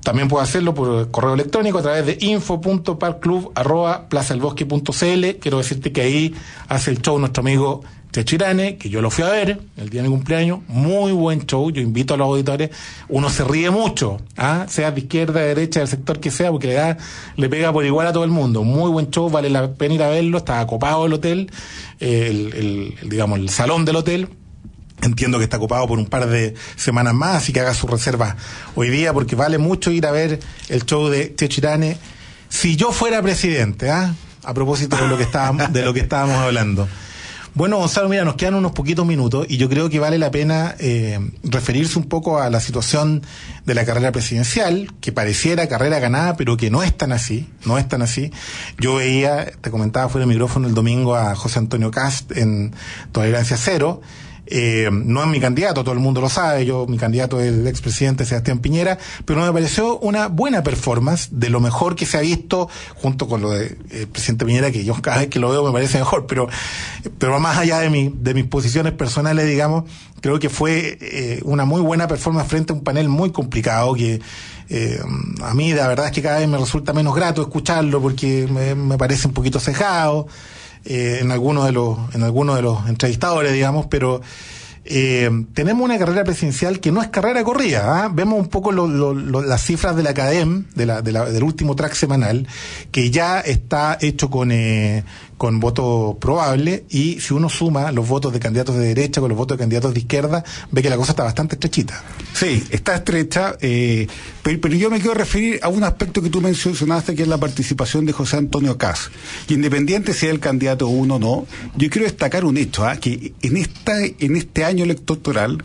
También puede hacerlo por correo electrónico a través de info punto parkclub arroba plaza del bosque punto cl. Quiero decirte que ahí hace el show nuestro amigo Checho Irane, que yo lo fui a ver el día de mi cumpleaños. Muy buen show. Yo invito a los auditores. Uno se ríe mucho, ¿ah? Sea de izquierda, de derecha, del sector que sea, porque le da, le pega por igual a todo el mundo. Muy buen show, vale la pena ir a verlo. Está copado el hotel, eh, el, el, el, digamos, el salón del hotel. Entiendo que está ocupado por un par de semanas más, así que haga su reserva hoy día, porque vale mucho ir a ver el show de Checho Irane. Si yo fuera presidente, ¿ah? A propósito de lo que estábamos, de lo que estábamos hablando. Bueno, Gonzalo, mira, nos quedan unos poquitos minutos y yo creo que vale la pena eh, referirse un poco a la situación de la carrera presidencial, que pareciera carrera ganada, pero que no es tan así, no es tan así. Yo veía, te comentaba fuera del micrófono el domingo a José Antonio Kast en Tolerancia Cero. Eh, no es mi candidato, todo el mundo lo sabe, yo, mi candidato es el expresidente Sebastián Piñera, pero me pareció una buena performance, de lo mejor que se ha visto, junto con lo del de, eh, presidente Piñera, que yo cada vez que lo veo me parece mejor, pero, pero más allá de mi, de mis posiciones personales, digamos, creo que fue eh, una muy buena performance frente a un panel muy complicado, que eh, a mí la verdad es que cada vez me resulta menos grato escucharlo, porque me, me parece un poquito cejado. Eh, en algunos de los en algunos de los entrevistadores, digamos, pero eh, tenemos una carrera presidencial que no es carrera corrida, ¿eh? Vemos un poco lo, lo, lo, las cifras de la CADEM, de la, de la, del último track semanal, que ya está hecho con eh, con voto probable, y si uno suma los votos de candidatos de derecha con los votos de candidatos de izquierda, ve que la cosa está bastante estrechita. Sí, está estrecha, eh, pero, pero yo me quiero referir a un aspecto que tú mencionaste, que es la participación de José Antonio Kast. Y independiente sea el candidato uno o no, yo quiero destacar un hecho, ¿eh? que en esta en este año electoral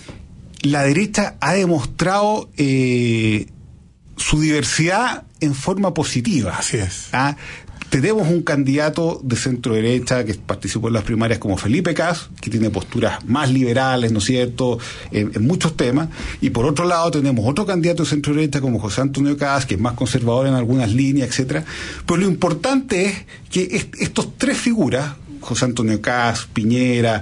la derecha ha demostrado eh, su diversidad en forma positiva. Así es. ¿Ah? Tenemos un candidato de centro derecha que participó en las primarias como Felipe Kast, que tiene posturas más liberales, ¿no es cierto?, en, en muchos temas. Y por otro lado tenemos otro candidato de centro derecha como José Antonio Kast, que es más conservador en algunas líneas, etcétera. Pero lo importante es que est- estos tres figuras, José Antonio Kast, Piñera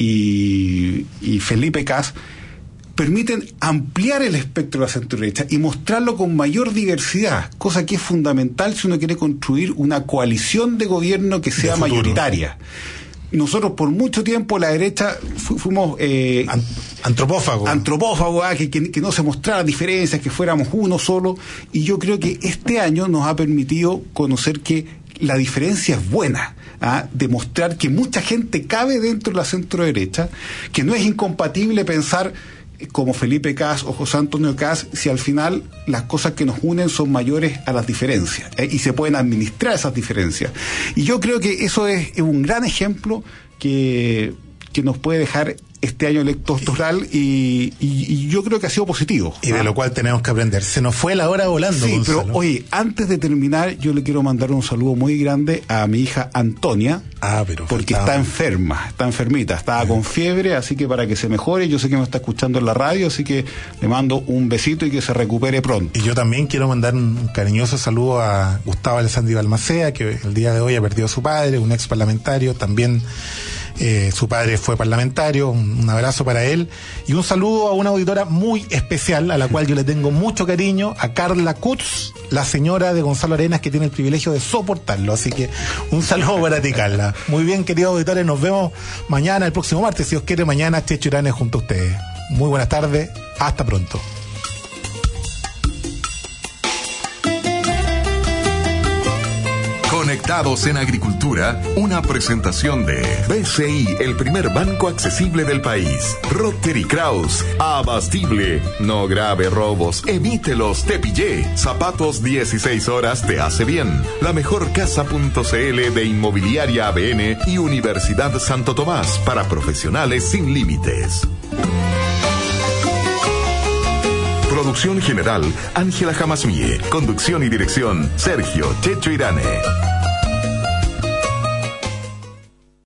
y, y Felipe Kast, permiten ampliar el espectro de la centro-derecha y mostrarlo con mayor diversidad, cosa que es fundamental si uno quiere construir una coalición de gobierno que sea mayoritaria. Nosotros por mucho tiempo la derecha fu- fuimos eh, antropófagos, antropófagos ah, que, que, que no se mostraran diferencias, que fuéramos uno solo, y yo creo que este año nos ha permitido conocer que la diferencia es buena, ¿ah? Demostrar que mucha gente cabe dentro de la centro-derecha, que no es incompatible pensar como Felipe Kast o José Antonio Kast, si al final las cosas que nos unen son mayores a las diferencias, ¿eh? y se pueden administrar esas diferencias. Y yo creo que eso es, es un gran ejemplo que, que nos puede dejar este año electoral y, y, y yo creo que ha sido positivo. Y de ¿ah? lo cual tenemos que aprender. Se nos fue la hora volando, sí, Gonzalo. Pero oye, antes de terminar, yo le quiero mandar un saludo muy grande a mi hija Antonia, ah, pero porque faltaba. está enferma, está enfermita, estaba ah. con fiebre, así que para que se mejore, yo sé que me está escuchando en la radio, así que le mando un besito y que se recupere pronto. Y yo también quiero mandar un cariñoso saludo a Gustavo Alessandri Balmaceda, que el día de hoy ha perdido a su padre, un ex parlamentario, también Eh, su padre fue parlamentario, un, un abrazo para él, y un saludo a una auditora muy especial, a la cual yo le tengo mucho cariño, a Carla Kutz, la señora de Gonzalo Arenas, que tiene el privilegio de soportarlo, así que un saludo para ti, Carla. Muy bien, queridos auditores, nos vemos mañana, el próximo martes, si Dios quiere, mañana Checho Irane junto a ustedes. Muy buenas tardes, hasta pronto. Conectados en Agricultura, una presentación de B C I, el primer banco accesible del país. Rotary Kraus, abastible, no grave robos, evítelos, te pillé. Zapatos dieciséis horas te hace bien. La mejor casa punto c l de Inmobiliaria A B N y Universidad Santo Tomás para profesionales sin límites. Producción general, Ángela Jamasmie. Conducción y dirección, Sergio Checho Irane.